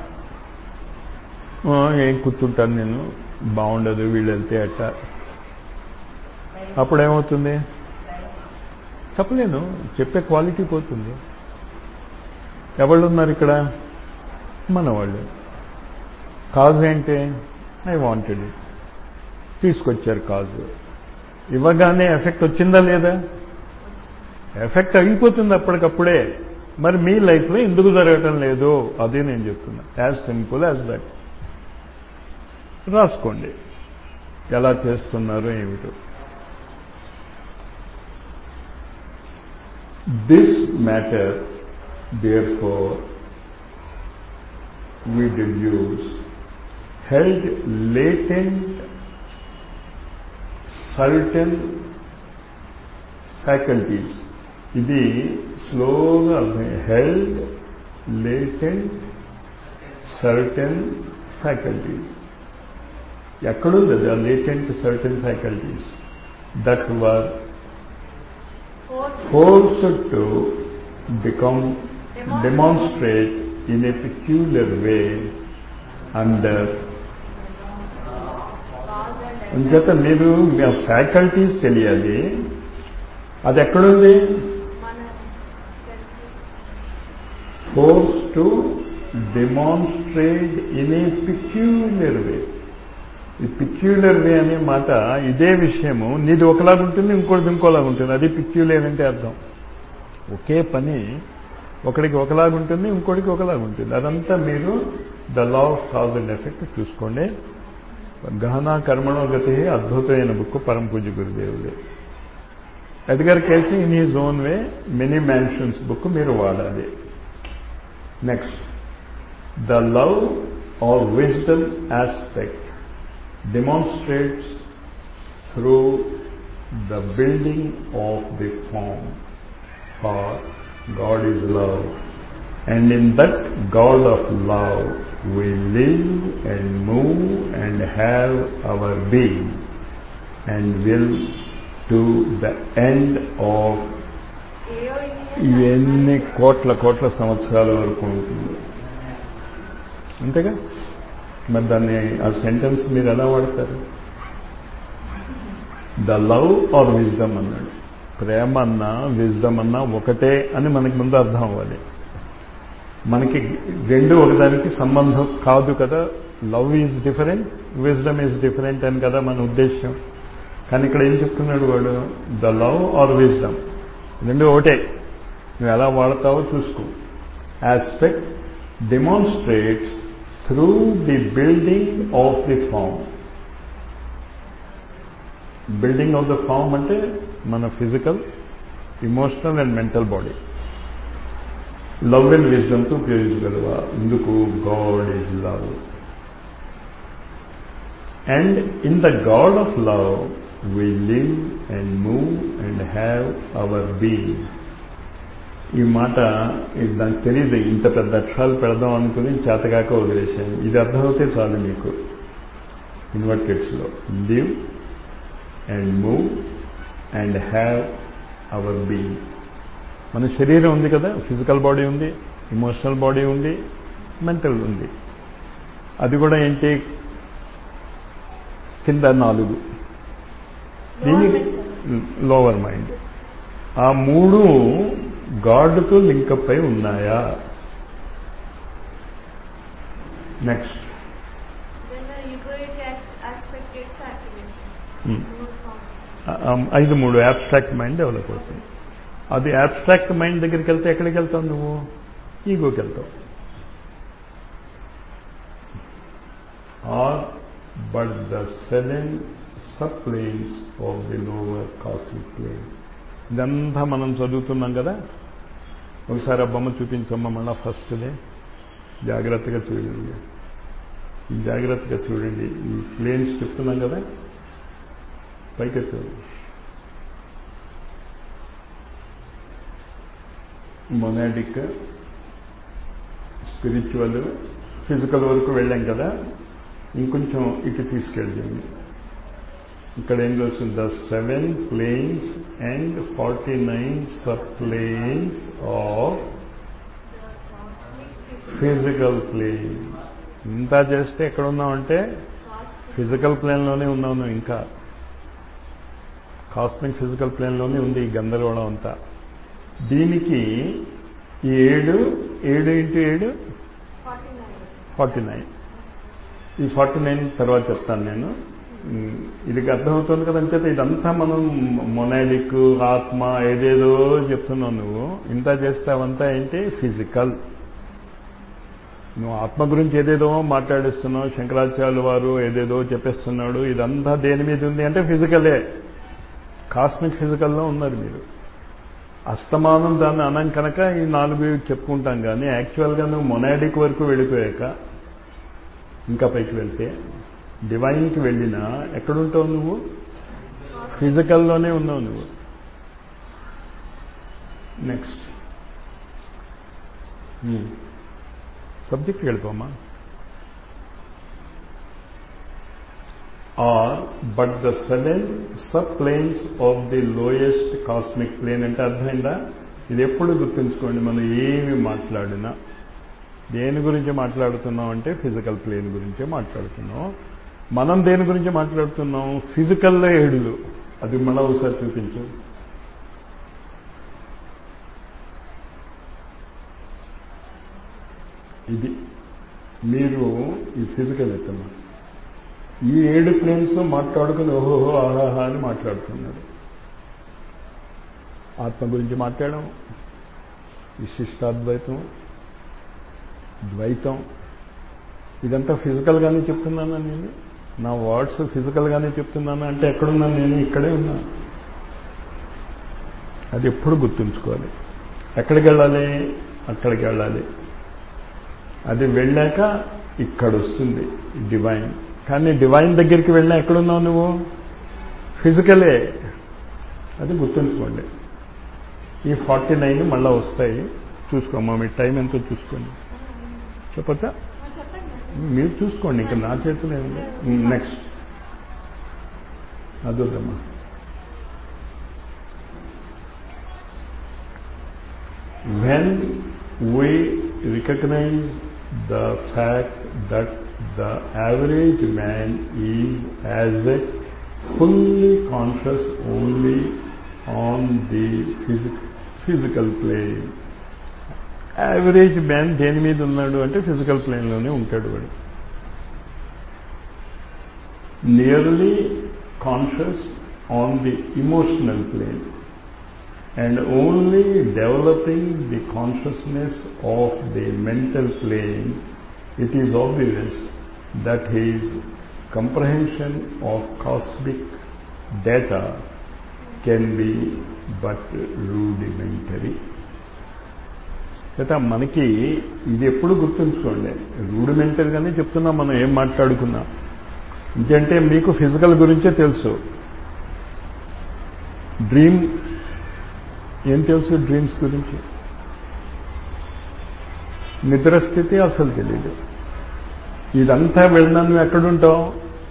A: ఏం కూర్చుంటాను నేను, బాగుండదు వీళ్ళు వెళ్తే అట్ట. అప్పుడేమవుతుంది? చెప్పలేను, చెప్పే క్వాలిటీ పోతుంది. ఎవళ్ళు ఉన్నారు ఇక్కడ? మనవాళ్ళు. కాజ్ ఏంటి? ఐ వాంటెడ్ ఇట్, తీసుకొచ్చారు కాజ్. ఇవ్వగానే ఎఫెక్ట్ వచ్చిందా లేదా? ఎఫెక్ట్ అయిపోతుంది అప్పటికప్పుడే. మరి మీ లైఫ్లో ఎందుకు జరగటం లేదు అదే నేను చెప్తున్నా. As simple as that. రాసుకోండి ఎలా చేస్తున్నారు ఏమిటో. This matter therefore we deduce held latent certain faculties. ఇది స్లోగా అర్థం. held latent certain faculties. ఎక్కడుంది అది? latent certain faculties that were forced to become demonstrate in a peculiar way under. అంచేత మీరు మీ ఫ్యాకల్టీస్ తెలియాలి. అది ఎక్కడుంది? Force to demonstrate in a peculiar way. ఈ పిక్యులర్ వే అనే మాట ఇదే విషయము. నీది ఒకలాగుంటుంది, ఇంకోటిది ఇంకోలాగుంటుంది. అది పిక్యులర్ అంటే అర్థం. ఒకే పని ఒకడికి ఒకలాగుంటుంది, ఇంకోటికి ఒకలాగుంటుంది. అదంతా మీరు the law of cause and effect చూసుకోండి. గహనా కర్మణో గతి అద్భుతమైన బుక్, పరమ పూజ్య గురుదేవుడే. Edgar Cayce in his own way many mansions book మీరు వాడాలి. Next, the love or wisdom aspect demonstrates through the building of the form. For God is love, and in that God of love we live and move and have our being and will to the end of ఎన్ని కోట్ల కోట్ల సంవత్సరాల వరకు ఉంటుంది. అంతేగా? మరి దాన్ని ఆ సెంటెన్స్ మీరు ఎలా వాడతారు? ద లవ్ ఆర్ విజ్డమ్ అన్నాడు. ప్రేమ అన్నా విజ్డమ్ అన్నా ఒకటే అని మనకి ముందు అర్థం అవ్వాలి. మనకి రెండు ఒకదానికి సంబంధం కాదు కదా. Love is different, wisdom is different అని కదా మన ఉద్దేశం. కానీ ఇక్కడ ఏం చెప్తున్నాడు వాడు? ద లవ్ ఆర్ విజ్డమ్ రెండు ఒకటే. నువ్వు ఎలా వాడతావో చూసుకో. Aspect demonstrates through the building of the form. Building of the form అంటే మన physical, emotional and mental body. Love and విజ్డమ్తో ఉపయోగించగలవా? ఇందుకు God is love, and in the God of love we live and move and have our being. ఈ మాట నాకు తెలియదు, ఇంత పెద్ద అక్షరాలు పెడదాం అనుకుని చేతగాక వదిలేశాను. ఇది అర్థమవుతే చాలు మీకు. ఇన్వర్టెడ్స్లో live and move and have our being. మన శరీరం ఉంది కదా, ఫిజికల్ బాడీ ఉంది, ఇమోషనల్ బాడీ ఉంది, మెంటల్ ఉంది. అది కూడా ఏంటి? కింద నాలుగు, దీని లోవర్ మైండ్. ఆ మూడు గాడ్తో లింకప్ అయి ఉన్నాయా? నెక్స్ట్, ఐదు మూడు అబ్స్ట్రాక్ట్ మైండ్ డెవలప్ అవుతుంది. అది abstract మైండ్ దగ్గరికి వెళ్తే ఎక్కడికి వెళ్తావు నువ్వు? ఈగోకి వెళ్తావు. Or but the seven sub planes of the lower cosmic plane. ఇదంతా మనం చదువుతున్నాం కదా. ఒకసారి ఆ బొమ్మ చూపించమ్మా మళ్ళా ఫస్ట్దే. జాగ్రత్తగా చూడండి, జాగ్రత్తగా చూడండి. ఈ ప్లేన్స్ చెప్తున్నాం కదా, పైకెత్తు. మొనాడిక్, స్పిరిచువల్, ఫిజికల్ వరకు వెళ్ళాం కదా. ఇంకొంచెం ఇటు తీసుకెళ్ళండి. ఇక్కడ ఏం వస్తుంది? The seven planes and forty nine sub planes of physical plane. ఇంత చేస్తే ఎక్కడ ఉన్నామంటే ఫిజికల్ ప్లేన్లోనే ఉన్నావు నువ్వు. ఇంకా కాస్మిక్ ఫిజికల్ ప్లేన్లోనే ఉంది ఈ గందరగోళం అంతా. దీనికి ఈ ఏడు ఏడు ఇంటూ ఏడు ఫార్టీ నైన్. ఈ ఫార్టీ నైన్ తర్వాత చెప్తాను నేను. ఇది అర్థమవుతుంది కదా. అంచేత ఇదంతా మనం మొనాడిక్, ఆత్మ, ఏదేదో చెప్తున్నావు నువ్వు. ఇంత చేస్తావంతా ఏంటి? ఫిజికల్. నువ్వు ఆత్మ గురించి ఏదేదో మాట్లాడిస్తున్నావు. శంకరాచార్యుల వారు ఏదేదో చెప్పేస్తున్నాడు. ఇదంతా దేని మీద ఉంది అంటే ఫిజికలే. కాస్మిక్ ఫిజికల్లో ఉన్నారు మీరు. అస్తమానం దాన్ని అనం కనుక ఈ నాలుగు చెప్పుకుంటాం. కానీ యాక్చువల్గా నువ్వు మొనాడిక్ వరకు వెళ్ళిపోయాక ఇంకా పైకి వెళ్తే డివైన్కి వెళ్ళినా ఎక్కడుంటావు నువ్వు? ఫిజికల్లోనే ఉన్నావు నువ్వు. నెక్స్ట్ సబ్జెక్ట్కి వెళ్ళిపోమా. Or but the seven sub planes of the lowest cosmic plane. అంటే అర్థమైందా? ఇది ఎప్పుడు గుర్తుంచుకోండి. మనం ఏమి మాట్లాడినా దేని గురించి మాట్లాడుతున్నాం అంటే ఫిజికల్ ప్లేన్ గురించే మాట్లాడుతున్నాం. మనం దేని గురించి మాట్లాడుతున్నాం? ఫిజికల్లో ఏడులు. అది మళ్ళీ ఒకసారి చూపించు. ఇది మీరు ఈ ఫిజికల్ ఎత్తమా. ఈ ఏడు ప్లేన్స్ లో మాట్లాడుకుని ఓహోహో ఆహాహా అని మాట్లాడుతున్నారు. ఆత్మ గురించి మాట్లాడడం, విశిష్టాద్వైతం, ద్వైతం, ఇదంతా ఫిజికల్గానే చెప్తున్నాను నేను. నా వర్డ్స్ ఫిజికల్గానే చెప్తున్నాను అంటే ఎక్కడున్నాను నేను? ఇక్కడే ఉన్నా. అది ఎప్పుడు గుర్తుంచుకోవాలి. ఎక్కడికి వెళ్ళాలి? అక్కడికి వెళ్ళాలి. అది వెళ్ళాక ఇక్కడ వస్తుంది డివైన్. కానీ డివైన్ దగ్గరికి వెళ్ళినా ఎక్కడున్నావు నువ్వు? ఫిజికలే. అది గుర్తుంచుకోండి. ఈ ఫార్టీ నైన్ మళ్ళీ వస్తాయి. చూసుకోమ్మా, మీ టైం ఎంతో చూసుకోండి. చెప్పచ్చా? మీరు చూసుకోండి, ఇంకా నా చేతిలో ఏమి. నెక్స్ట్ అదొద్దమ్మా. When we recognize the fact that the average man is as a fully conscious only on the physical, physical plane. Average man దేని మీద ఉన్నాడు అంటే ఫిజికల్ ప్లేన్లోనే ఉంటాడు వాడు. Nearly conscious on the emotional plane and only developing the consciousness of the mental plane, it is obvious that his comprehension of cosmic data can be but rudimentary. అయితే మనకి ఇది ఎప్పుడు గుర్తుంచుకోండి. రూడిమెంటరీగానే చెప్తున్నాం మనం ఏం మాట్లాడుకున్నాం. ఎందుకంటే మీకు ఫిజికల్ గురించే తెలుసు. డ్రీమ్ ఏం తెలుసు? డ్రీమ్స్ గురించి. నిద్రస్థితి అసలు తెలియదు. ఇదంతా వెళ్ళినా నువ్వు ఎక్కడుంటావు?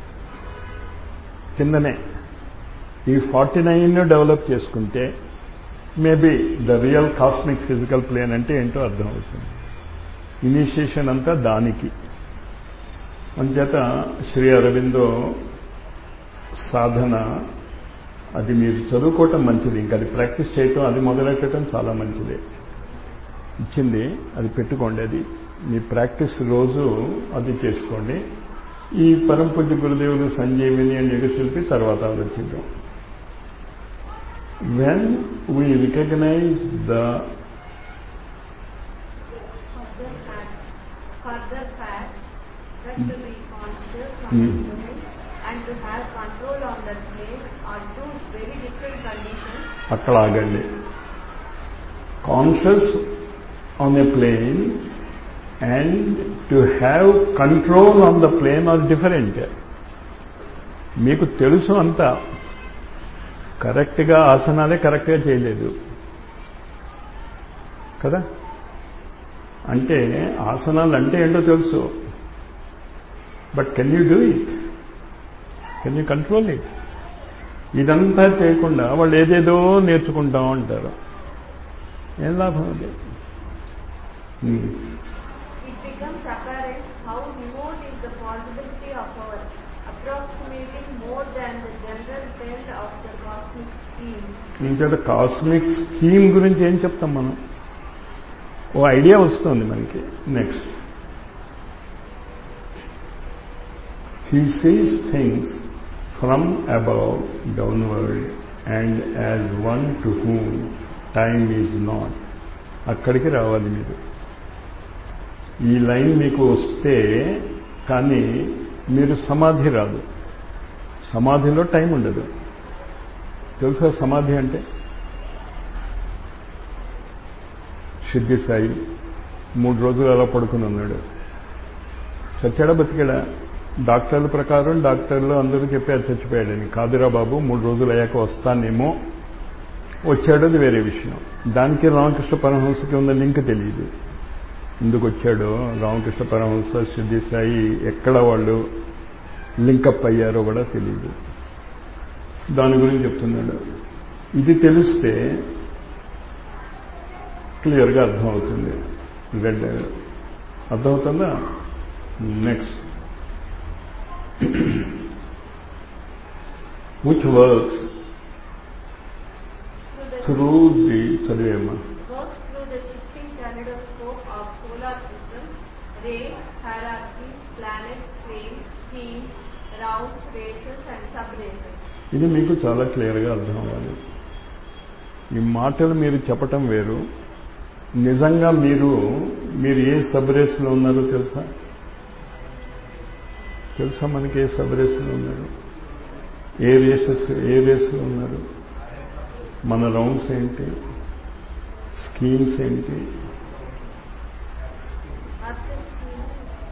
A: కిందనే. ఈ ఫార్టీ నైన్ డెవలప్ చేసుకుంటే maybe the real cosmic physical plane అంటే ఏంటో అర్థమవుతుంది. ఇనిషియేషన్ అంతా దానికి. అంచేత శ్రీ అరవిందో సాధన అది మీరు చదువుకోవటం మంచిది. ఇంకా అది ప్రాక్టీస్ చేయటం, అది మొదలెట్టడం చాలా మంచిది. ఇచ్చింది అది పెట్టుకోండి. అది మీ ప్రాక్టీస్ రోజు అది చేసుకోండి. ఈ పరమ పూజ్య గురుదేవులు సంజీవిని అండ్ యుగశిల్పి తర్వాత ఆలోచిద్దాం. when we recognize the
B: further fact, further fact that to be conscious on
A: Hmm.
B: the plane and to have control on that plane are two very different conditions.
A: అక్కడ ఆగండి. Conscious on a plane and to have control on the plane are different. మీకు తెలుసు అంతా, కరెక్ట్గా ఆసనాలే కరెక్ట్గా చేయలేదు కదా. అంటే ఆసనాలు అంటే ఏంటో తెలుసు, but can you do it, can you control it? ఇదంతా చేయకుండా వాళ్ళు ఏదేదో నేర్చుకుంటాం అంటారు. ఏం లాభం అది?
B: It becomes apparent how remote is the possibility of our approximating more than the general trend of the cosmic scheme.
A: ఇంకేత కాస్మిక్ స్కీమ్ గురించి ఏం చెప్తాం మనం? ఓ ఐడియా వస్తుంది మనకి. Next, he sees things from above downward and as one to whom time is not. అక్కడికి రావాలి మీరు. ఈ లైన్ మీకు వస్తే కానీ మీరు సమాధి రాదు. సమాధిలో టైం ఉండదు. తెలుసా సమాధి అంటే? సిద్ధి సాయి మూడు రోజులు అలా పడుకుని ఉన్నాడు. చచ్చాడా బతికాడా? డాక్టర్ల ప్రకారం డాక్టర్లు అందరూ చెప్పారు చచ్చిపోయాడని. కాదురా బాబు, మూడు రోజులు అయ్యాక వస్తానేమో, వచ్చాడు, అది వేరే విషయం. దానికి రామకృష్ణ పరమహంసకి ఉన్న లింక్ తెలియదు. ఎందుకు వచ్చాడో రామకృష్ణ పరమహంస సిద్ధి సాయి ఎక్కడ వాళ్ళు లింకప్ అయ్యారో కూడా తెలియదు. దాని గురించి చెప్తున్నాడు. ఇది తెలిస్తే క్లియర్గా అర్థమవుతుంది. రెడ్ అర్థమవుతుందా? Next, which works through the చదివేమా
B: Works through the shifting kaleidoscope of solar system, rays, hierarchies, planets, flames, schemes, rounds, races and sub-races.
A: ఇది మీకు చాలా క్లియర్గా అర్థం అవ్వాలి. ఈ మాటలు మీరు చెప్పటం వేరు, నిజంగా మీరు మీరు ఏ సబ్ రేస్లో ఉన్నారో తెలుసా? తెలుసా మనకి ఏ సబ్ రేస్లో ఉన్నారు, ఏ రేసెస్ ఏ రేస్లో ఉన్నారు, మన రౌండ్స్ ఏంటి, స్కీమ్స్ ఏంటి?
B: Earth scheme,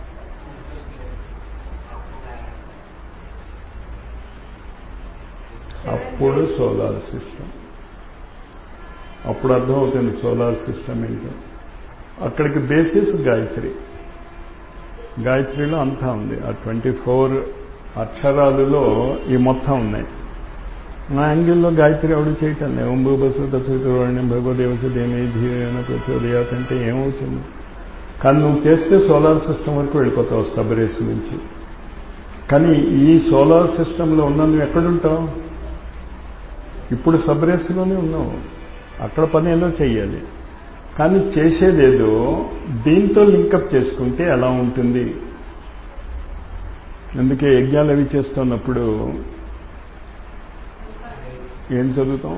A: అప్పుడు సోలార్ సిస్టమ్. అప్పుడు అర్థమవుతుంది సోలార్ సిస్టమ్ ఏంటో. అక్కడికి బేసిస్ గాయత్రి. గాయత్రిలో అంతా ఉంది. ఆ ట్వంటీ ఫోర్ అక్షరాలలో ఈ మొత్తం ఉన్నాయి. ఆ యాంగిల్లో గాయత్రి ఎవడు చేయటం లేదు. ఓం భూబసు దశరథం భగవదేవసు దేమే ధీరేణ ప్రచోదయాత్ అంటే ఏమవుతుంది? కానీ నువ్వు చేస్తే సోలార్ సిస్టమ్ వరకు వెళ్ళిపోతావు సబ్ రేస్ నుంచి. కానీ ఈ సోలార్ సిస్టంలో ఉన్న నువ్వు ఎక్కడుంటావు? ఇప్పుడు సబ్ రేస్లోనే ఉన్నావు. అక్కడ పని ఏదో చెయ్యాలి. కానీ చేసేదేదో దీంతో లింకప్ చేసుకుంటే ఎలా ఉంటుంది? అందుకే యజ్ఞాలు అవి చేస్తున్నప్పుడు ఏం చదువుతాం,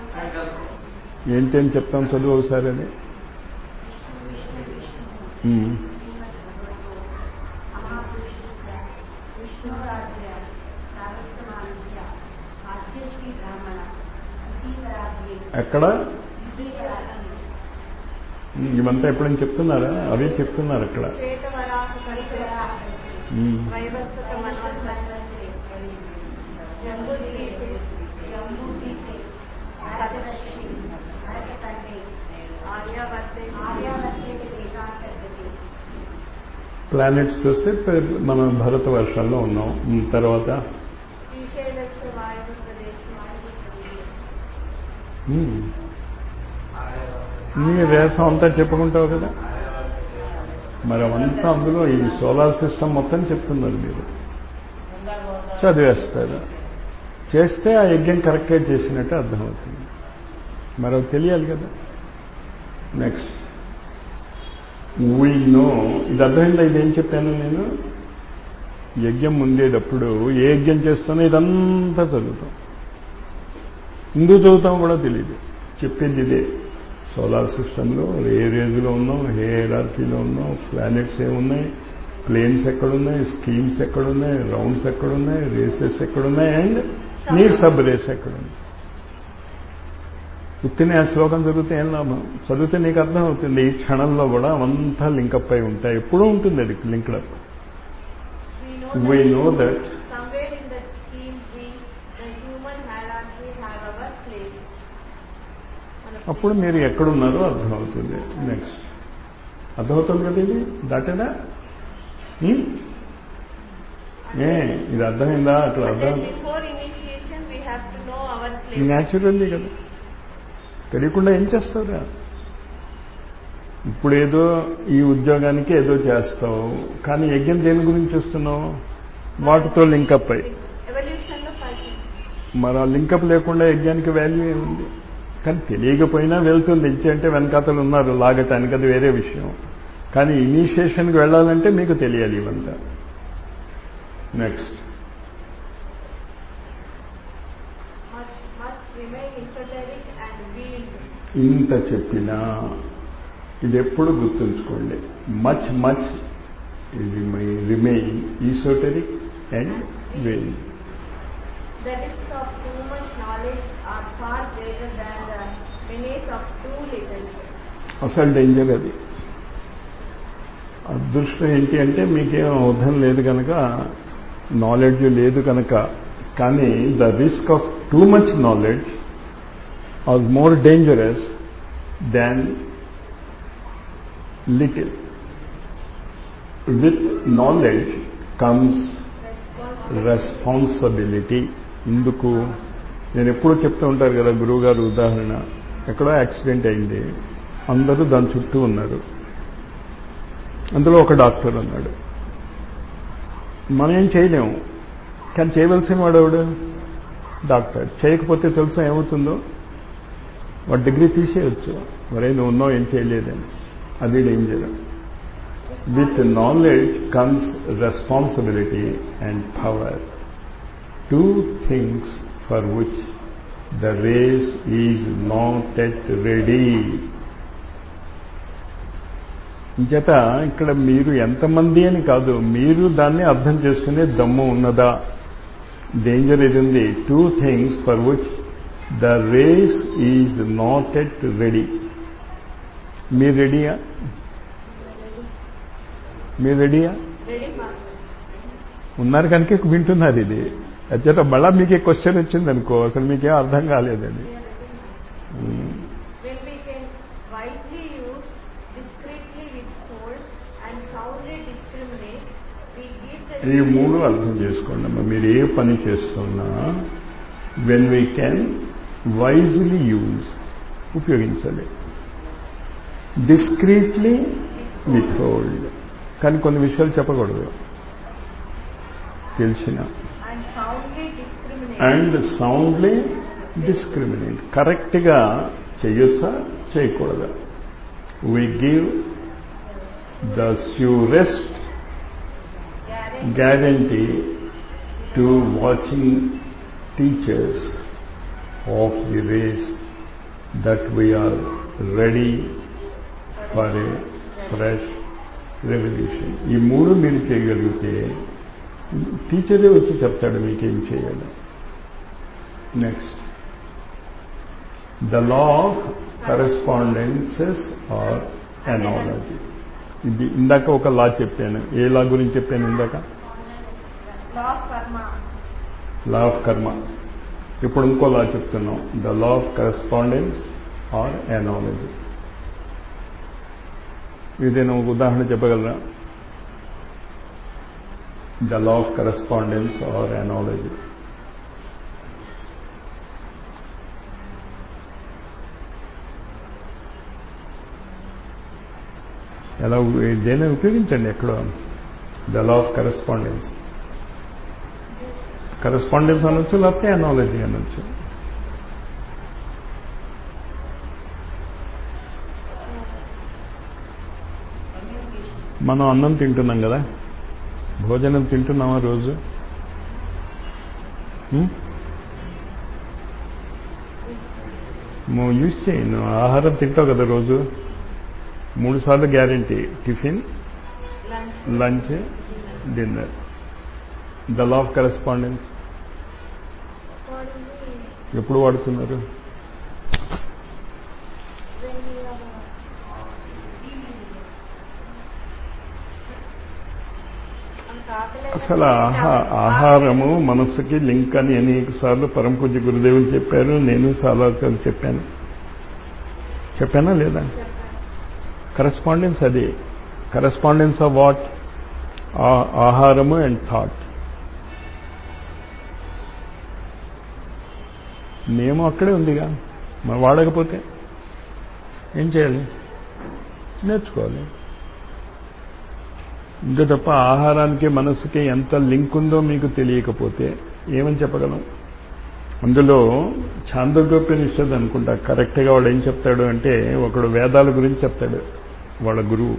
A: ఏంటేం చెప్తాం? చదువు ఒకసారి అది. ఎక్కడ ఇవంతా ఎప్పుడైనా చెప్తున్నారా? అవే చెప్తున్నారు అక్కడ.
B: శ్వేతవరాహ పరికరాహ వైవస్వత మన్వంతరి జంబూద్వీపే జంబూద్వీపే భరతలక్ష్మి భరతఖండే ఆర్యావర్తే ఆర్యావర్తే దేశాంతర్గతే.
A: ప్లానెట్స్ చూస్తే మనం భరత వర్షాల్లో ఉన్నాం. తర్వాత
B: శ్రీశైలస్య వాయువు ప్రదేశం
A: నీ వేసం అంతా చెప్పుకుంటావు కదా. మరి అవంతా అందులో ఈ సోలార్ సిస్టమ్ మొత్తం చెప్తున్నారు. మీరు చదివేస్తారు, చేస్తే ఆ యజ్ఞం కరెక్ట్గా చేసినట్టు అర్థమవుతుంది. మరి అది తెలియాలి కదా. Next, we know. ఇది అర్థమైందా? ఇదేం చెప్పాను నేను? యజ్ఞం ఉండేటప్పుడు ఏ యజ్ఞం చేస్తానో ఇదంతా చదువుతాం. ఎందుకు చదువుతామో కూడా తెలియదు. చెప్పేది ఇదే, సోలార్ సిస్టంలో ఏ రేంజ్లో ఉన్నాం, ఏ హైరార్కీలో ఉన్నాం, ప్లానెట్స్ ఏమున్నాయి, ప్లేన్స్ ఎక్కడున్నాయి, స్కీమ్స్ ఎక్కడున్నాయి, రౌండ్స్ ఎక్కడున్నాయి, రేసెస్ ఎక్కడున్నాయి, అండ్ నీ సబ్ రేస్ ఎక్కడున్నాయి. ఉత్తినే ఆ శ్లోకం చదివితే ఏం లాభం? చదివితే నీకు అర్థం అవుతుంది. ఈ క్షణంలో కూడా అవంతా లింకప్ అయి ఉంటాయి. ఎప్పుడూ ఉంటుంది అది లింక్డప్. We know that
B: somewhere in that scheme we the human hierarchy have our place.
A: అప్పుడు మీరు ఎక్కడున్నారో అర్థమవుతుంది. నెక్స్ట్ అర్థమవుతుంది కదా ఇది దాటేనా? ఏ ఇది అర్థమైందా? అట్లా అర్థం న్యాచురల్లీ కదా, తెలియకుండా ఏం చేస్తావురా? ఇప్పుడేదో ఈ ఉద్యోగానికి ఏదో చేస్తావు, కానీ యజ్ఞం దేని గురించి చూస్తున్నావు? వాటితో లింకప్ అయ్యి. మరి ఆ లింకప్ లేకుండా యజ్ఞానికి వాల్యూ ఏముంది? కానీ తెలియకపోయినా వెళ్తుంది. ఇచ్చి అంటే వెనకాతలు ఉన్నారు లాగటానికి, అది వేరే విషయం. కానీ ఇనిషియేషన్కి వెళ్ళాలంటే మీకు తెలియాలి ఇవంతా. నెక్స్ట్ ఇంత చెప్పినా ఇది ఎప్పుడు గుర్తుంచుకోండి. Much much remain esoteric and veiling.
B: The risks of too much knowledge are far greater than the menace of too little.
A: అసలు డేంజర్ అది. అదృష్టం ఏంటి అంటే మీకేం అవధం లేదు కనుక, నాలెడ్జ్ లేదు కనుక. కానీ the risk of too much knowledge are more dangerous than little. With knowledge comes responsibility. ఇందుకు నేను ఎప్పుడూ చెప్తూ ఉంటారు కదా, గురువు గారు ఉదాహరణ, ఎక్కడో యాక్సిడెంట్ అయింది, అందరూ దాని చుట్టూ ఉన్నారు, అందులో ఒక డాక్టర్ ఉన్నాడు. మనం ఏం చేయలేము, కానీ చేయవలసిన వాడు ఎవడు? డాక్టర్. చేయకపోతే తెలుసా ఏమవుతుందో? వాడు డిగ్రీ తీసేయచ్చు, మరే నువ్వు ఉన్నావు ఏం చేయలేదని. అది danger. With knowledge comes responsibility and power, two things for which the race is not yet ready. ఇంచేత ఇక్కడ మీరు ఎంతమంది అని కాదు, మీరు దాన్ని అర్థం చేసుకునే దమ్ము ఉన్నదా? డేంజర్ ఇది ఉంది. Two things for which the race is not yet ready. మీరు రెడీయా? మీరు రెడీయా? ఉన్నారు కనుక వింటున్నారు ఇది. అచ్చేత మళ్ళా మీకే క్వశ్చన్ వచ్చింది అనుకో, అసలు మీకేం అర్థం కాలేదని. ఈ మూడు అర్థం చేసుకోండి అమ్మా. మీరు ఏ పని చేస్తున్నా when we can wisely use, ఉపయోగించాలి. డిస్క్రీట్లీ విత్హోల్డ్, కానీ కొన్ని విషయాలు చెప్పకూడదు తెలిసిన. అండ్ సౌండ్లీ డిస్క్రిమినేట్, కరెక్ట్గా చేయొచ్చా చేయకూడదా. We give the surest guarantee to watching teachers of the race that we are ready for a fresh revolution. ఈ మూడు మీరు చేయగలిగితే టీచరే వచ్చి చెప్తాడు మీకేం చేయాలి. Next the law of correspondences or analogy. ఇది ఇందాక ఒక లా చెప్పాను. ఏ లా గురించి చెప్పాను ఇందాక? లా ఆఫ్ కర్మ. ఇప్పుడు ఇంకో లా చెప్తున్నాం, the law of correspondence or analogy. ఇదేనా ఒక ఉదాహరణ చెప్పగలరా? The law of correspondence or analogy. ఎలా దేని ఉపయోగించండి ఎక్కడో. The law of correspondence, correspondence అనొచ్చు, లేకపోతే అనాలజీ అనొచ్చు. మనం అన్నం తింటున్నాం కదా, భోజనం తింటున్నామా రోజు? నువ్వు యూజ్ చేయి. నువ్వు ఆహారం తింటావు కదా రోజు, మూడు సార్లు guarantee, tiffin, lunch, dinner. The law of correspondence ఎప్పుడు వాడుతున్నారు? అసలు ఆహా ఆహారము మనస్సుకి లింక్ అని అనేక సార్లు పరమ పూజ్య గురుదేవులు చెప్పారు. నేను చాలా సార్లు చెప్పాను. చెప్పానా లేదా? కరెస్పాండెన్స్ అది. Correspondence of what? ఆహారము అండ్ థాట్. నియమం అక్కడే ఉందిగా, మనం వాడకపోతే ఏం చేయాలి? నేర్చుకోవాలి. ఇంకా తప్ప ఆహారానికి మనస్సుకి ఎంత లింక్ ఉందో మీకు తెలియకపోతే ఏమని చెప్పగలం? అందులో ఛాందోగ్యోపనిషత్తు అనుకుంటా కరెక్ట్గా వాడు ఏం చెప్తాడు అంటే, ఒకడు వేదాల గురించి చెప్తాడు వాళ్ళ గురువు.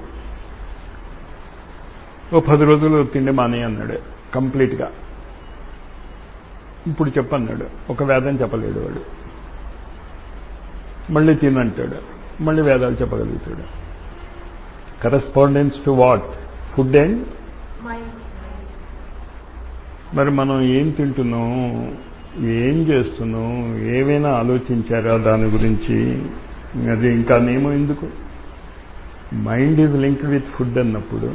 A: ఓ పది రోజులు తిండి మానే అన్నాడు కంప్లీట్గా. ఇప్పుడు చెప్పన్నాడు, ఒక వేదం చెప్పలేడు వాడు. మళ్ళీ తినంటాడు, మళ్ళీ వేదాలు చెప్పగలుగుతాడు. Correspondence to what? Food and mind. మరి మనం ఏం తింటున్నాం, ఏం చేస్తున్నాం, ఏమైనా ఆలోచించారా దాని గురించి? అది ఇంకా నియమం ఎందుకు? Mind is linked with food అన్నప్పుడు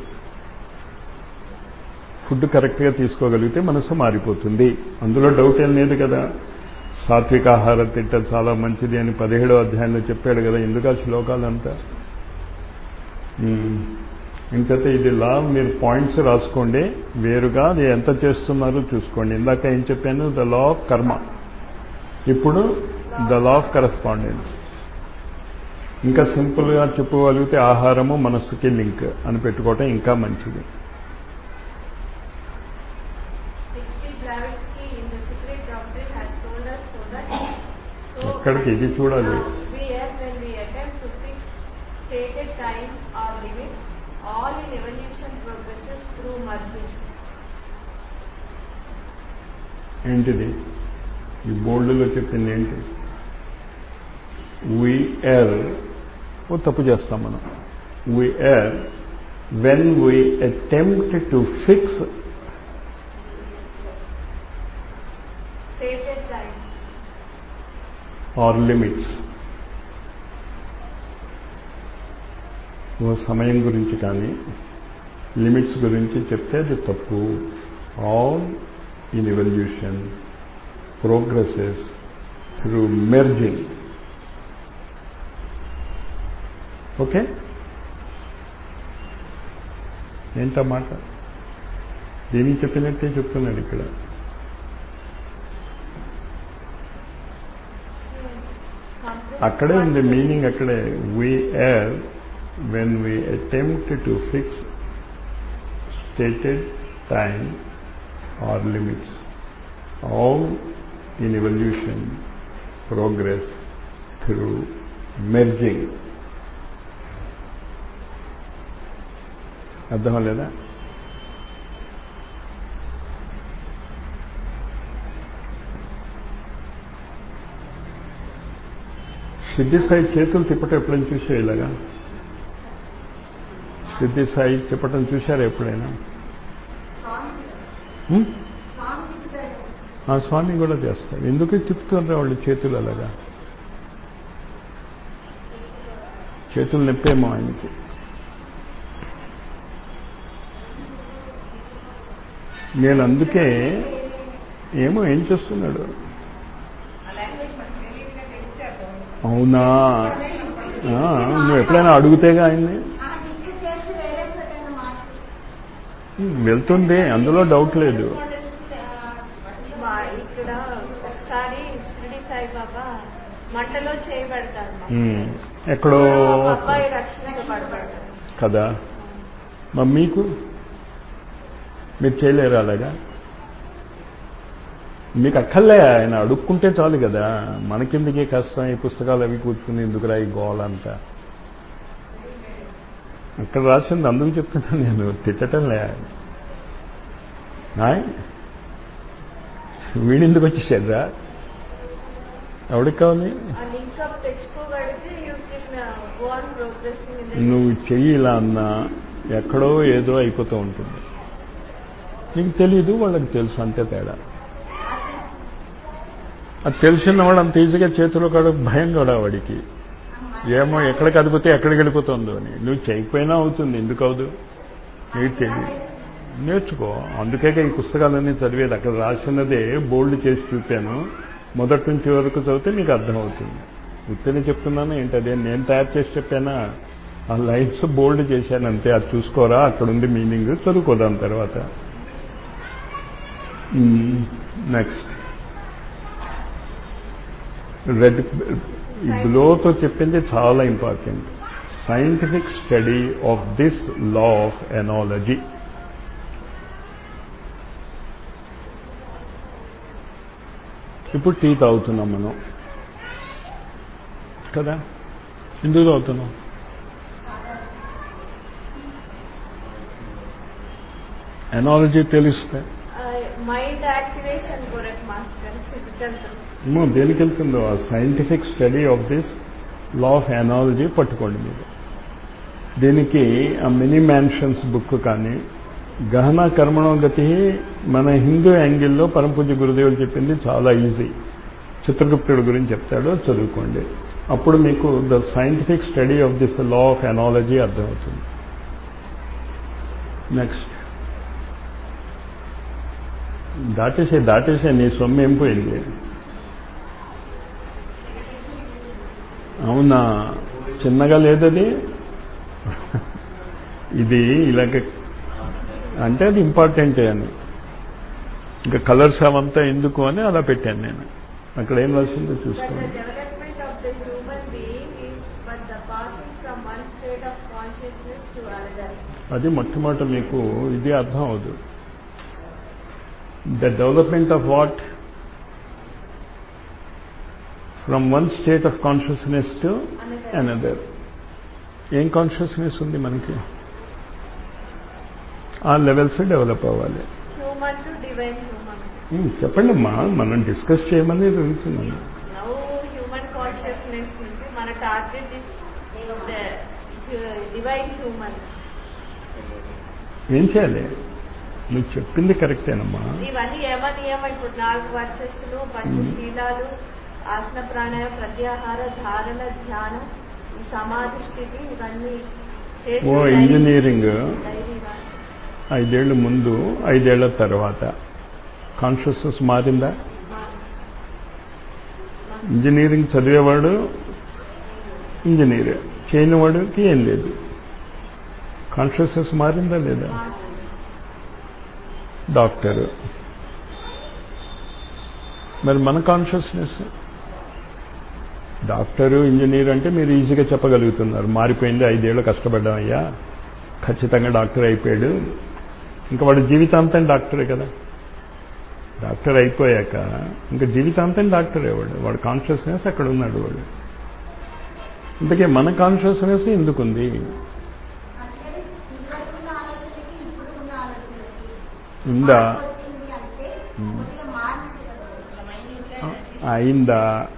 A: ఫుడ్ కరెక్ట్గా తీసుకోగలిగితే మనసు మారిపోతుంది. అందులో డౌట్ ఏం లేదు కదా. సాత్విక ఆహారం తింటే చాలా మంచిది అని పదిహేడో అధ్యాయంలో చెప్పాడు కదా. ఎందుకు ఆ శ్లోకాలంతా? ఇంకైతే ఇది లా, మీరు పాయింట్స్ రాసుకోండి వేరుగా, అది ఎంత చేస్తున్నారో చూసుకోండి. ఇందాక ఏం చెప్పాను? ద లా ఆఫ్ కర్మ. ఇప్పుడు ద లా ఆఫ్ కరెస్పాండెన్స్. ఇంకా సింపుల్గా చెప్పుకోగలిగితే ఆహారము మనస్సుకి లింక్ అని పెట్టుకోవటం ఇంకా మంచిది. ఎక్కడికి ఇది చూడాలి. ఏంటిది ఈ బోర్డులో చెప్పింది? ఏంటి? we err. ఓ తప్పు చేస్తాం మనం. we err when we attempt to fix
B: stated time
A: or limits. ఓ సమయం గురించి కానీ లిమిట్స్ గురించి చెప్తే అది తప్పు. All in evolution progresses through merging. Okay? ఏంటా మాట? దీనికి చెప్పినట్టే చెప్తున్నాడు ఇక్కడ. అక్కడే ఉంది మీనింగ్, అక్కడే. we err when we attempt to fix stated time or limits. All in evolution progress through merging. అర్థం లేదా? సిద్ధి సాయి చేతులు తిప్పటం ఎప్పుడైనా చూసా? ఇలాగా సిద్ధి సాయి చెప్పటం చూశారా ఎప్పుడైనా? ఆ స్వామి కూడా చేస్తారు. ఎందుకు తిప్పుతుంటారు వాళ్ళు చేతులు అలాగా? చేతులు నొప్పేమో ఆయనకి. నేను అందుకే ఏమో ఏం చేస్తున్నాడు. అవునా? నువ్వు ఎప్పుడైనా అడుగుతేగా ఆయన్ని. వెళ్తుంది, అందులో డౌట్ లేదు.
B: ఇక్కడ ఒకసారి షిరిడి సాయిబాబా మంటలో చేయబడతారు,
A: ఎక్కడో
B: అబ్బాయి రక్షించబడతాడు
A: కదా. మరి మీకు మీరు చేయలేరు అలాగా? మీకు అక్కర్లే, ఆయన అడుక్కుంటే చాలు కదా. మనకెందుకే కష్టం? ఈ పుస్తకాలు అవి కూర్చుని ఎందుకు రాయి గోవాలంతా? అక్కడ రాసింది అందుకు చెప్తున్నాను నేను, తిట్టటంలే. వీడెందుకు వచ్చేసారా? ఎవడికి కావాలి?
B: ఆ లింక్ అప్ తెచ్చుకోగలిగితే you can go on progressing in the
A: నువ్వు చెయ్యి ఇలా అన్నా ఎక్కడో ఏదో అయిపోతూ ఉంటుంది. నీకు తెలీదు, వాళ్ళకి తెలుసు, అంతే తేడా. అది తెలిసిన వాడు అంత ఈజీగా చేతిలో కాడ భయం కూడా వాడికి, ఏమో ఎక్కడికి అదిపోతే ఎక్కడికి వెళ్ళిపోతుందో అని. నువ్వు చేయకపోయినా అవుతుంది, ఎందుకు అవదు? నీకు తెలియదు, నేర్చుకో. అందుకే ఈ పుస్తకాలన్నీ చదివేది. అక్కడ రాసినదే బోల్డ్ చేసి చూపాను, మొదటి నుంచి వరకు చదివితే మీకు అర్థమవుతుంది. ఉత్తనే చెప్తున్నాను ఏంటి, అదే నేను తయారు చేసి చెప్పానా? ఆ లైన్స్ బోల్డ్ చేశాను అంతే. అది చూసుకోరా, అక్కడ ఉంది మీనింగ్, చదువుకోదాం తర్వాత. నెక్స్ట్ రెడ్ బ్లోతో చెప్పింది చాలా important. Scientific study of this law of analogy. ఇప్పుడు టీ తాగుతున్నాం మనం కదా, ఎందుకు తాగుతున్నాం? ఎనాలజీ తెలిస్తే
B: మైండ్ యాక్టివేషన్ కొరకు మాస్టర్. ఫిజికల్
A: ఏమో దేనికి వెళ్తుందో ఆ scientific study of this law of analogy పట్టుకోండి మీరు. దీనికి ఆ మినీ మ్యాన్షన్స్ బుక్ కానీ, గహన కర్మణో గతి మన హిందూ యాంగిల్లో పరమపూజ్య గురుదేవులు చెప్పింది చాలా ఈజీ. చిత్రగుప్తుడి గురించి చెప్తాడు, చదువుకోండి. అప్పుడు మీకు the scientific study of this law of analogy అర్థమవుతుంది. నెక్స్ట్ దాటేసే దాటేసే నీ సొమ్ము ఏం పోయింది? అవునా, చిన్నగా లేదది. ఇది ఇలాగ అంటే అది ఇంపార్టెంటే అని. ఇంకా కలర్స్ అవంతా ఎందుకు అని అలా పెట్టాను నేను. అక్కడ ఏం రాసిందో చూసుకోండి. అది మొట్టమొదట మీకు ఇది అర్థం అవదు. The development of what? From one state of consciousness to another. ఏం కాన్షియస్నెస్ ఉంది మనకి? ఆ లెవెల్స్ డెవలప్ అవ్వాలి. చెప్పండి అమ్మా, మనం డిస్కస్ చేయమని జరుగుతున్నాను.
B: హ్యూమన్ కాన్షియస్నెస్ నుంచి మన టార్గెట్ డివైన్ హ్యూమన్.
A: ఏం చేయాలి? నువ్వు చెప్పింది కరెక్టేనమ్మా.
B: ఇవన్నీ ఏమని ఏమో ఇప్పుడు నాలుగు వర్చస్సులు, పంచశీలాలు, ఆసన ప్రాణాయామ, ప్రత్యాహార, ధారణ, ధ్యానం, ఈ సమాధి స్థితి, ఇవన్నీ
A: ఓ ఇంజనీరింగ్ ఐదేళ్ల ముందు ఐదేళ్ల తర్వాత కాన్షియస్నెస్ మారిందా? ఇంజనీరింగ్ చదివేవాడు ఇంజనీర్, చేయని వాడికి ఏం లేదు. కాన్షియస్నెస్ మారిందా లేదా? డాక్టరు మరి మన కాన్షియస్నెస్, డాక్టరు ఇంజనీర్ అంటే మీరు ఈజీగా చెప్పగలుగుతున్నారు. మారిపోయింది, ఐదేళ్ళు కష్టపడ్డామయ్యా, ఖచ్చితంగా డాక్టర్ అయిపోయాడు. ఇంకా వాడు జీవితాంతం డాక్టరే కదా. డాక్టర్ అయిపోయాక ఇంకా జీవితాంతం డాక్టర్ అయ్యాడు. వాడు కాన్షియస్నెస్ అక్కడ ఉన్నాడు వాడు. ఇంతకీ మన కాన్షియస్నెస్ ఎందుకుంది? ఉందా? అయిందా?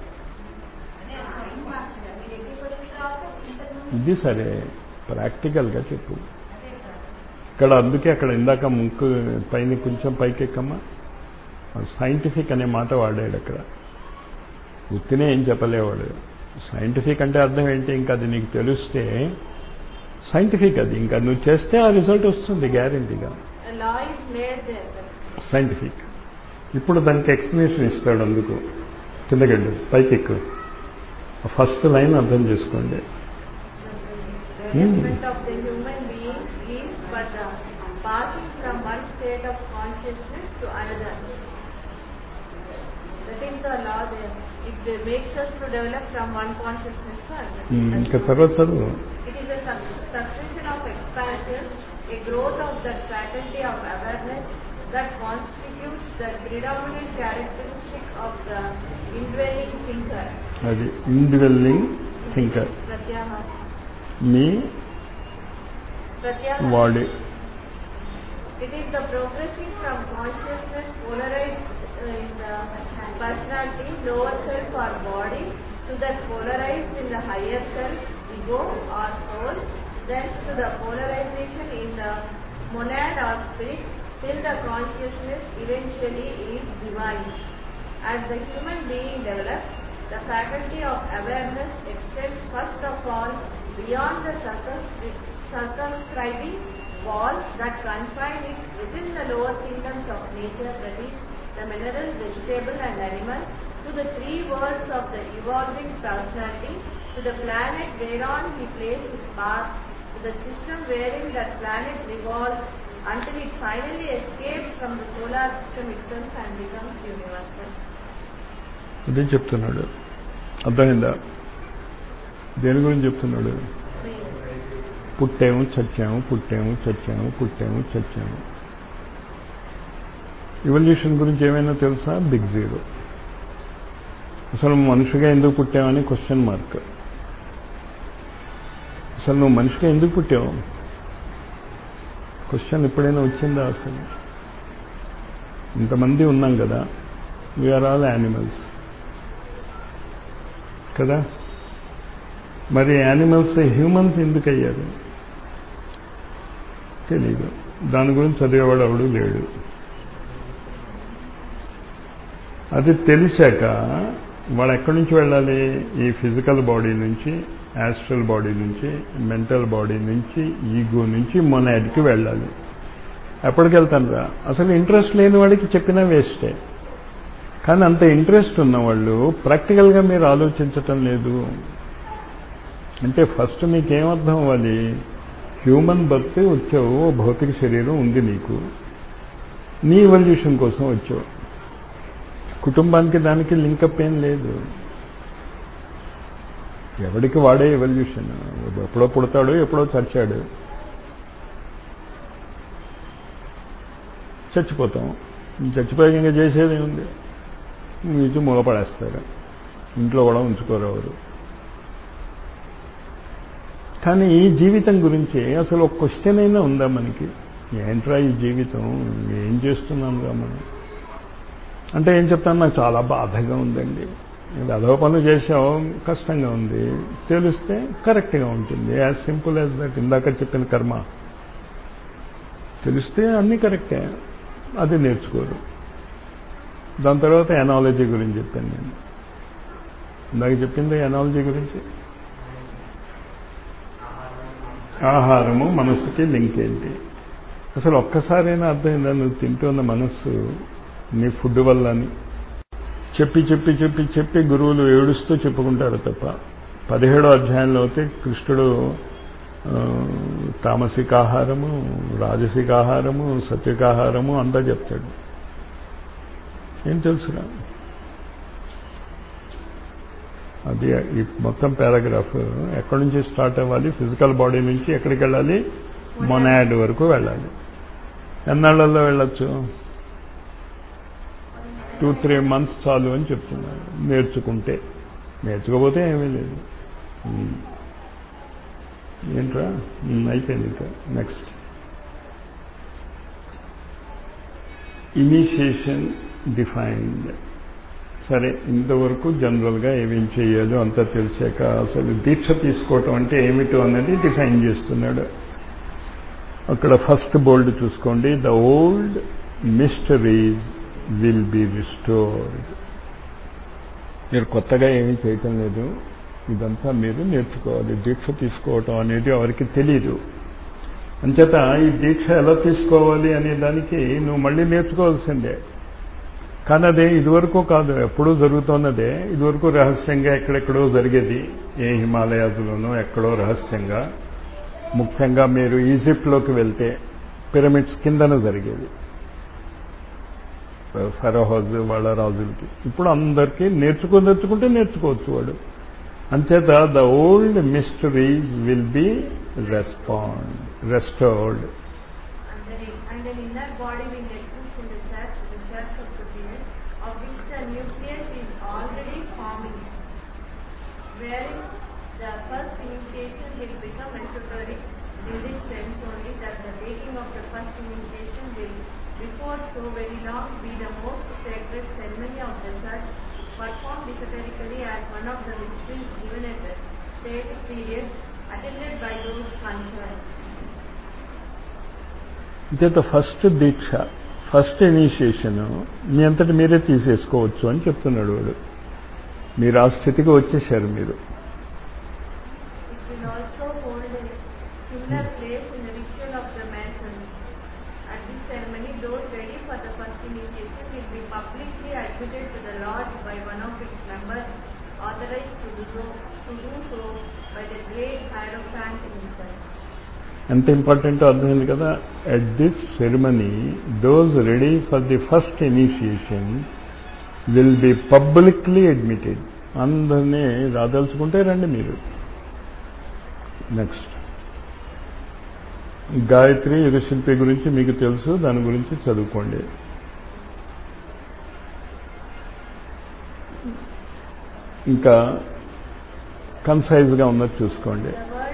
A: ఇది సరే, ప్రాక్టికల్గా చెప్పు. ఇక్కడ అందుకే అక్కడ ఇందాక ముక్కు పైన కొంచెం పైకెక్కమ్మా, సైంటిఫిక్ అనే మాట వాడాడు అక్కడ. ఉత్తినే ఏం చెప్పలేవాడు. సైంటిఫిక్ అంటే అర్థం ఏంటి? ఇంకా అది నీకు తెలిస్తే సైంటిఫిక్. అది ఇంకా నువ్వు చేస్తే ఆ రిజల్ట్ వస్తుంది గ్యారెంటీగా. సైంటిఫిక్. ఇప్పుడు దానికి ఎక్స్ప్లెనేషన్ ఇస్తాడు. అందుకు కిందకెళ్ళు, పైకెక్కు. ఫస్ట్ లైన్ అర్థం చేసుకోండి.
B: passing from one state of consciousness to another. That is the law there. It makes us to develop from one consciousness to another. It is a succession of expansion, a growth of that faculty of awareness that constitutes the predominant characteristic of the indwelling thinker.
A: That indwelling thinker.
B: Pratyahara.
A: Me.
B: Pratyahara. It is the progressing from consciousness polarized uh, in the personality, lower self or body, to that polarized in the higher self, ego or soul, then to the polarization in the monad or spirit, till the consciousness eventually is divine. As the human being develops, the faculty of awareness extends first of all beyond the circumscribing walls that confine it within the lower kingdoms of nature, that is, the mineral, vegetable and animal, to the three worlds of the evolving personality, to the planet whereon he placed his path, to the system wherein that planet revolves, until it finally escapes from the solar system itself and becomes universal.
A: అదే చెప్తున్నాడు. అర్థమైందా? దేని గురించి చెప్తున్నాడు? పుట్టాము చచ్చాము పుట్టాము చచ్చాము పుట్టాము చచ్చాము. Evolution గురించి ఏమైనా తెలుసా? Big zero. అసలు మనిషిగా ఎందుకు పుట్టామని క్వశ్చన్ మార్క్. అసలు నువ్వు మనిషిగా ఎందుకు పుట్టావు? క్వశ్చన్ ఎప్పుడైనా వచ్చిందా? అసలు ఇంతమంది ఉన్నాం కదా, వీఆర్ ఆల్ యానిమల్స్ కదా. మరి యానిమల్స్ హ్యూమన్స్ ఎందుకు అయ్యారు తెలీదు. దాని గురించి చదివేవాడు ఎవడు లేడు. అది తెలిసాక వాడు ఎక్కడి నుంచి వెళ్ళాలి? ఈ ఫిజికల్ బాడీ నుంచి, యాస్ట్రల్ బాడీ నుంచి, మెంటల్ బాడీ నుంచి, ఈగో నుంచి మొనాడ్కి వెళ్ళాలి. ఎప్పటికి వెళ్తాను రా? అసలు ఇంట్రెస్ట్ లేని వాడికి చెప్పినా వేస్టే. కానీ అంత ఇంట్రెస్ట్ ఉన్నవాళ్ళు ప్రాక్టికల్గా మీరు ఆలోచించటం లేదు. అంటే ఫస్ట్ మీకేమర్థం అవ్వాలి? హ్యూమన్ బర్త్ వచ్చావు, భౌతిక శరీరం ఉంది నీకు, నీ ఎవల్యూషన్ కోసం వచ్చావు. కుటుంబానికి దానికి లింకప్ ఏం లేదు. ఎవడికి వాడే ఎవల్యూషన్. ఎప్పుడో పుడతాడు, ఎప్పుడో చచ్చాడు, చచ్చిపోతాం. చచ్చిపోయాక ఇంకా చేసేది ఉంది, మీకు మూలపడేస్తారు. ఇంట్లో కూడా ఉంచుకోరు ఎవరు. కానీ ఈ జీవితం గురించి అసలు ఒక క్వశ్చన్ అయినా ఉందా మనకి? ఏంట్రా ఈ జీవితం, ఏం చేస్తున్నాం రా మనం అంటే ఏం చెప్తాను? నాకు చాలా బాధగా ఉందండి. అదో పనులు చేసాం, కష్టంగా ఉంది. తెలిస్తే కరెక్ట్గా ఉంటుంది. As simple as that. ఇందాక చెప్పిన కర్మ తెలిస్తే అన్నీ కరెక్టే, అది నేర్చుకోరు. దాని తర్వాత ఎనాలజీ గురించి చెప్పాను నేను. ఇందాక చెప్పింది ఎనాలజీ గురించి. ఆహారము మనస్సుకి లింక్ ఏంటి? అసలు ఒక్కసారైనా అర్థమైందా? నువ్వు తింటున్న మనస్సు నీ ఫుడ్ వల్ల అని చెప్పి చెప్పి చెప్పి చెప్పి గురువులు ఏడుస్తూ చెప్పుకుంటారు తప్ప. పదిహేడో అధ్యాయంలో అయితే కృష్ణుడు తామసికాహారము, రాజసికాహారము, సత్వికాహారము అంతా చెప్తాడు. ఏం తెలుసురా? అది ఈ మొత్తం పారాగ్రాఫ్ ఎక్కడి నుంచి స్టార్ట్ అవ్వాలి? ఫిజికల్ బాడీ నుంచి ఎక్కడికి వెళ్ళాలి? మొనాడ్ వరకు వెళ్ళాలి. ఎన్నాళ్లలో వెళ్ళొచ్చు? టూ త్రీ మంత్స్ చాలు అని చెప్తున్నాను నేర్చుకుంటే. నేర్చుకోకపోతే ఏమీ లేదు. ఏంట్రా అయిపోయింది. ఇంకా నెక్స్ట్ ఇనిషియేషన్ డిఫైన్డ్. సరే, ఇంతవరకు జనరల్గా ఏమేం చేయాలో అంతా తెలిసాక అసలు దీక్ష తీసుకోవటం అంటే ఏమిటో అనేది డిఫైన్ చేస్తున్నాడు. అక్కడ ఫస్ట్ బోల్డ్ చూసుకోండి. The old mysteries will be restored. మీరు కొత్తగా ఏమీ చేయటం లేదు, ఇదంతా మీరు నేర్చుకోవాలి. దీక్ష తీసుకోవటం అనేది ఎవరికి తెలియదు. అంచేత ఈ దీక్ష ఎలా తీసుకోవాలి అనే దానికి నువ్వు మళ్ళీ నేర్చుకోవాల్సిందే. కానీ అదే ఇదివరకు కాదు, ఎప్పుడూ జరుగుతున్నదే. ఇదివరకు రహస్యంగా ఎక్కడెక్కడో జరిగేది, ఏ హిమాలయాదులోనో ఎక్కడో రహస్యంగా. ముఖ్యంగా మీరు ఈజిప్ట్లోకి వెళ్తే పిరమిడ్స్ కిందన జరిగేది, ఫరోహోజ్ వాళ్ళ రాజులకి. ఇప్పుడు అందరికీ నేర్చుకోదలుచుకుంటే నేర్చుకోవచ్చు వాడు. అంచేత the old mysteries will be respond restored.
B: Nucleus is already forming, wherein the first initiation will become esoteric in this sense only that the taking of the first initiation will before so very long be the most sacred ceremony of the church, performed esoterically as one of the mysteries given at the state period, attended by those concerned.
A: చేత first దీక్ష first initiation మీ అంతటి మీరే తీసేసుకోవచ్చు అని చెప్తున్నాడు వాడు. మీరు ఆ స్థితికి వచ్చేసారు. మీరు
B: It will also hold a similar place in the ritual of the Masons. At this ceremony, those ready for the first initiation will be publicly admitted to the lodge by one of its members, authorized to do so, to do so by the great Hierophant himself.
A: ఎంత ఇంపార్టెంటో అర్థమైంది కదా. At this ceremony those ready for the first initiation will be publicly admitted. అందరినీ రాదలుచుకుంటే రండి మీరు. Next Gayatri యుగశిల్పి గురించి మీకు తెలుసు, దాని గురించి చదువుకోండి. ఇంకా కన్సైజ్గా ఉన్నది చూసుకోండి.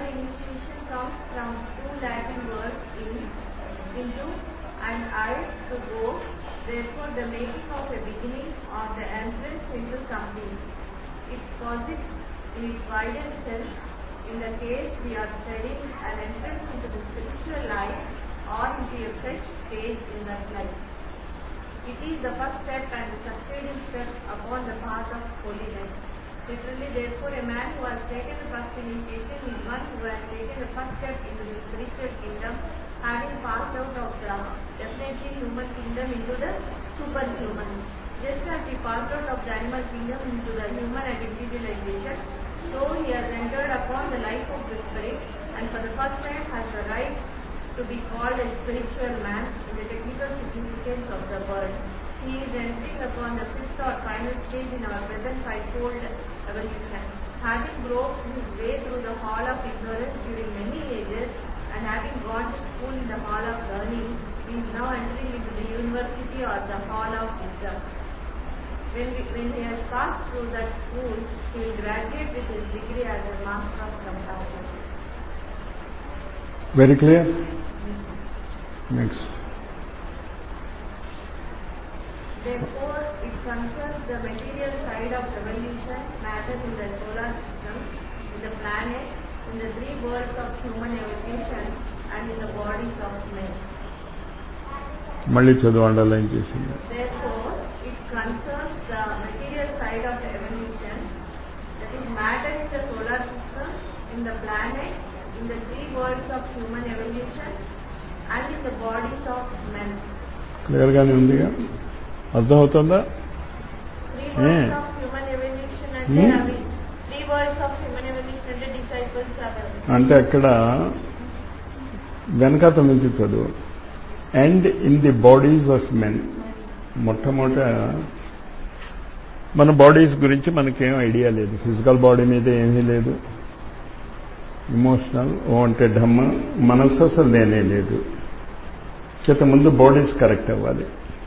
B: Therefore, the making of a beginning or the entrance into something. It posits in its widest sense in the case we are studying an entrance into the spiritual life or into a fresh stage in that life. It is the first step and the succeeding step upon the path of holiness. Literally, therefore, a man who has taken the first initiation is one who has taken the first step into the spiritual kingdom, having passed out of the definitely human kingdom into the superhuman. Just as he passed out of the animal kingdom into the human and individualization, so he has entered upon the life of the spirit and for the first time has the right to be called a spiritual man in the technical significance of the word. He is entering upon the fifth or final stage in our present fivefold evolution. Having groped his way through the hall of ignorance during many ages, and having gone to school in the hall of learning, he is now entering into the university or the hall of wisdom. When, we, when he has passed through that school, he will graduate with his degree as a master of compassion.
A: Very clear? Next.
B: Therefore, it concerns the material side of evolution, matter in the solar system, in the planets, in the three worlds of human evolution, and in the bodies of men.
A: మళ్ళీ చదువు underline చేసింది.
B: Therefore, it concerns the material side of evolution, that is matter in the solar system, in the planet, in the three worlds of human evolution, and in the bodies of men.
A: Clear గానే ఉందిగా, అర్థమవుతుందా?
B: Three worlds of human evolution అంటే అవి three worlds of human evolution అంటే disciples అవ్వాలి.
A: అంటే అక్కడ వెనకాత నుంచి చదువు. And in the bodies of men. మొట్టమొదట మన బాడీస్ గురించి మనకేం ఐడియా లేదు. ఫిజికల్ బాడీ మీద ఏమీ లేదు. ఇమోషనల్ ఓ అంటే ఢమ్మ, మనస్సు అసలు లేనే లేదు. చేత ముందు బాడీస్ కరెక్ట్ అవ్వాలి.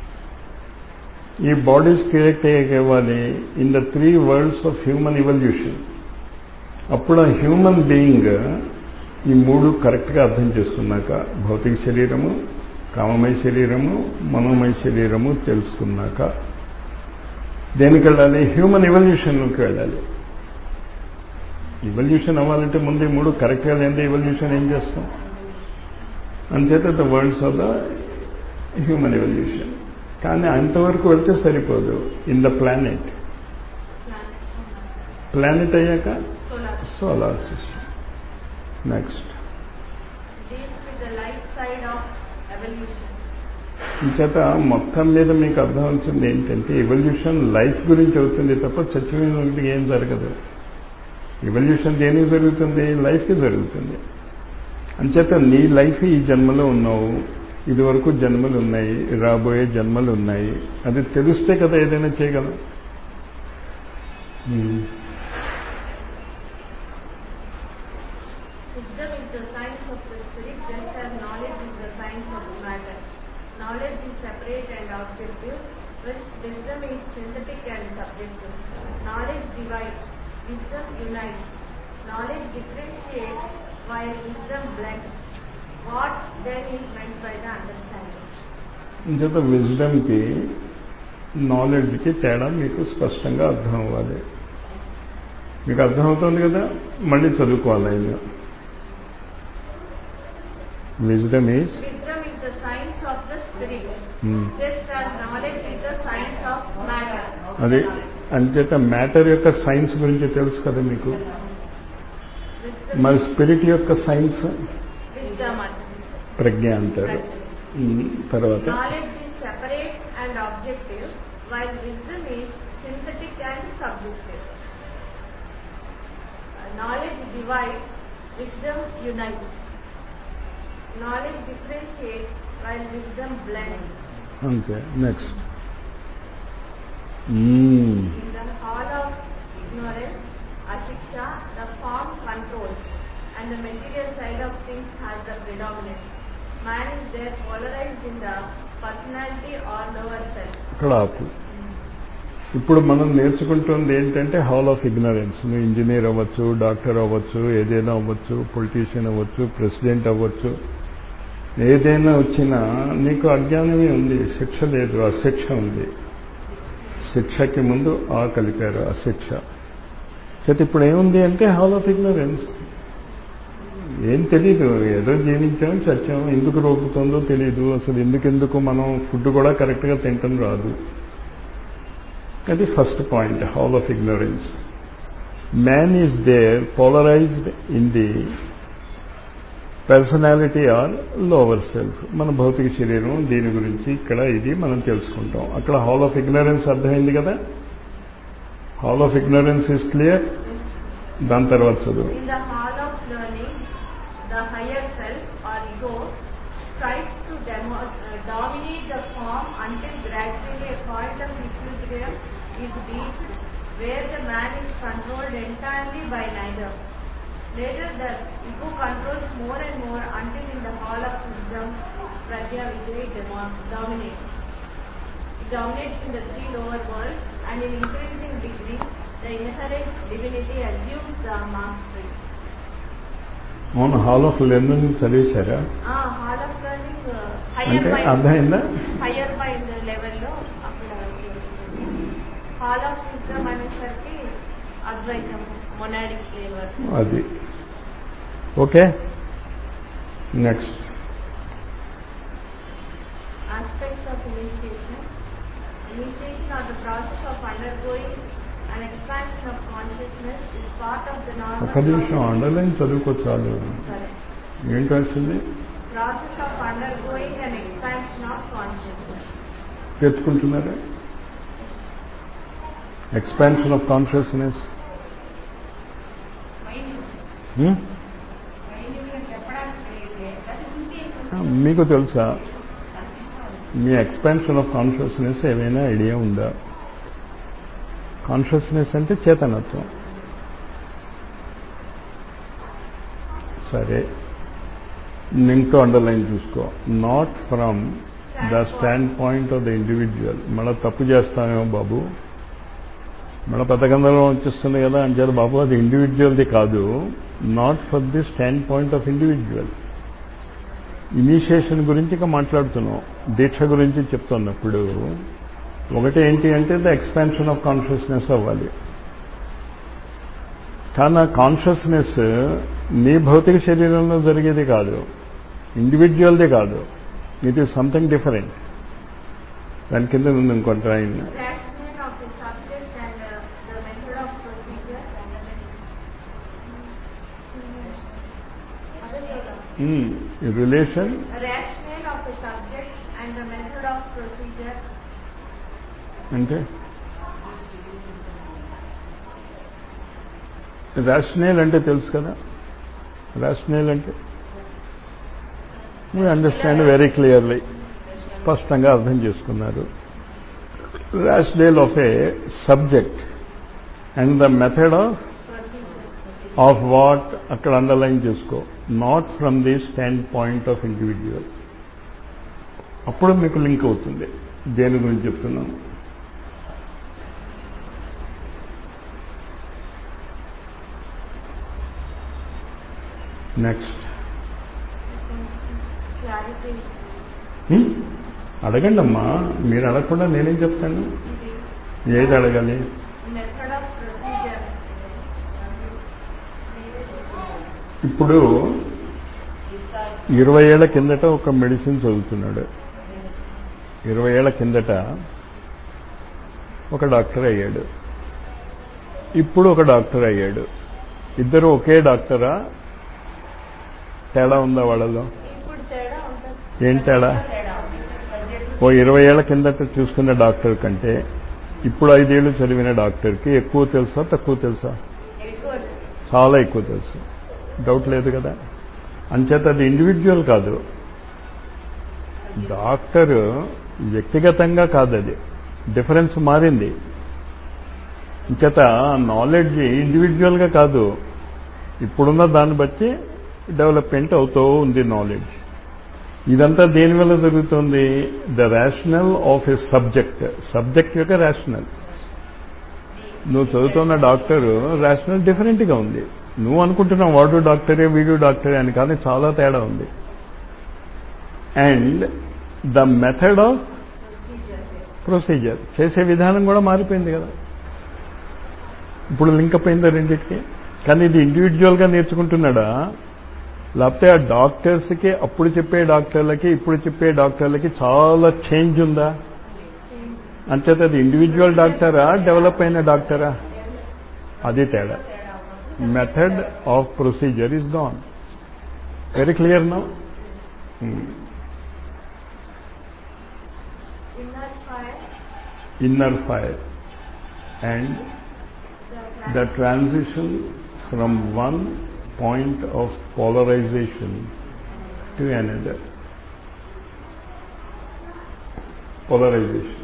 A: ఈ బాడీస్ కరెక్ట్ అవ్వాలి in the three worlds of human evolution. అప్పుడు ఆ హ్యూమన్ బీయింగ్ ఈ మూడు కరెక్ట్గా అర్థం చేసుకున్నాక, భౌతిక శరీరము, కామమయ శరీరము, మనోమయ శరీరము తెలుసుకున్నాక దేనికి వెళ్ళాలి? హ్యూమన్ ఎవల్యూషన్లోకి వెళ్ళాలి. ఎవల్యూషన్ అవ్వాలంటే ముందు ఈ మూడు కరెక్ట్గా లేదంటే ఎవల్యూషన్ ఏం చేస్తాం? అంచేత the worlds of the human evolution. కానీ అంతవరకు వెళ్తే సరిపోదు. ఇన్ ద ప్లానెట్, ప్లానెట్ అయ్యాక సోలార్ సిస్టమ్. నెక్స్ట్ ఇంచేత మొత్తం మీద మీకు అర్థమవుతుంది ఏంటంటే ఎవల్యూషన్ లైఫ్ గురించి అవుతుంది తప్ప చచ్చిపోయిన ఏం జరగదు. ఎవల్యూషన్ దేనికి జరుగుతుంది? లైఫ్కి జరుగుతుంది. అంచేత నీ లైఫ్ ఈ జన్మలో ఉన్నావు, ఇదివరకు జన్మలు ఉన్నాయి, రాబోయే జన్మలు ఉన్నాయి. అది తెలిస్తే కదా ఏదైనా చేయగలం.
B: Wisdom is the science of the spirit, just as knowledge is the science of matter. Knowledge is separate and objective, which wisdom is synthetic and subjective. Knowledge divides, wisdom unites. Knowledge differentiates, while wisdom blends. What then is meant by the understanding?
A: ఇంచేత విజ్డమ్కి నాలెడ్జ్కి తేడా మీకు స్పష్టంగా అర్థం అవ్వాలి. మీకు అర్థమవుతుంది కదా, మళ్ళీ చదువుకోవాలి ఆయన. Wisdom is
B: Wisdom is the science of the spirit. Just as knowledge is the science of matter.
A: అది అంచేత మ్యాటర్ యొక్క సైన్స్ గురించి తెలుసు కదా మీకు. మరి స్పిరిట్ యొక్క సైన్స్
B: Wisdom అంటారు.
A: ప్రజ్ఞ అంటారు. తర్వాత
B: Knowledge is separate and objective, while wisdom is synthetic and subjective. Knowledge divides, wisdom unites. Knowledge differentiates, while wisdom blends.
A: అంతే. Next
B: In the hall of ignorance, ashiksha, the form controls, and the material side of things has the predominance. Man is there polarized in the personality or lower self.
A: ఇక్కడ ఆపు. ఇప్పుడు మనం నేర్చుకుంటుంది ఏంటంటే hall of ignorance. నువ్వు engineer అవ్వచ్చు, doctor అవ్వచ్చు, ఏదైనా అవ్వచ్చు, పొలిటీషియన్ అవ్వచ్చు, ప్రెసిడెంట్ అవ్వచ్చు, ఏదైనా వచ్చినా నీకు అజ్ఞానమే ఉంది, శిక్ష లేదు, అశిక్ష ఉంది. శిక్షకి ముందు ఆ కలిపారు, అశిక్ష. అయితే ఇప్పుడు ఏముంది అంటే హాల్ ఆఫ్ ఇగ్నరెన్స్. ఏం తెలీదు, ఏదో జీవించాం, చచ్చాం, ఎందుకు రోగుతుందో తెలీదు, అసలు ఎందుకెందుకు మనం ఫుడ్ కూడా కరెక్ట్గా తింటం రాదు. అది first point, hall of ignorance. Man is there polarized in the personality or lower self. మన భౌతిక శరీరం, దీని గురించి ఇక్కడ ఇది మనం తెలుసుకుంటాం. అక్కడ హాల్ ఆఫ్ ఇగ్నరెన్స్ అర్థమైంది కదా. Hall of ignorance is clear. దాని తర్వాత చదువు.
B: In the hall of learning, the higher self or ego strives to demo, uh, dominate the form until gradually a point of equilibrium is reached where the man is controlled entirely by neither. Later the ego controls more and more until in the hall of wisdom, prajna vijay dominates. It dominates in the three lower worlds, and in increasing degree the inherent divinity assumes the mastery.
A: అవును, hall of learning చదివేశారా?
B: Hall of learning higher
A: అంటే
B: mind,
A: అర్థమైందా?
B: Higher mind లెవెల్లో అక్కడ hall of wisdom అనేసరికి అద్వైతం, monadic flavour.
A: అది okay. Next
B: aspects of initiation. Initiation or the process of undergoing an expansion of consciousness is part of the normal
A: ఒక్క నిమిషం underline చదువుకో చాలు.
B: Sorry.
A: ఏంటి వచ్చింది?
B: Process of undergoing an expansion of consciousness.
A: తెచ్చుకుంటున్నారా? Expansion of consciousness మీకు తెలుసా? మీ ఎక్స్పాన్షన్ ఆఫ్ కాన్షియస్నెస్ ఏమైనా ఐడియా ఉందా? కాన్షియస్నెస్ అంటే చేతనత్వం. సరే, లింక్తో అండర్లైన్ చూసుకో. Not from the standpoint of the individual. మళ్ళీ తప్పు చేస్తామేమో బాబు, మళ్ళీ పథకంలో వచ్చేస్తుంది కదా అంటారు. బాబు అది ఇండివిజువల్ది కాదు. Not for the standpoint of individual. Initiation గురించి ఇక మాట్లాడుతున్నాం, దీక్ష గురించి చెప్తున్నప్పుడు ఒకటి ఏంటి అంటే ద ఎక్స్పాన్షన్ ఆఫ్ కాన్షియస్నెస్ అవ్వాలి. కానీ ఆ కాన్షియస్నెస్ నీ భౌతిక శరీరంలో జరిగేది కాదు, ఇండివిజువల్ది కాదు. It is something different. దాని కింద ఉంది ఇంకొంత ఆయన relation,
B: rationale of the subject and the method of procedure.
A: అంటే రాషనల్ అంటే తెలుసు కదా. రాషనల్ అంటే వీ అండర్స్టాండ్ వెరీ క్లియర్లీ, స్పష్టంగా అర్థం చేసుకున్నారు. Rationale of a subject and the method of of what అక్కడ అండర్లైన్ చేసుకో. Not from the standpoint of individual. అప్పుడు మీకు లింక్ అవుతుంది దేని గురించి చెప్తున్నాను. నెక్స్ట్ అడగండి అమ్మా, మీరు అడగకుండా నేనేం చెప్తాను? ఏది అడగాలి?
B: Method of procedure.
A: ఇప్పుడు ఇరవై ఏళ్ల కిందట ఒక మెడిసిన్ చదువుతున్నాడు, ఇరవై ఏళ్ల కిందట ఒక డాక్టర్ అయ్యాడు, ఇప్పుడు ఒక డాక్టర్ అయ్యాడు. ఇద్దరు ఒకే డాక్టరా? తేడా ఉందా వాళ్ళలో?
B: ఇప్పుడు తేడా ఉంటుంది.
A: ఏం తేడా? ఓ ఇరవై ఏళ్ల కిందట చూసుకున్న డాక్టర్ కంటే ఇప్పుడు ఐదేళ్లు చదివిన డాక్టర్కి ఎక్కువ తెలుసా తక్కువ తెలుసా?
B: ఎక్కువ.
A: చాలా ఎక్కువ తెలుసు, డౌట్ లేదు కదా. అంచేత అది ఇండివిజువల్ కాదు, డాక్టర్ వ్యక్తిగతంగా కాదు, అది డిఫరెన్స్ మారింది. అంచేత నాలెడ్జ్ ఇండివిజువల్గా కాదు, ఇప్పుడున్న దాన్ని బట్టి డెవలప్మెంట్ అవుతూ ఉంది నాలెడ్జ్. ఇదంతా దేనివల్ల జరుగుతుంది? The rationale of a subject, subject యొక్క రేషనల్. నువ్వు చదువుతున్న డాక్టర్ రేషనల్ డిఫరెంట్గా ఉంది. నువ్వు అనుకుంటున్నావు వాడు డాక్టరే వీడు డాక్టరే అని, కానీ చాలా తేడా ఉంది. And the method of procedure, చేసే విధానం కూడా మారిపోయింది కదా. ఇప్పుడు లింకప్ అయిందా రెండింటికి? కానీ ఇది ఇండివిజువల్గా నేర్చుకుంటున్నాడా, లేకపోతే ఆ డాక్టర్స్కి అప్పుడు చెప్పే డాక్టర్లకి ఇప్పుడు చెప్పే డాక్టర్లకి చాలా చేంజ్ ఉందా? అంచేత అది ఇండివిజువల్ డాక్టరా డెవలప్ అయిన డాక్టరా? అది తేడా. Method of procedure is gone. Very clear now. Inner fire and the transition from one point of polarization to another. Polarization.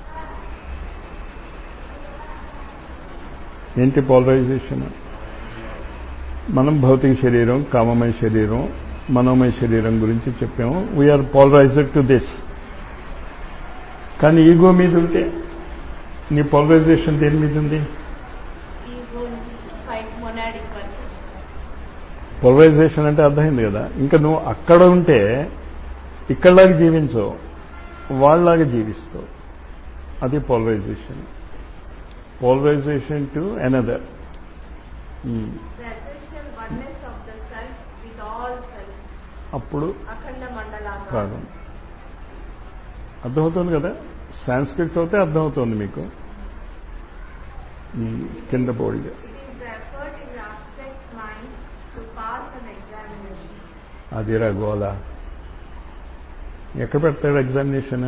A: ఏంటి పోలరైజేషన్? మనం భౌతిక శరీరం, కామమయ శరీరం, మనోమయ శరీరం గురించి చెప్పాము. We're polarised to this. కానీ ఈగో మీద ఉంటే నీ పోలరైజేషన్ దేని మీద ఉంది? పోలరైజేషన్ అంటే అర్థమైంది కదా. ఇంకా నువ్వు అక్కడ ఉంటే ఇక్కడలాగా జీవించవు, వాళ్ళలాగా జీవిస్తావు. అది పోలరైజేషన్. Polarisation to another. అప్పుడు కాదు. అర్థమవుతుంది కదా. సాంస్క్రిట్ అయితే అర్థమవుతుంది మీకు. కింద బోల్డ్ అదిరా గోల. ఎక్కడ పెడతాడు ఎగ్జామినేషన్?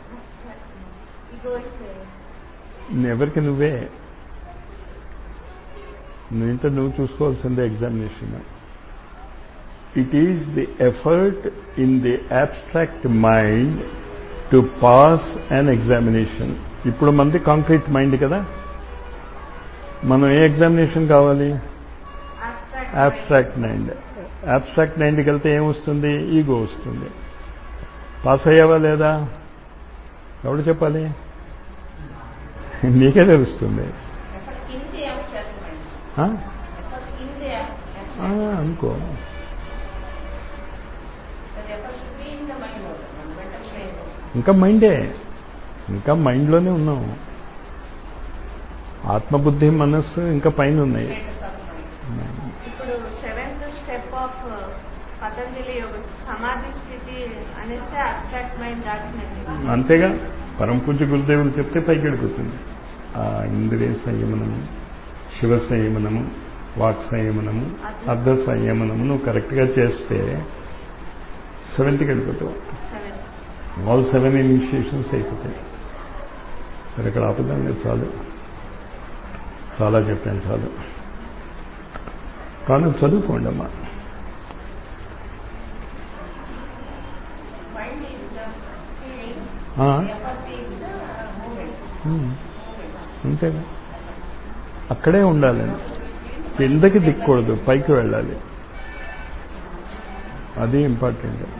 A: ఎవరికి నువ్వే, నువ్వింత నువ్వు చూసుకోవాల్సిందే examination. It is the effort in the abstract mind to pass an examination. ఇప్పుడు మనది కాంక్రీట్ మైండ్ కదా. మనం ఏ ఎగ్జామినేషన్ కావాలి? Abstract mind. అబ్స్ట్రాక్ట్ మైండ్కి వెళ్తే ఏమొస్తుంది? ఈగో వస్తుంది. పాస్ అయ్యావా లేదా? ఎవడు చెప్పాలి? నీకే తెలుస్తుంది. అనుకో. ఇంకా మైండే, ఇంకా మైండ్లోనే ఉన్నాం. ఆత్మబుద్ధి మనస్సు ఇంకా పైన ఉన్నాయి.
B: ఇప్పుడు seventh step of Patanjali yoga సమాధి స్థితి అనేస్తే అబ్స్ట్రాక్ట్ మైండ్ దాటినట్టు.
A: అంతేగా. పరమ పూజ్య గురుదేవులు చెప్తే పైకి వెళ్ళిపోతుంది. ఆ ఇంద్రియ సంయమనము, శివ సంయమనము, వాక్ సంయమనము, అర్ధ సంయమనము నువ్వు కరెక్ట్గా చేస్తే సెవెంత్కి వెళ్ళిపోతావు. ఆల్ సెవెన్ ఇనిషియేషన్స్ అయిపోతాయి. సరే, ఇక్కడ ఆపుదాం. లేదు, చాలు, చాలా చెప్పాను, చాలు. కానీ చదువుకోండి అమ్మా. అంతేగా. అక్కడే ఉండాలని, కిందకి దిక్కకూడదు, పైకి వెళ్ళాలి. అది ఇంపార్టెంట్.